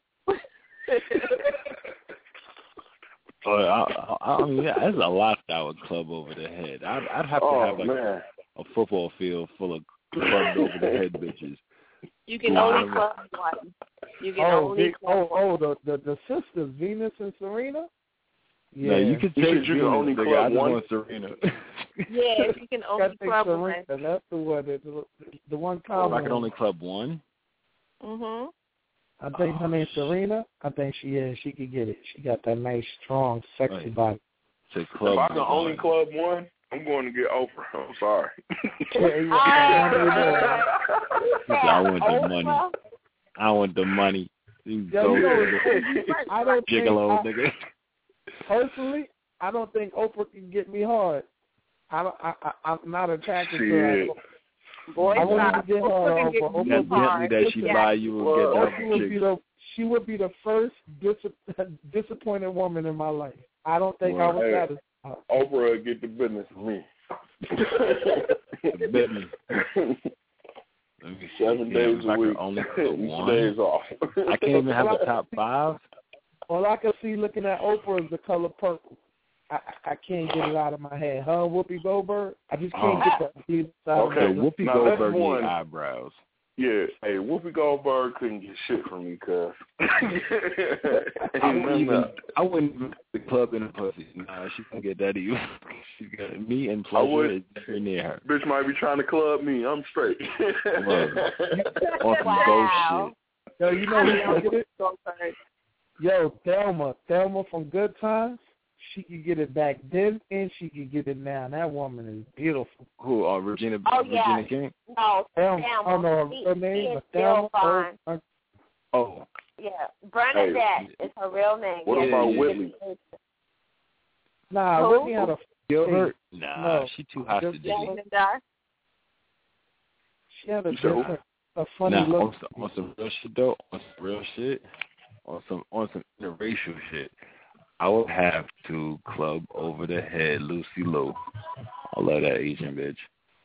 I mean, there's a lot that would club over the head. I'd have to have a football field full of clubbed over the head bitches. You can only club one. You can only club the sisters, Venus and Serena? Yeah. No, you could take you can only club one. Serena. Yeah, you can only club Serena. one. That's the one I common. can only club one? Mhm. I think her name's Serena. I think she could get it. She got that nice, strong, sexy body. To club if I can one. only club one, I'm going to get Oprah. I'm sorry. I want the money. I want the money. I don't Gigolo, nigga. Personally, I don't think Oprah can get me hard. I'm not attracted to her. Boy, I wouldn't get her That's gently that she buy you will get double She would be the first disappointed woman in my life. I don't think I was satisfied. Oprah will get the business from me. The business. 7 days a week. Only put one. Days off. I can't even have a top 5. All I can see looking at Oprah is the color purple. I can't get it out of my head. Her and Whoopi Goldberg, I just can't get that. Okay, Whoopi Goldberg needs eyebrows. Yeah, hey, Whoopi Goldberg couldn't get shit from me, cuz. I wouldn't even the club in the pussy. Nah, she can't get that either. She got me and pleasure is very near her. Bitch might be trying to club me. I'm straight. On some ghost shit. Yo, you know who can get it? Yo, Thelma from Good Times. She could get it back then, and she could get it now. That woman is beautiful. Who? Regina King? No, Thelma. I don't know her name, but Thelma. Oh. Yeah, Bernadette is her real name. What about Whitney? Nah, Whitney had a Gilbert. Nah, she too hot to date. She had a funny look. On some real shit though. On some real shit. On some interracial shit. I would have to club over the head Lucy Liu. I love that Asian bitch.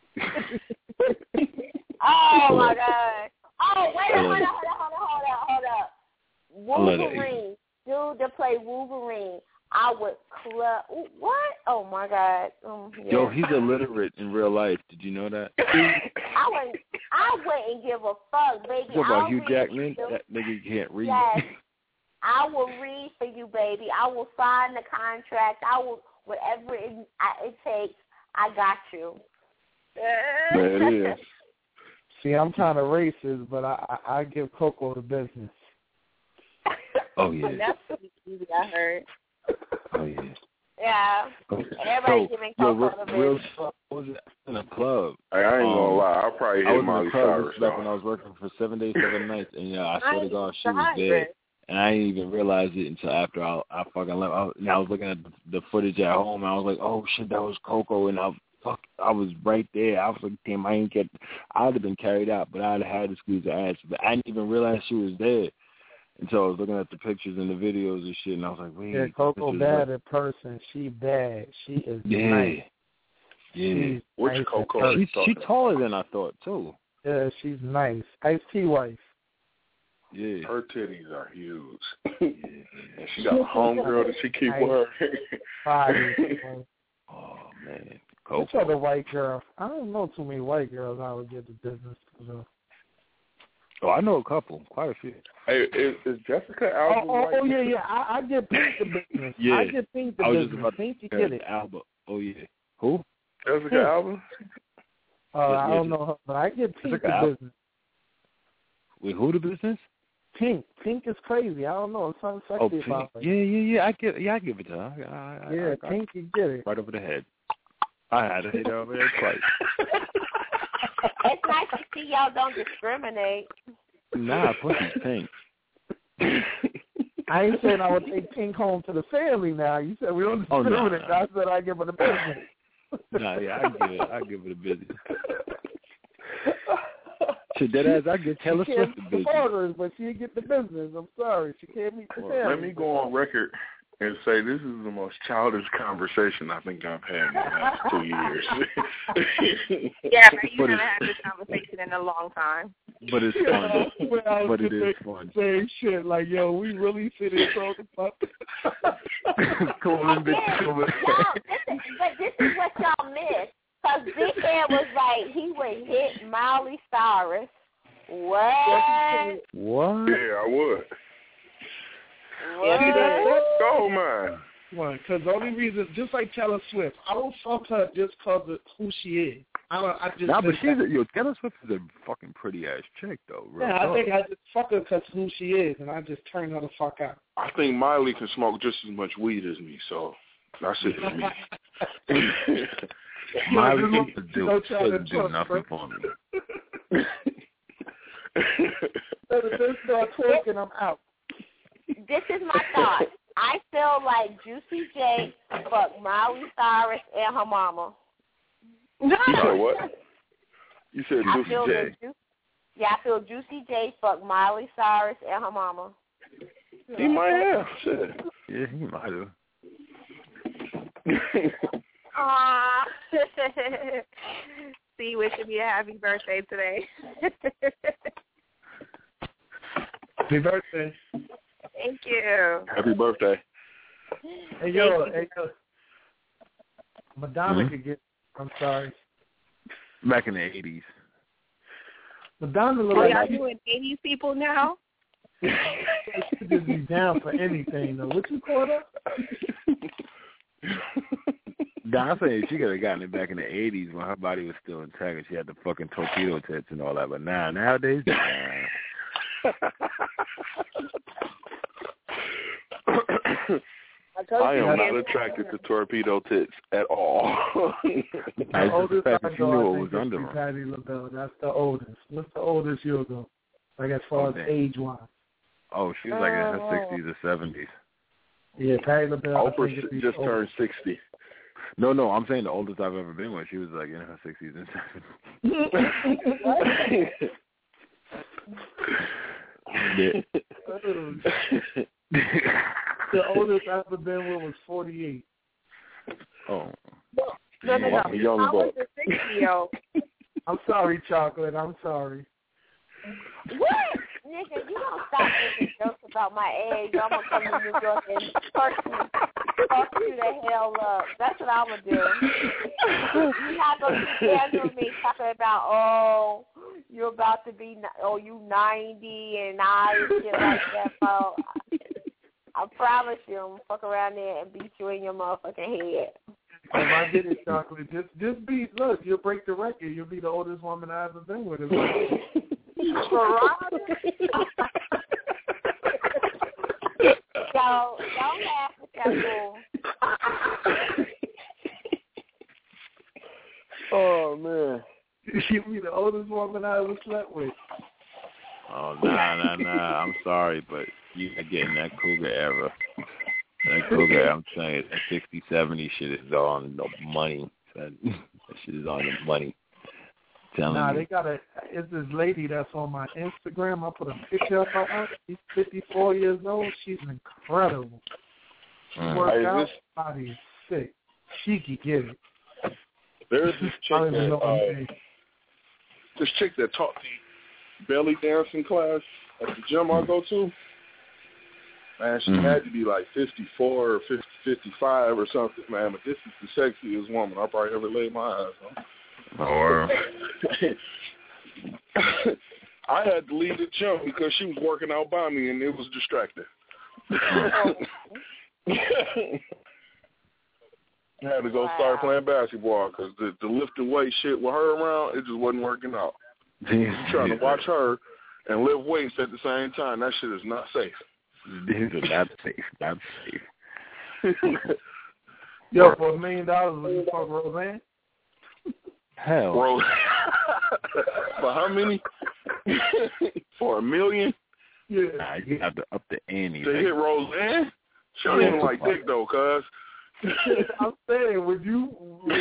Oh my God! Oh wait, hold up. Wolverine, dude that play Wolverine. I would club. What? Oh my God! Yeah. Yo, he's illiterate in real life. Did you know that? I wouldn't give a fuck, baby. What about Hugh Jackman? That nigga can't read. Yes. I will read for you, baby. I will sign the contract. I will, whatever it takes, I got you. There it is. See, I'm kind of racist, but I give Coco the business. Oh, yeah. That's pretty easy, I heard. Oh, yeah. Yeah. Everybody giving Coco the business. I was in a club. I ain't gonna lie. I probably hit Miley Cyrus. Back when I was working for 7 days, 7 nights, and I swear to God, she was dead. And I didn't even realize it until after I fucking left. I was looking at the footage at home, and I was like, oh, shit, that was Coco. And I was right there. I was like, damn, I'd have been carried out, but I'd have had to squeeze her ass. But I didn't even realize she was dead until I was looking at the pictures and the videos and shit, and I was like, wait. Yeah, Coco bad in person. She bad. She is nice. Yeah. Which nice Coco? She's taller than I thought, too. Yeah, she's nice. Ice-T wife. Yeah. Her titties are huge. And she got a homegirl that she keep wearing. Oh, man. Which other white girl? I don't know too many white girls I would get the business. Oh, I know a couple. Quite a few. Hey, is Jessica Alba white? Oh, yeah. I get Pink the business. Yeah. I get Pink the business. Pink, you get it. Alba. Oh, yeah. Who? Jessica Alba? I don't know her, but I get Pink the business. Wait, who the business? Pink is crazy. I don't know. It's something sexy about her. Yeah. I give it to her. Pink, you get it. Right over the head. I had to hit her over there twice. It's nice to see y'all don't discriminate. Nah, pussy's Pink. I ain't saying I would take Pink home to the family now. You said we don't discriminate. I said I give her the business. Nah, yeah, I give her the business. Shit, that ass, I get Taylor Swift the business. Orders, but she get the business. I'm sorry, she can't meet the family. Let me go on record and say this is the most childish conversation I think I've had in the last 2 years. Yeah, you haven't had this conversation in a long time. But it's fun. But it is fun. Same shit, like, yo, we really sit here talking about Come on, bitch. But this is what y'all missed. Because Big Head was like, he would hit Miley Cyrus. What? Yeah, I would. What? Go, man. Why? Because the only reason, just like Taylor Swift, I don't fuck her just because of who she is. I just but Taylor Swift is a fucking pretty ass chick, though. Yeah, I think I just fuck her because of who she is, and I just turn her the fuck out. I think Miley can smoke just as much weed as me, so that's it for me. Miley couldn't do nothing for me. Just start talking, I'm out. This is my thought. I feel like Juicy J fucked Miley Cyrus and her mama. You said what? You said Juicy J. I feel Juicy J fucked Miley Cyrus and her mama. He might have. Shit. Yeah, he might have. See, wishing me a happy birthday today. Happy birthday. Thank you. Happy birthday. Hey, yo. Madonna could get, I'm sorry. Back in the 80s. Madonna look y'all like doing 80s people now? she could just be down for anything, though. What you call her? Nah, I'm saying she could have gotten it back in the 80s when her body was still intact and she had the fucking torpedo tits and all that. But nowadays, I am not attracted to torpedo tits at all. The oldest I she knew what was go, under I her. think Patti LaBelle. That's the oldest. What's the oldest you'll go? Like as far as age-wise. Oh, she was like in her 60s or 70s. Yeah, Patti LaBelle. Oprah just turned 60. No, I'm saying the oldest I've ever been with. She was like in her 60s and 70s. The oldest I've ever been with was 48. Oh. No. I was a 60-year-old. I'm sorry, Chocolate. I'm sorry. What? Nigga, you don't stop making jokes about my age. I'm going to come to New York and fuck you the hell up. That's what I'm going to do. You're not going to be standing with me talking about, you're about to be, you 90 and I and shit like that, bro. I promise you, I'm going to fuck around there and beat you in your motherfucking head. If I did it, Chocolate, just be, look, you'll break the record. You'll be the oldest woman I've ever been with. So, don't laugh at that fool. Oh, man. You'll be the oldest woman I ever slept with. Oh, nah. I'm sorry, but you are getting that Cougar era. That Cougar, I'm saying, that 60, 70 shit is on the money. That shit is on the money. They it's this lady that's on my Instagram. I put a picture of her up. She's 54 years old. She's incredible. She works out. Body is sick. She can get it. There's this chick that taught the belly dancing class at the gym I go to. Man, she had to be like 54 or 55 or something, man. But this is the sexiest woman I probably ever laid my eyes on. Or I had to leave the gym because she was working out by me and it was distracting. I had to go start playing basketball because the lifting weight shit with her around, it just wasn't working out. I'm trying to watch her and lift weights at the same time. That shit is not safe. These are not safe. Yo, for $1 million, would you fuck Roseanne? Hell. For how many? For $1 million? Yeah. Nah, you have to up the ante. To hit Roseanne? She don't even like dick, though, cuz. I'm saying, would you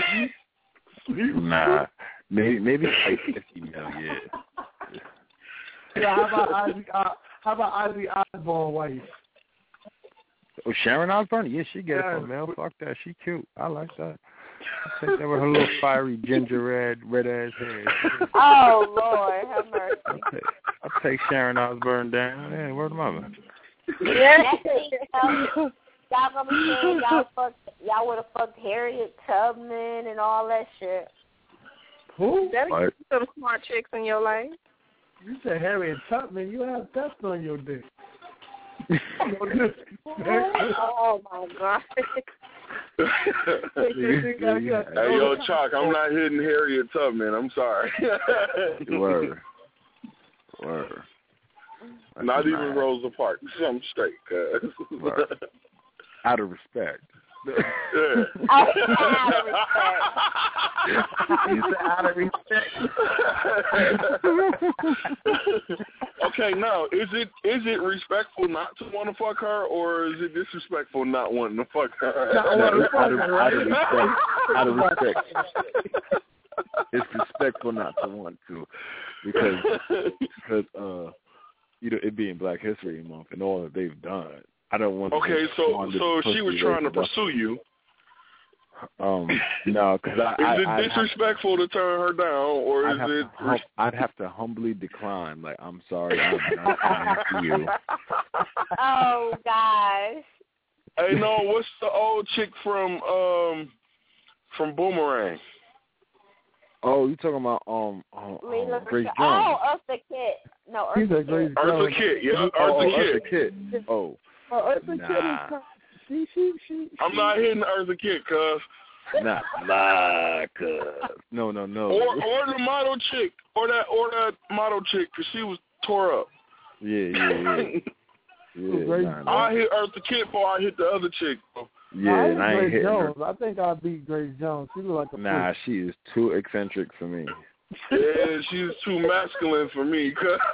Nah. Maybe like 50 million. Yeah, how about Ozzy Osbourne wife? Oh, Sharon Osbourne? Yeah, she get it from Mel. Fuck that. She cute. I like that. I think that with her little fiery ginger red ass hair. Oh Lord, have mercy. I'll take Sharon Osbourne down. Yeah, where's mama? Yeah. Y'all gonna be saying y'all would have fucked Harriet Tubman and all that shit. Who? There's some smart chicks in your life. You said Harriet Tubman. You have dust on your dick. Oh my God. Hey, yo, Chalk, I'm not hitting Harriet Tubman. I'm sorry. Word. Not even Rosa Parks. I'm straight, cuz. Out of respect. Out of respect. Okay, now is it respectful not to want to fuck her, or is it disrespectful not wanting to fuck her? Out of respect. It's respectful not to want to, because it being Black History Month and all that they've done. I don't want. Okay, so she was trying to pursue you. No, because is it disrespectful to turn her down, or is it? I'd have to humbly decline. Like, I'm sorry, I'm not coming to you. Oh gosh. Hey, no, what's the old chick from Boomerang? Oh, you talking about Grace Jones? Oh, Eartha Kitt. No, Eartha Kitt. Eartha Kitt, yeah, Eartha Kitt. Oh. Eartha Kitt is she. I'm not hitting Eartha Kitt, cuz. Nah, cuz. No. Or the model chick, or that model chick, cause she was tore up. Yeah. I hit Eartha Kitt before I hit the other chick. Yeah, and I ain't hitting Jones. her. I think I'll beat Grace Jones. She look like a Nah, she is too eccentric for me. Yeah, she's too masculine for me.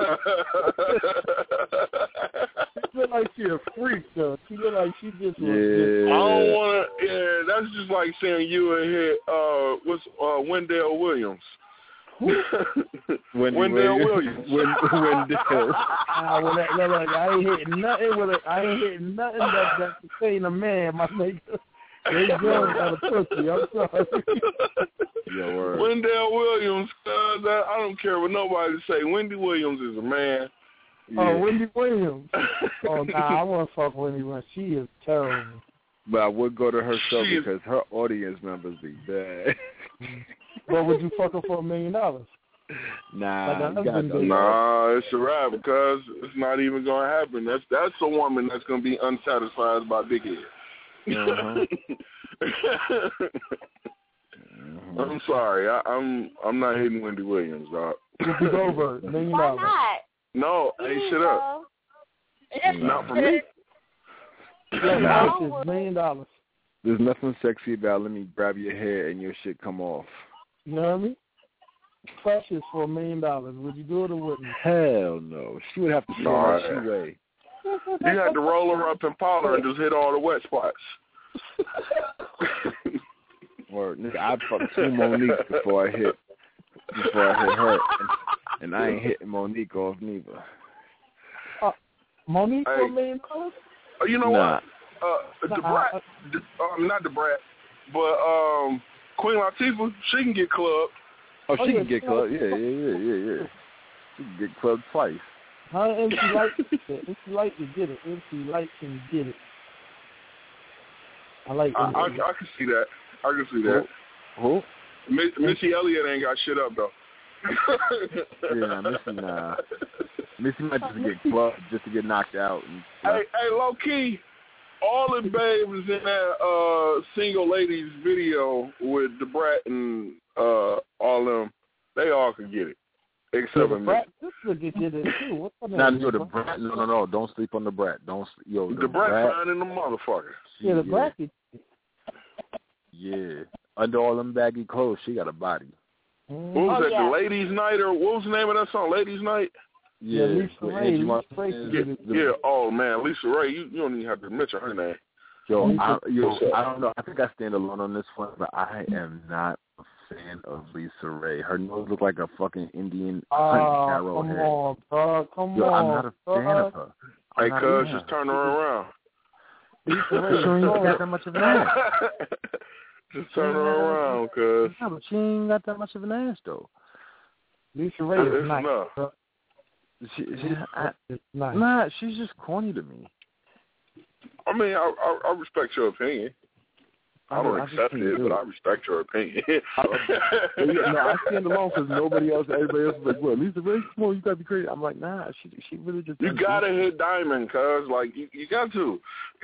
She look like she a freak, though. She look like she just was. I don't want to. Yeah, that's just like saying you would hit Wendell Williams. Wendell Williams. Wendell. I ain't hitting nothing with it. I ain't hitting nothing that's saying a man, my nigga. They Jones got a pussy. I'm sorry. Wendell Williams. I don't care what nobody say. Wendy Williams is a man. Yeah. Oh, Wendy Williams. Oh, nah, I want to fuck Wendy Williams. She is terrible. But I would go to her show because her audience members be bad. But would you fuck her for $1 million? Nah, it's a wrap because it's not even gonna happen. That's a woman that's gonna be unsatisfied by big head. I'm sorry, I'm not hitting Wendy Williams, dog. It's over. $1 million. Why not? No, ain't shit up. Not for me. $1 million. There's nothing sexy about let me grab your hair and your shit come off. You know what I mean? Precious for $1 million. Would you do it or wouldn't? Hell no. She would have to throw her shoe away. You had to roll her up in powder and just hit all the wet spots. Or nigga, I'd fuck 2 Monique before I hit her, and I ain't hitting Monique off neither. Monique for $1 million? You know what? Not the brat, but Queen Latifah, she can get clubbed. Oh, she can get clubbed. Yeah. She can get clubbed twice. How MC Light? MC Light can get it. MC Light can get it. I like. I can see that. I can see that. Who? Missy Elliott ain't got shit up though. Yeah, Missy might just get clubbed just to get knocked out. Hey, low key, all the babes in that single ladies video with the brat and all them, they all can get it. Except for me. This nigga get it too. What's her name? Now, the brat. No. Don't sleep on the brat. The brat fine in the motherfucker. Yeah, the brat. Yeah. Under all them baggy clothes, she got a body. What was that? The Ladies Night, or what was the name of that song? Ladies Night. Yeah, Lisa Ray. Yeah. Oh man, Lisa Ray. You don't even have to mention her name. I don't know. I think I stand alone on this one, but I am not a fan of Lisa Ray. Her nose looks like a fucking Indian hunting arrowhead. Come on, I'm not a fan of her. Hey, cuz, just turn her around. Lisa Ray, she ain't got that much of an ass. Just turn her around, cuz. Yeah, but she ain't got that much of an ass, though. Lisa Ray is nice. Nah, she's just corny to me. I mean, I respect your opinion. I don't accept it, but I respect your opinion. I stand alone because everybody else is like, well, Lisa Ray, come on, you gotta be crazy. I'm like, nah, she really just. You gotta hit Diamond, cuz, like, you got to.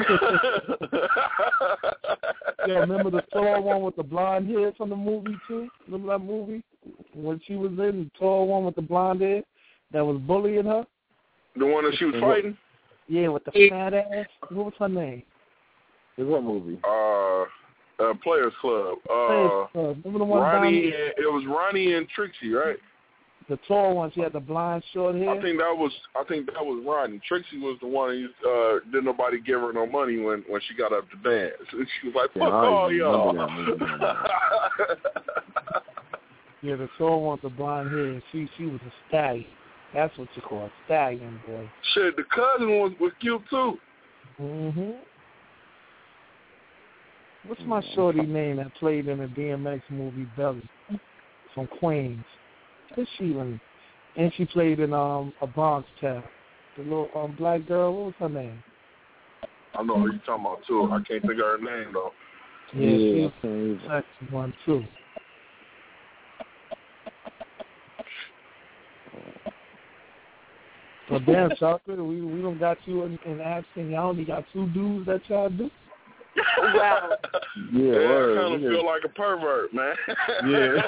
Yeah, remember the tall one with the blonde hair from the movie, too? Remember that movie? When she was in, the tall one with the blonde hair that was bullying her? The one that she was fighting? Yeah, with the fat ass. What was her name? What movie? Players Club. Remember the one Ronnie? It was Ronnie and Trixie, right? The tall one. She had the blonde short hair. I think that was Ronnie. Trixie was the one who didn't nobody give her no money when she got up to dance. She was like, "Fuck all y'all." Yeah, the tall one with the blonde hair. She was a stallion. That's what you call a stallion, boy. Shit, the cousin was cute too. Mhm. What's my shorty name that played in the DMX movie Belly from Queens? What's she in? And she played in A Bronx Tale. The little black girl. What was her name? I know who you talking about too. I can't think of her name though. Yeah, she was a sexy one too. Well, damn, Chocolate, we don't got you in asking. Y'all only got 2 dudes that y'all do. Wow. Yeah, I kind of feel like a pervert, man. Yeah.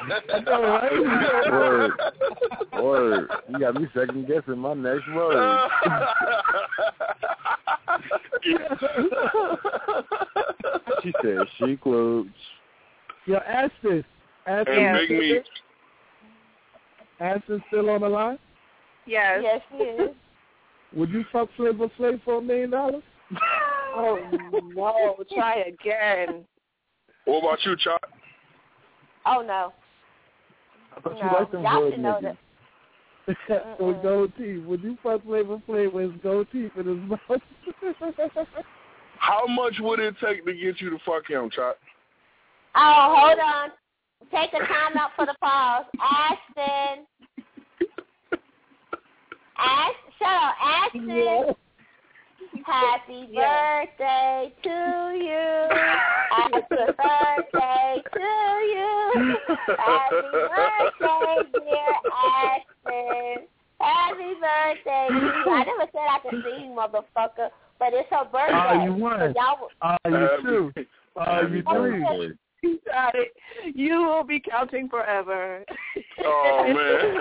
Word. You got me second guessing my next word. She said she clothes. Yo, ask this. And Big Meat. Ashton still on the line? Yes. Yes, she is. Would you fuck Flavor Flav for $1 million? Oh, no. Try again. What about you, Chuck? Oh, no. I thought you No, liked them y'all hood should know niggas. that. With gold teeth. Would you fuck Flavor Flav with his gold teeth in his mouth? How much would it take to get you to fuck him, Chuck? Oh, hold on. Take a time out for the pause. Ashton. Shut up, Ashton. Yeah. Happy birthday to you. Happy birthday to you. Happy birthday, dear Ashton. Happy birthday to you. I never said I could sing, motherfucker, but it's her birthday. You won. So y'all you 2. You 3. You got it. You will be counting forever. Oh, man.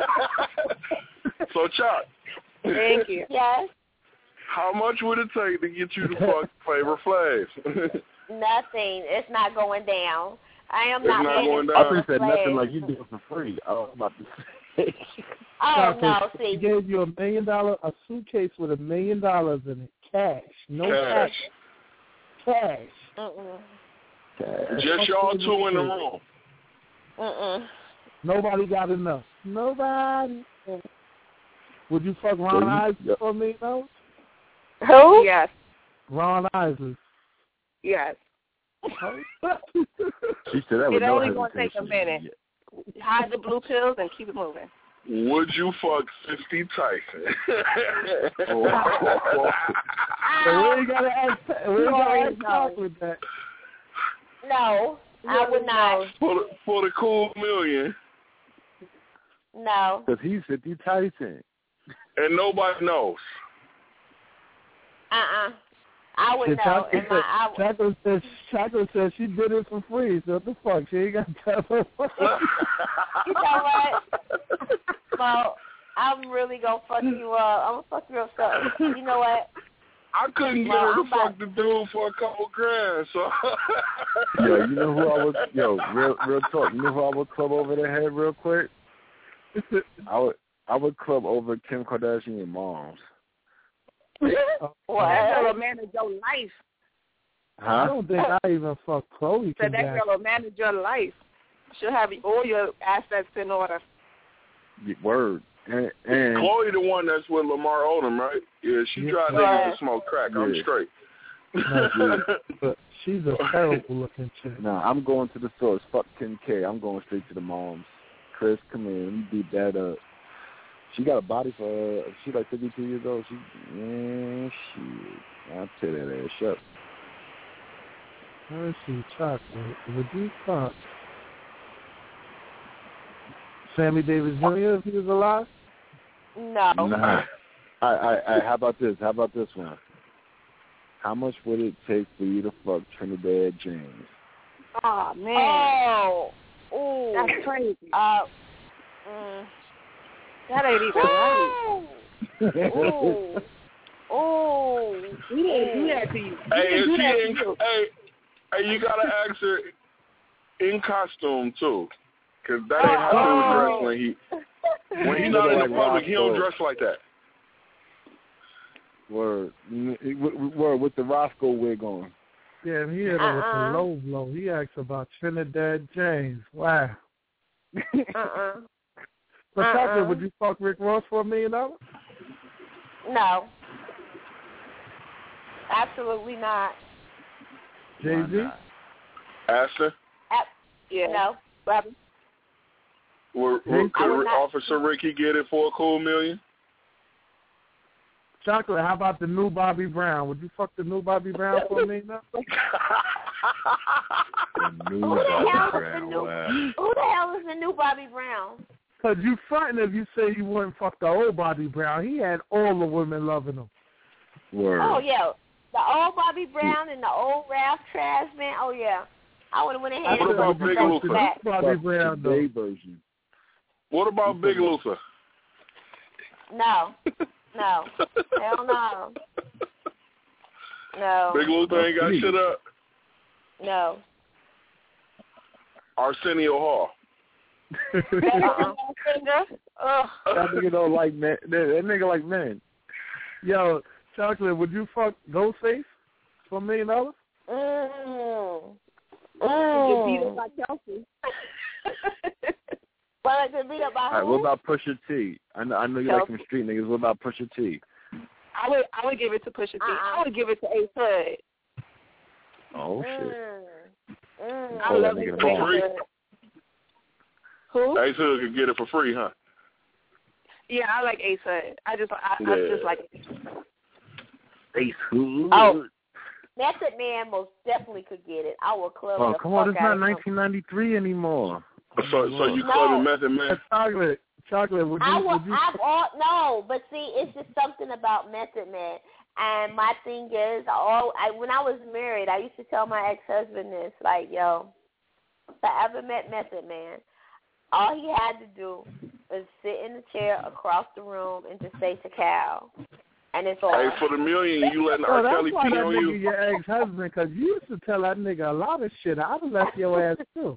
So, Chuck. Thank you. Yes. How much would it take to get you to fuck Flavor Flav? Nothing. It's not going down. I am It's not going down. I think said nothing like you do it for free. I was about to say. Oh, no, see. He gave you $1 million, a suitcase with $1 million in it. Cash. No cash. Just y'all 2 in the room. Nobody got enough. Nobody. Would you fuck Ron Isley for $1 million? Who? Yes. Ron Isley. Yes. She said that was It only going to take a minute. Hide the blue pills and keep it moving. Would you fuck 50 Tyson? We ain't got to ask Chocolate that. No, I would not. For the cool $1 million. No. Because he's 50 Tyson. And nobody knows. I would know. Chocolate says she did it for free, so what the fuck? She ain't got time for You know what? Well, I'm really going to fuck you up. I'm going to fuck you up something. You know what? I couldn't get her to fuck the dude for a couple grand, so. Yo, you know who I was, real talk, you know who I would club over the head real quick? I would club over Kim Kardashian moms. What? That girl will manage your life. Huh? I don't think I even fuck Khloe. So that girl will manage your life. She'll have all your assets in order. Word. And Khloe the one that's with Lamar Odom, right? Yeah, she drive niggas to smoke crack. I'm straight. But she's a terrible looking chick. Nah, I'm going to the source. Fuck Kim K. I'm going straight to the moms. Chris, come in. Let me beat that up. She got a body for she like 52 years old. Shit. I'll tear that ass up. Let's see, Chocolate. Would you fuck Sammy Davis Jr. if he was alive? No. Nah. How about this? How about this one? How much would it take for you to fuck Trinidad James? Oh, man. Oh. That's crazy. That ain't even right. Oh. We didn't do that to you. Hey, you gotta ask her in costume too, cause that ain't how he dress when he not in the public. He don't dress like that. Word with the Roscoe wig on. Yeah, he hit her with the low blow. He asked about Trinidad James. Wow. But Chocolate, would you fuck Rick Ross for $1 million? No. Absolutely not. Jay-Z? Asher? Yeah. No. Robin? Could Officer Ricky get it for a cool $1 million? Chocolate, how about the new Bobby Brown? Would you fuck the new Bobby Brown for $1 million? Who the hell is the new Bobby Brown? Because you fronting if you say you wouldn't fuck the old Bobby Brown. He had all the women loving him. Word. Oh, yeah. The old Bobby Brown and the old Ralph Trash, man. Oh, yeah. I would have went ahead What and about Big Luther? Bobby Brown, though. Version. What about Big Luther? No. No. Hell no. No. Big Luther ain't got shit up? No. Arsenio Hall. That nigga don't like men. That nigga like men. Yo, Chocolate, would you fuck Ghostface for $1 million? Get beat up by Kelsey. Well, get beat up by who? All right, what about Pusha T? I know you like some street niggas. What about Pusha T? I would give it to Pusha T. I would give it to Ace Hood. Oh shit. I love Ace Hood. Who? Ace Hood could get it for free, huh? Yeah, I like Ace Hood. I just like Ace Hood. Oh, Method Man most definitely could get it. I will club the come on, fuck it's out not of him. 1993 anymore. So you clubbing Method Man? Chocolate, would you? No, but see, it's just something about Method Man. And my thing is, when I was married, I used to tell my ex-husband this, like, yo, if I ever met Method Man, all he had to do is sit in the chair across the room and just say to Cal. And it's all. Hey, for the $1 million, you letting R. Kelly pee that's why on that you? nigga your ex-husband, because you used to tell that nigga a lot of shit. I'd have left your ass, too.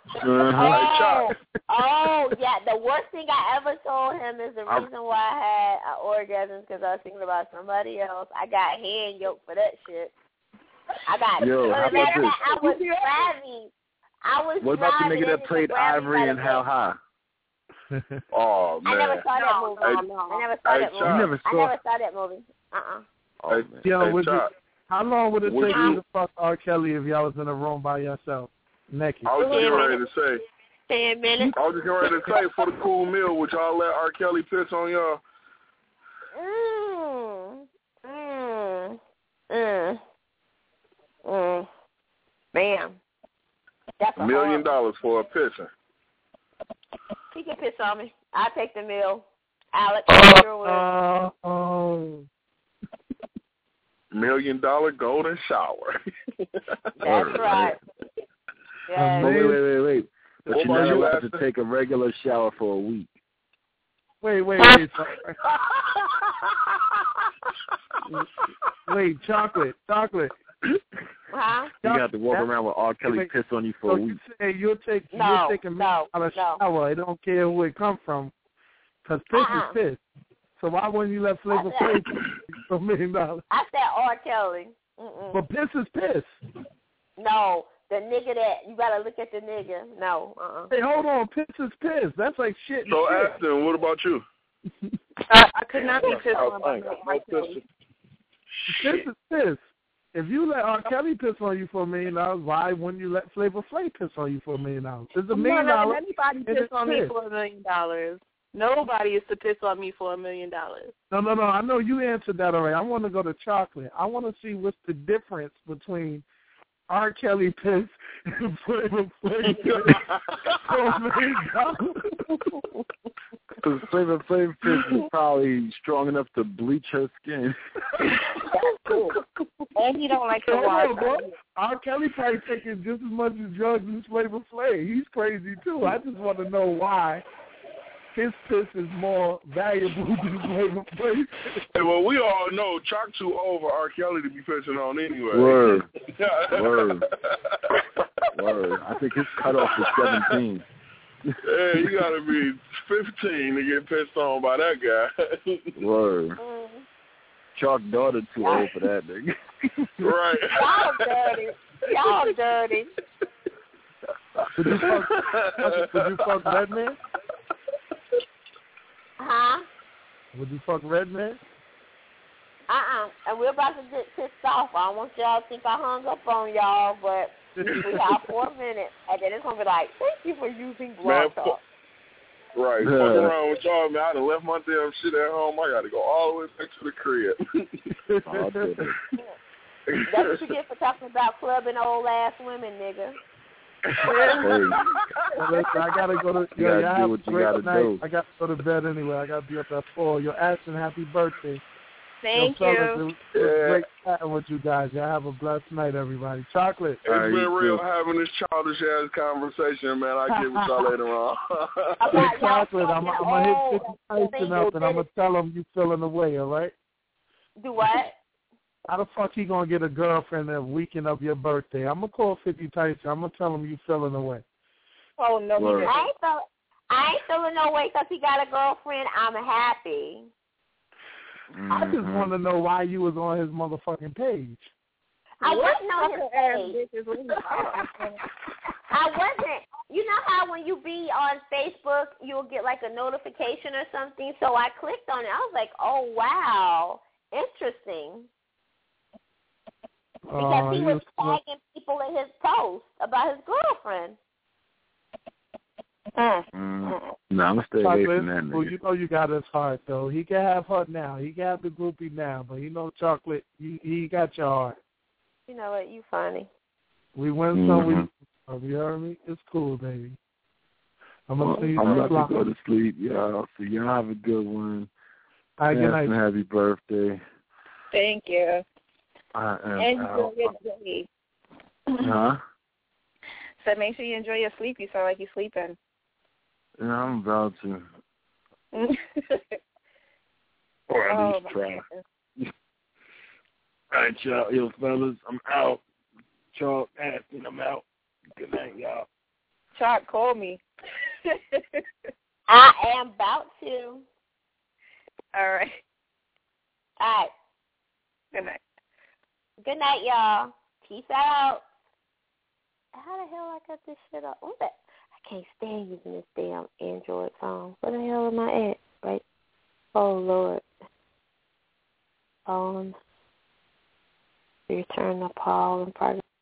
Oh, yeah. The worst thing I ever told him is the reason why I had an orgasm because I was thinking about somebody else. I got hand yoked for that shit. I got. Yo, how about this? I was driving. What about the nigga that played Ivory in How High? Oh man! I never saw that movie. I never saw that movie. You never saw? I never saw that movie. Oh, how long would it take you to fuck R. Kelly if y'all was in a room by yourself, naked? I was just getting ready to say. 10 minutes. I was just getting ready to say, for the cool meal, would y'all let R. Kelly piss on y'all? Bam. That's $1 million for a pissing. He can piss on me. I'll take the meal. Alex, $1 million golden shower. That's right. Yes. Wait. But you're not allowed to take a regular shower for a week. Wait. Wait, chocolate. Huh? You got to walk around with R. Kelly piss on you for a week. So you say you'll take a shower. I don't care who it come from, because piss is piss. So why wouldn't you let Flavor Flav for $1 million? I said R. Kelly. But piss is piss. No, the nigga that you gotta look at the nigga. No. Hey, hold on. Piss is piss. That's like shit. So Ashton, what about you? I could not be pissed on by R. Kelly. Piss is piss. If you let R. Kelly piss on you for $1 million, why wouldn't you let Flavor Flav piss on you for $1 million? It's $1 million. I'm not letting anybody piss on me for $1 million. Nobody is to piss on me for $1 million. No. I know you answered that already. I want to go to chocolate. I want to see what's the difference between R. Kelly piss and Flavor Flav piss for $1 million. Because Flavor Flav piss is probably strong enough to bleach her skin. That's cool. And he don't like to watch. R. Kelly probably taking just as much as drugs as Flavor Flav. He's crazy too. I just want to know why his piss is more valuable than Flavor Flav. Hey, well, we all know Chalk too old for R. Kelly to be pissing on anyway. Word. I think his cutoff is 17. Yeah, you gotta be 15 to get pissed on by that guy. Word. Chalk daughter too old for that nigga. Right. Y'all dirty. Would you fuck Redman? Huh? Would you fuck Redman? And we're about to get pissed off. I don't want y'all to think I hung up on y'all, but we have 4 minutes, and then it's going to be like, thank you for using Blog Talk. Right. Fuck around with y'all, man. I done left my damn shit at home. I got to go all the way back to the crib. That's what you get for talking about clubbing old ass women, nigga. Listen, I gotta go to. You gotta do what you gotta do. I gotta go to bed anyway. I gotta be up at 4. Yo, Ashton, happy birthday. Thank you. Fellas, it was great chatting with you guys. Y'all have a blessed night, everybody. Chocolate. It's been real having this childish ass conversation, man. I'll get with y'all later on. Chocolate, I'm gonna hit 50 Tyson up and I'm gonna tell him you feeling away, all right? Do what? How the fuck he gonna get a girlfriend the weekend of your birthday? I'm gonna call 50 Tyson. I'm gonna tell him you feeling away. Oh no, I ain't feeling no way because he got a girlfriend. I'm happy. I just want to know why you was on his motherfucking page. I wasn't on his page. I wasn't. You know how when you be on Facebook, you'll get like a notification or something? So I clicked on it. I was like, oh, wow. Interesting. Because he was tagging people in his post about his girlfriend. No, I'm going to stay away from that nigga. Well, you know you got his heart, though. He can have her now. He can have the groupie now. But you know, Chocolate, he got your heart. You know what? You funny. We win some, we lose some. You heard me? It's cool, baby. I'm about to go to sleep, y'all. So y'all have a good one. All right, good night. Happy birthday. Thank you. I am and out. Enjoy your sleep. Huh? So make sure you enjoy your sleep. You sound like you're sleeping. Yeah, I'm about to. Or at least try. All right, y'all. Yo, fellas, I'm out. Chalk, Ashton, I'm out. Good night, y'all. Chalk, call me. I am about to. All right. All right. Good night. Good night, y'all. Peace out. How the hell I got this shit up? What the? I can't stand using this damn Android phone. Where the hell am I at? Right? Oh, Lord. Phone. Return the call and part of